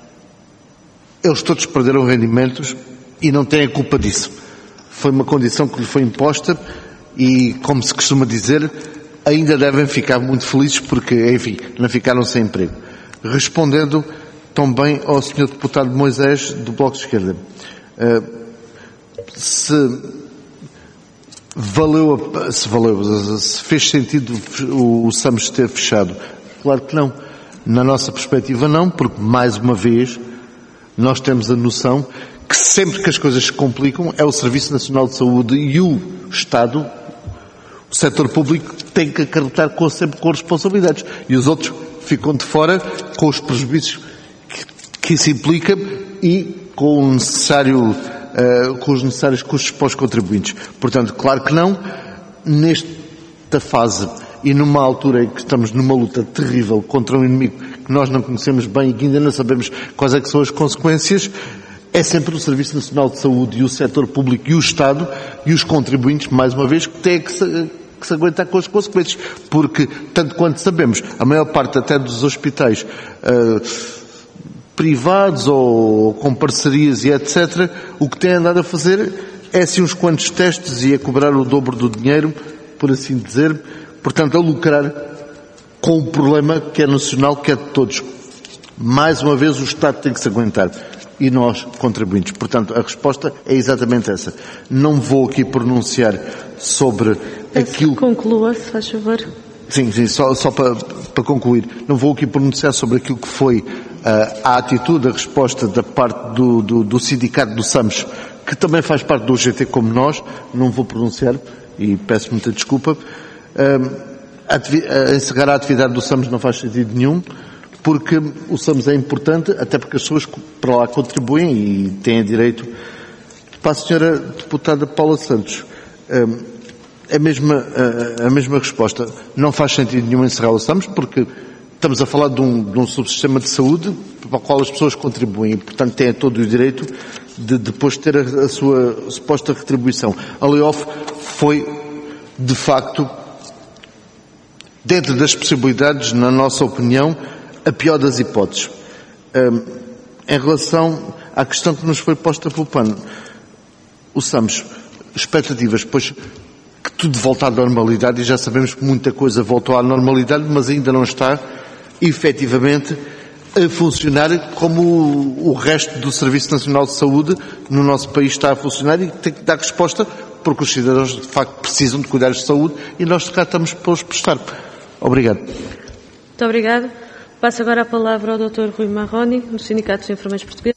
Eles todos perderam rendimentos e não têm a culpa disso. Foi uma condição que lhe foi imposta e, como se costuma dizer, ainda devem ficar muito felizes porque, enfim, não ficaram sem emprego. Respondendo também ao senhor Deputado Moisés, do Bloco de Esquerda. Se valeu, se valeu, se fez sentido o SAMS ter fechado? Claro que não. Na nossa perspectiva não, porque, mais uma vez, nós temos a noção que sempre que as coisas se complicam, é o Serviço Nacional de Saúde e o Estado, o setor público, tem que acarretar com, sempre com responsabilidades. E os outros ficam de fora com os prejuízos que, que isso implica e com o necessário, uh, com os necessários custos para os contribuintes. Portanto, claro que não, nesta fase e numa altura em que estamos numa luta terrível contra um inimigo que nós não conhecemos bem e que ainda não sabemos quais é que são as consequências, é sempre o Serviço Nacional de Saúde e o setor público e o Estado e os contribuintes, mais uma vez, que têm que se, que se aguentar com as consequências. Porque, tanto quanto sabemos, a maior parte até dos hospitais uh, privados ou com parcerias e etcétera, o que têm andado a fazer é assim uns quantos testes e a cobrar o dobro do dinheiro, por assim dizer, portanto a lucrar com o problema que é nacional, que é de todos. Mais uma vez o Estado tem que se aguentar e nós, contribuintes. Portanto, a resposta é exatamente essa. Não vou aqui pronunciar sobre Peço aquilo... que conclua, se faz favor. Sim, sim, só, só para, para concluir. Não vou aqui pronunciar sobre aquilo que foi uh, a atitude, a resposta da parte do, do, do sindicato do SAMS, que também faz parte do U G T como nós. Não vou pronunciar e peço muita desculpa. Uh, ativi- uh, encerrar a atividade do SAMS não faz sentido nenhum, porque o SAMS é importante, até porque as pessoas para lá contribuem e têm direito. Para a senhora deputada Paula Santos, a mesma, a mesma resposta. Não faz sentido nenhum encerrar o SAMS, porque estamos a falar de um, de um subsistema de saúde para o qual as pessoas contribuem e, portanto, têm todo o direito de depois ter a, a sua suposta retribuição. A layoff foi, de facto, dentro das possibilidades, na nossa opinião, a pior das hipóteses. Um, em relação à questão que nos foi posta pelo P A N, o SAMS, expectativas, pois que tudo volta à normalidade, e já sabemos que muita coisa voltou à normalidade, mas ainda não está, efetivamente, a funcionar como o, o resto do Serviço Nacional de Saúde no nosso país está a funcionar e tem que dar resposta, porque os cidadãos, de facto, precisam de cuidados de saúde e nós cá estamos para os prestar. Obrigado. Muito obrigado. Passo agora a palavra ao doutor Rui Marroni, do Sindicato dos Enfermeiros Portugueses.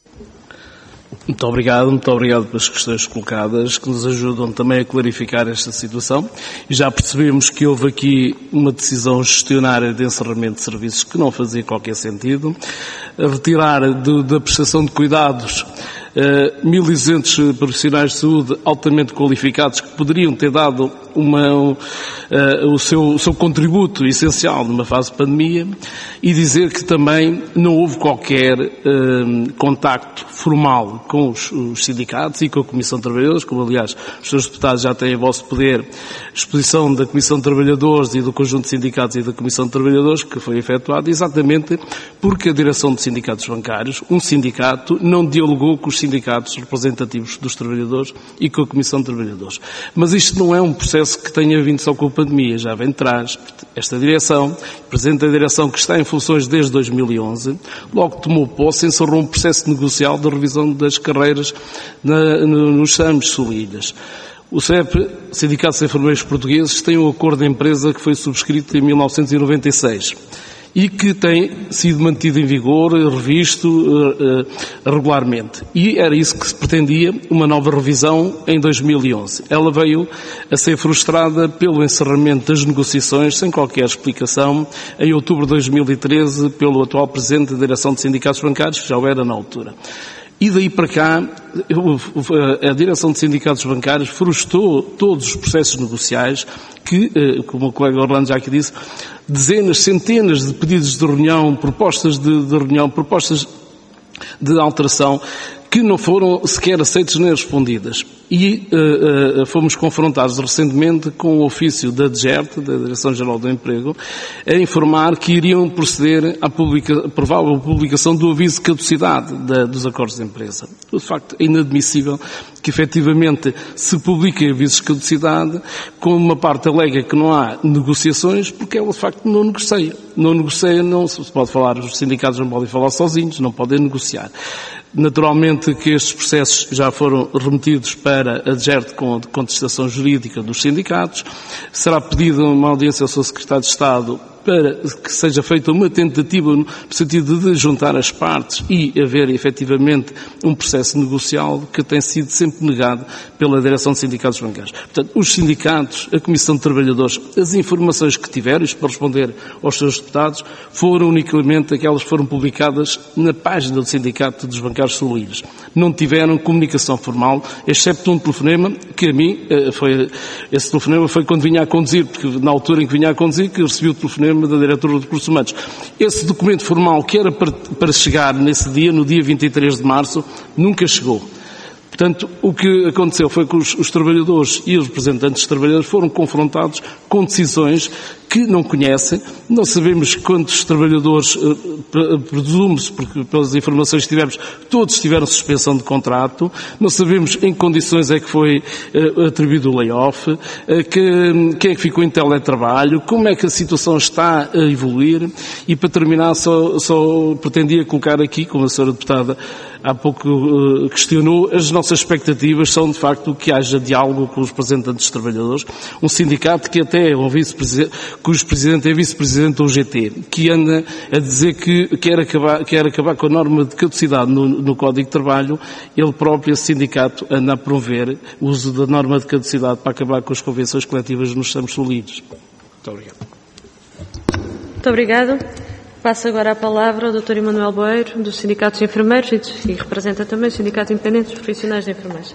Muito obrigado, muito obrigado pelas questões colocadas, que nos ajudam também a clarificar esta situação. E já percebemos que houve aqui uma decisão gestionária de encerramento de serviços que não fazia qualquer sentido. A retirar do, da prestação de cuidados uh, mil e duzentos profissionais de saúde altamente qualificados que poderiam ter dado uma, uh, o, seu, o seu contributo essencial numa fase de pandemia, e dizer que também não houve qualquer uh, contacto formal com os, os sindicatos e com a Comissão de Trabalhadores, como aliás os senhores deputados já têm a vosso poder exposição da Comissão de Trabalhadores e do conjunto de sindicatos e da Comissão de Trabalhadores, que foi efetuada exatamente porque a direção de sindicatos bancários, um sindicato, não dialogou com os sindicatos representativos dos trabalhadores e com a Comissão de Trabalhadores. Mas isto não é um processo que tenha vindo só com a pandemia, já vem de trás. Esta direção, o Presidente da Direção, que está em funções desde dois mil e onze, logo que tomou posse, encerrou um processo negocial de revisão das carreiras na, no, nos SAMs Solilhas. O C E P, Sindicato dos Enfermeiros Portugueses, tem um acordo de empresa que foi subscrito em mil novecentos e noventa e seis e que tem sido mantido em vigor, revisto uh, uh, regularmente. E era isso que se pretendia, uma nova revisão em dois mil e onze. Ela veio a ser frustrada pelo encerramento das negociações, sem qualquer explicação, em outubro de dois mil e treze, pelo atual Presidente da Direção de Sindicatos Bancários, que já o era na altura. E daí para cá, a direção de sindicatos bancários frustrou todos os processos negociais que, como o colega Orlando já aqui disse, dezenas, centenas de pedidos de reunião, propostas de, de reunião, propostas de alteração, que não foram sequer aceitas nem respondidas. E uh, uh, fomos confrontados recentemente com o ofício da D G E R T, da Direção-Geral do Emprego, a informar que iriam proceder à publica, provável publicação do aviso de caducidade da, dos acordos de empresa. De facto, é inadmissível que efetivamente se publiquem avisos de caducidade com uma parte alega que não há negociações, porque ela de facto não negocia. Não negocia, não se pode falar, os sindicatos não podem falar sozinhos, não podem negociar. Naturalmente que estes processos já foram remetidos para a D G E R T com a contestação jurídica dos sindicatos. Será pedida uma audiência ao seu Secretário de Estado para que seja feita uma tentativa no sentido de juntar as partes e haver efetivamente um processo negocial que tem sido sempre negado pela Direção de Sindicatos Bancários. Portanto, os sindicatos, a Comissão de Trabalhadores, as informações que tiveram, isto para responder aos seus deputados, foram unicamente aquelas que foram publicadas na página do Sindicato dos Bancários Solinhos. Não tiveram comunicação formal, excepto um telefonema que a mim, foi, esse telefonema foi quando vinha a conduzir, porque na altura em que vinha a conduzir que eu recebi o telefonema da Diretora de Recursos Humanos. Esse documento formal que era para, para chegar nesse dia, no dia vinte e três de março, nunca chegou. Portanto, o que aconteceu foi que os, os trabalhadores e os representantes dos trabalhadores foram confrontados com decisões que não conhecem. Não sabemos quantos trabalhadores, presume-se, porque pelas informações que tivemos, todos tiveram suspensão de contrato. Não sabemos em que condições é que foi uh, atribuído o layoff, uh, que, quem é que ficou em teletrabalho, como é que a situação está a evoluir. E para terminar, só, só pretendia colocar aqui, como a senhora deputada há pouco uh, questionou, as nossas expectativas são de facto que haja diálogo com os representantes dos trabalhadores, um sindicato que até é um vice-presidente, cujo presidente é vice-presidente do U G T, que anda a dizer que quer acabar, quer acabar com a norma de caducidade no, no Código de Trabalho. Ele próprio, esse sindicato, anda a promover o uso da norma de caducidade para acabar com as convenções coletivas nos Samos Solidos. Muito obrigado. Muito obrigado. Passo agora a palavra ao doutor Emanuel Boeiro, dos Sindicatos de Enfermeiros, e, e representa também o Sindicato Independente dos Profissionais de Enfermagem.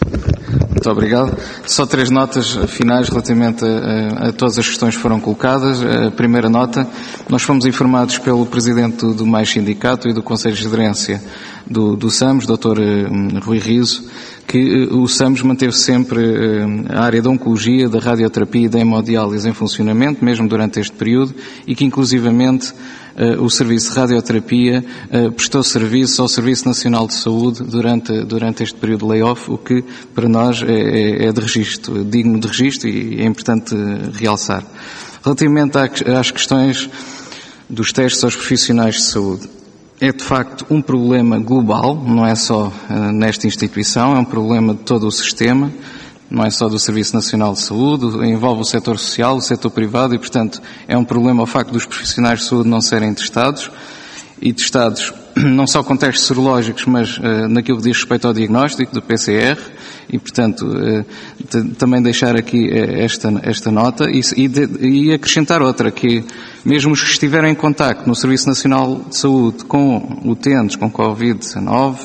Muito obrigado. Só três notas finais relativamente a, a, a todas as questões que foram colocadas. A primeira nota, nós fomos informados pelo Presidente do, do Mais Sindicato e do Conselho de Gerência do, do SAMS, doutor Rui Riso, que uh, o SAMS manteve sempre uh, a área da oncologia, da radioterapia e da hemodiálise em funcionamento, mesmo durante este período, e que inclusivamente uh, o serviço de radioterapia uh, prestou serviço ao Serviço Nacional de Saúde durante, durante este período de layoff, o que para nós é, é de registro, digno de registro, e é importante uh, realçar. Relativamente às questões dos testes aos profissionais de saúde, é de facto um problema global, não é só uh, nesta instituição, é um problema de todo o sistema, não é só do Serviço Nacional de Saúde, envolve o setor social, o setor privado e, portanto, é um problema o facto dos profissionais de saúde não serem testados, e testados não só com testes serológicos, mas uh, naquilo que diz respeito ao diagnóstico do P C R, e, portanto, uh, t- também deixar aqui uh, esta, esta nota e, e, de, e acrescentar outra, que mesmo os que estiveram em contacto no Serviço Nacional de Saúde com utentes com covid dezanove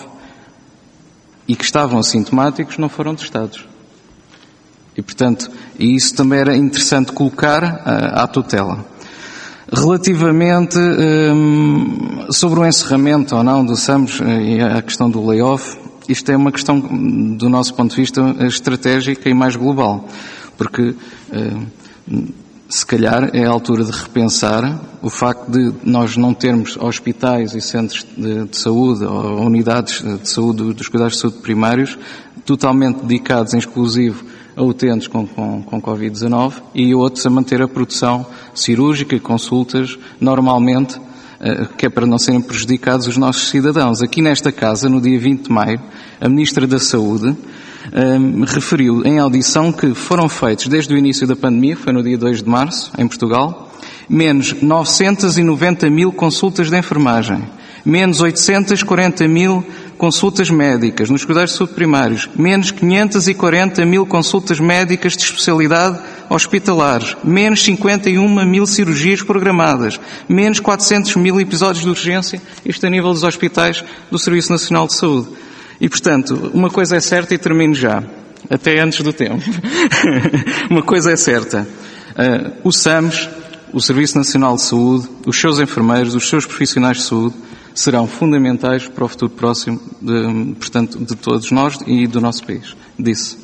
e que estavam assintomáticos não foram testados. E, portanto, e isso também era interessante colocar uh, à tutela. Relativamente um, sobre o encerramento ou não do SAMS e a questão do layoff, isto é uma questão, do nosso ponto de vista, estratégica e mais global, porque uh, se calhar é a altura de repensar o facto de nós não termos hospitais e centros de, de saúde ou unidades de saúde dos cuidados de saúde primários totalmente dedicados em exclusivo a utentes com, com, com covid dezanove e outros a manter a produção cirúrgica e consultas normalmente, que é para não serem prejudicados os nossos cidadãos. Aqui nesta casa, no dia vinte de maio, a Ministra da Saúde um, referiu em audição que foram feitos desde o início da pandemia, foi no dia dois de março, em Portugal, menos novecentos e noventa mil consultas de enfermagem, menos oitocentos e quarenta mil consultas médicas nos cuidados de saúde primários, menos quinhentos e quarenta mil consultas médicas de especialidade hospitalares, menos cinquenta e uma mil cirurgias programadas, menos quatrocentos mil episódios de urgência, isto a nível dos hospitais do Serviço Nacional de Saúde. E, portanto, uma coisa é certa e termino já, até antes do tempo. Uma coisa é certa, uh, o SAMS, o Serviço Nacional de Saúde, os seus enfermeiros, os seus profissionais de saúde, serão fundamentais para o futuro próximo, de, portanto, de todos nós e do nosso país. Disse.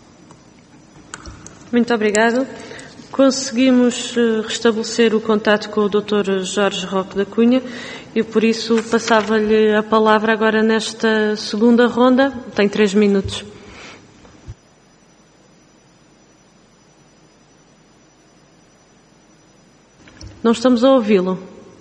Muito obrigado. Conseguimos restabelecer o contato com o doutor Jorge Roque da Cunha e, por isso, passava-lhe a palavra agora nesta segunda ronda. Tem três minutos. Não estamos a ouvi-lo.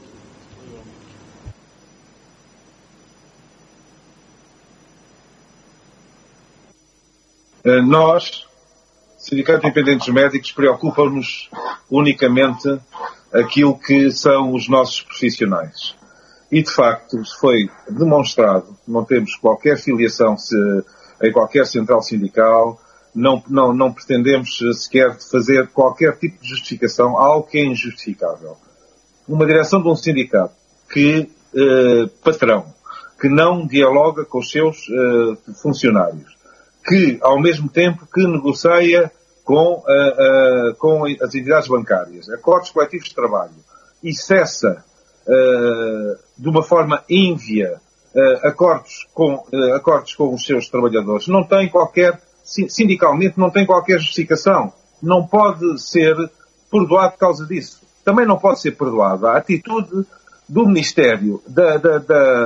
Nós, Sindicato Independente dos Médicos, preocupa-nos unicamente aquilo que são os nossos profissionais. E, de facto, foi demonstrado, não temos qualquer filiação se, em qualquer central sindical, não, não, não pretendemos sequer fazer qualquer tipo de justificação, algo que é injustificável. Uma direção de um sindicato que, eh, patrão, que não dialoga com os seus eh, funcionários, que, ao mesmo tempo, que negocia com, uh, uh, com as entidades bancárias, acordos coletivos de trabalho, e cessa uh, de uma forma ínvia uh, acordos, com, uh, acordos com os seus trabalhadores, não tem qualquer, sindicalmente, não tem qualquer justificação. Não pode ser perdoado por causa disso. Também não pode ser perdoada a atitude do Ministério, da, da, da,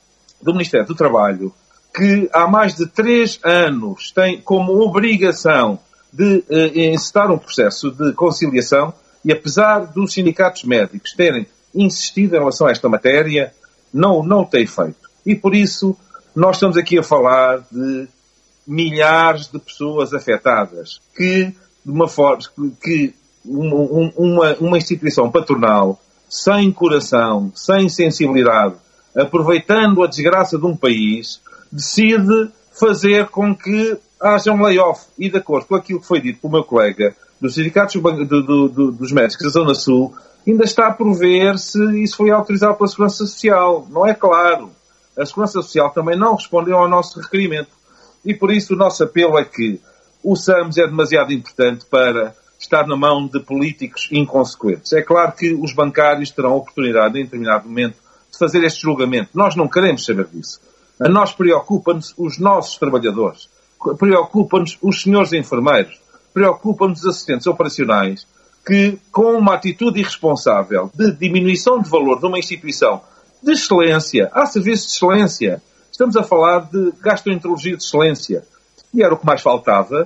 do Ministério do Trabalho, que há mais de três anos tem como obrigação de eh, encetar um processo de conciliação e, apesar dos sindicatos médicos terem insistido em relação a esta matéria, não, não o tem feito. E, por isso, nós estamos aqui a falar de milhares de pessoas afetadas que, de uma forma, que uma, uma, uma instituição patronal, sem coração, sem sensibilidade, aproveitando a desgraça de um país, decide fazer com que haja um layoff. E, de acordo com aquilo que foi dito pelo meu colega dos sindicatos do, do, do, dos médicos da Zona Sul, ainda está por ver se isso foi autorizado pela Segurança Social. Não é claro. A Segurança Social também não respondeu ao nosso requerimento. E, por isso, o nosso apelo é que o SAMS é demasiado importante para estar na mão de políticos inconsequentes. É claro que os bancários terão a oportunidade, em determinado momento, de fazer este julgamento. Nós não queremos saber disso. A nós preocupa-nos os nossos trabalhadores, preocupa-nos os senhores enfermeiros, preocupa-nos os assistentes operacionais, que com uma atitude irresponsável de diminuição de valor de uma instituição de excelência, há serviços de excelência, estamos a falar de gastroenterologia de excelência, e era o que mais faltava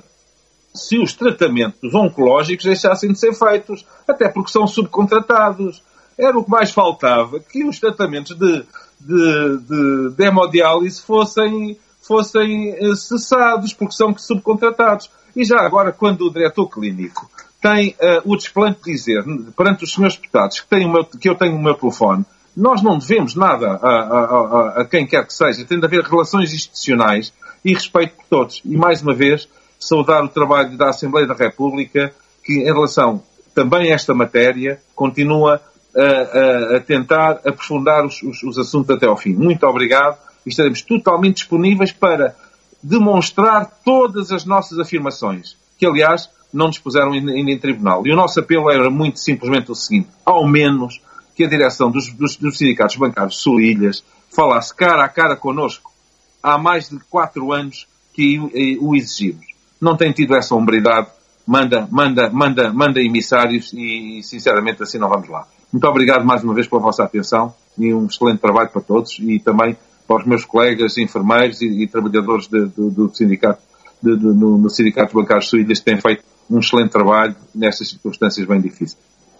se os tratamentos oncológicos deixassem de ser feitos, até porque são subcontratados. Era o que mais faltava, que os tratamentos de de, de, de hemodiálise fossem, fossem uh, cessados, porque são subcontratados. E já agora, quando o diretor clínico tem uh, o desplante de dizer, perante os senhores deputados, que, tem o meu, que eu tenho o meu telefone, nós não devemos nada a, a, a, a quem quer que seja. Tem de haver relações institucionais e respeito por todos. E, mais uma vez, saudar o trabalho da Assembleia da República, que, em relação também a esta matéria, continua A, a, a tentar aprofundar os, os, os assuntos até ao fim. Muito obrigado e estaremos totalmente disponíveis para demonstrar todas as nossas afirmações, que aliás não nos puseram ainda em, em tribunal. E o nosso apelo era muito simplesmente o seguinte: ao menos que a direção dos, dos, dos sindicatos bancários Sul-Ilhas falasse cara a cara connosco. Há mais de quatro anos que o, o exigimos. Não tem tido essa hombridade. Manda, manda, manda, manda emissários e, sinceramente, assim não vamos lá. Muito obrigado mais uma vez pela vossa atenção e um excelente trabalho para todos e também para os meus colegas enfermeiros e, e trabalhadores de, do, do sindicato, de, de, no, no Sindicato Bancário Sul-Ilhas, que têm feito um excelente trabalho nestas circunstâncias bem difíceis.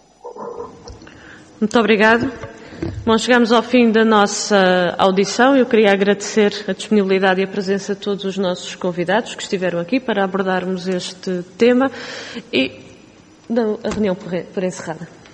Muito obrigado. Bom, chegamos ao fim da nossa audição. Eu queria agradecer a disponibilidade e a presença de todos os nossos convidados que estiveram aqui para abordarmos este tema e dou a reunião por encerrada.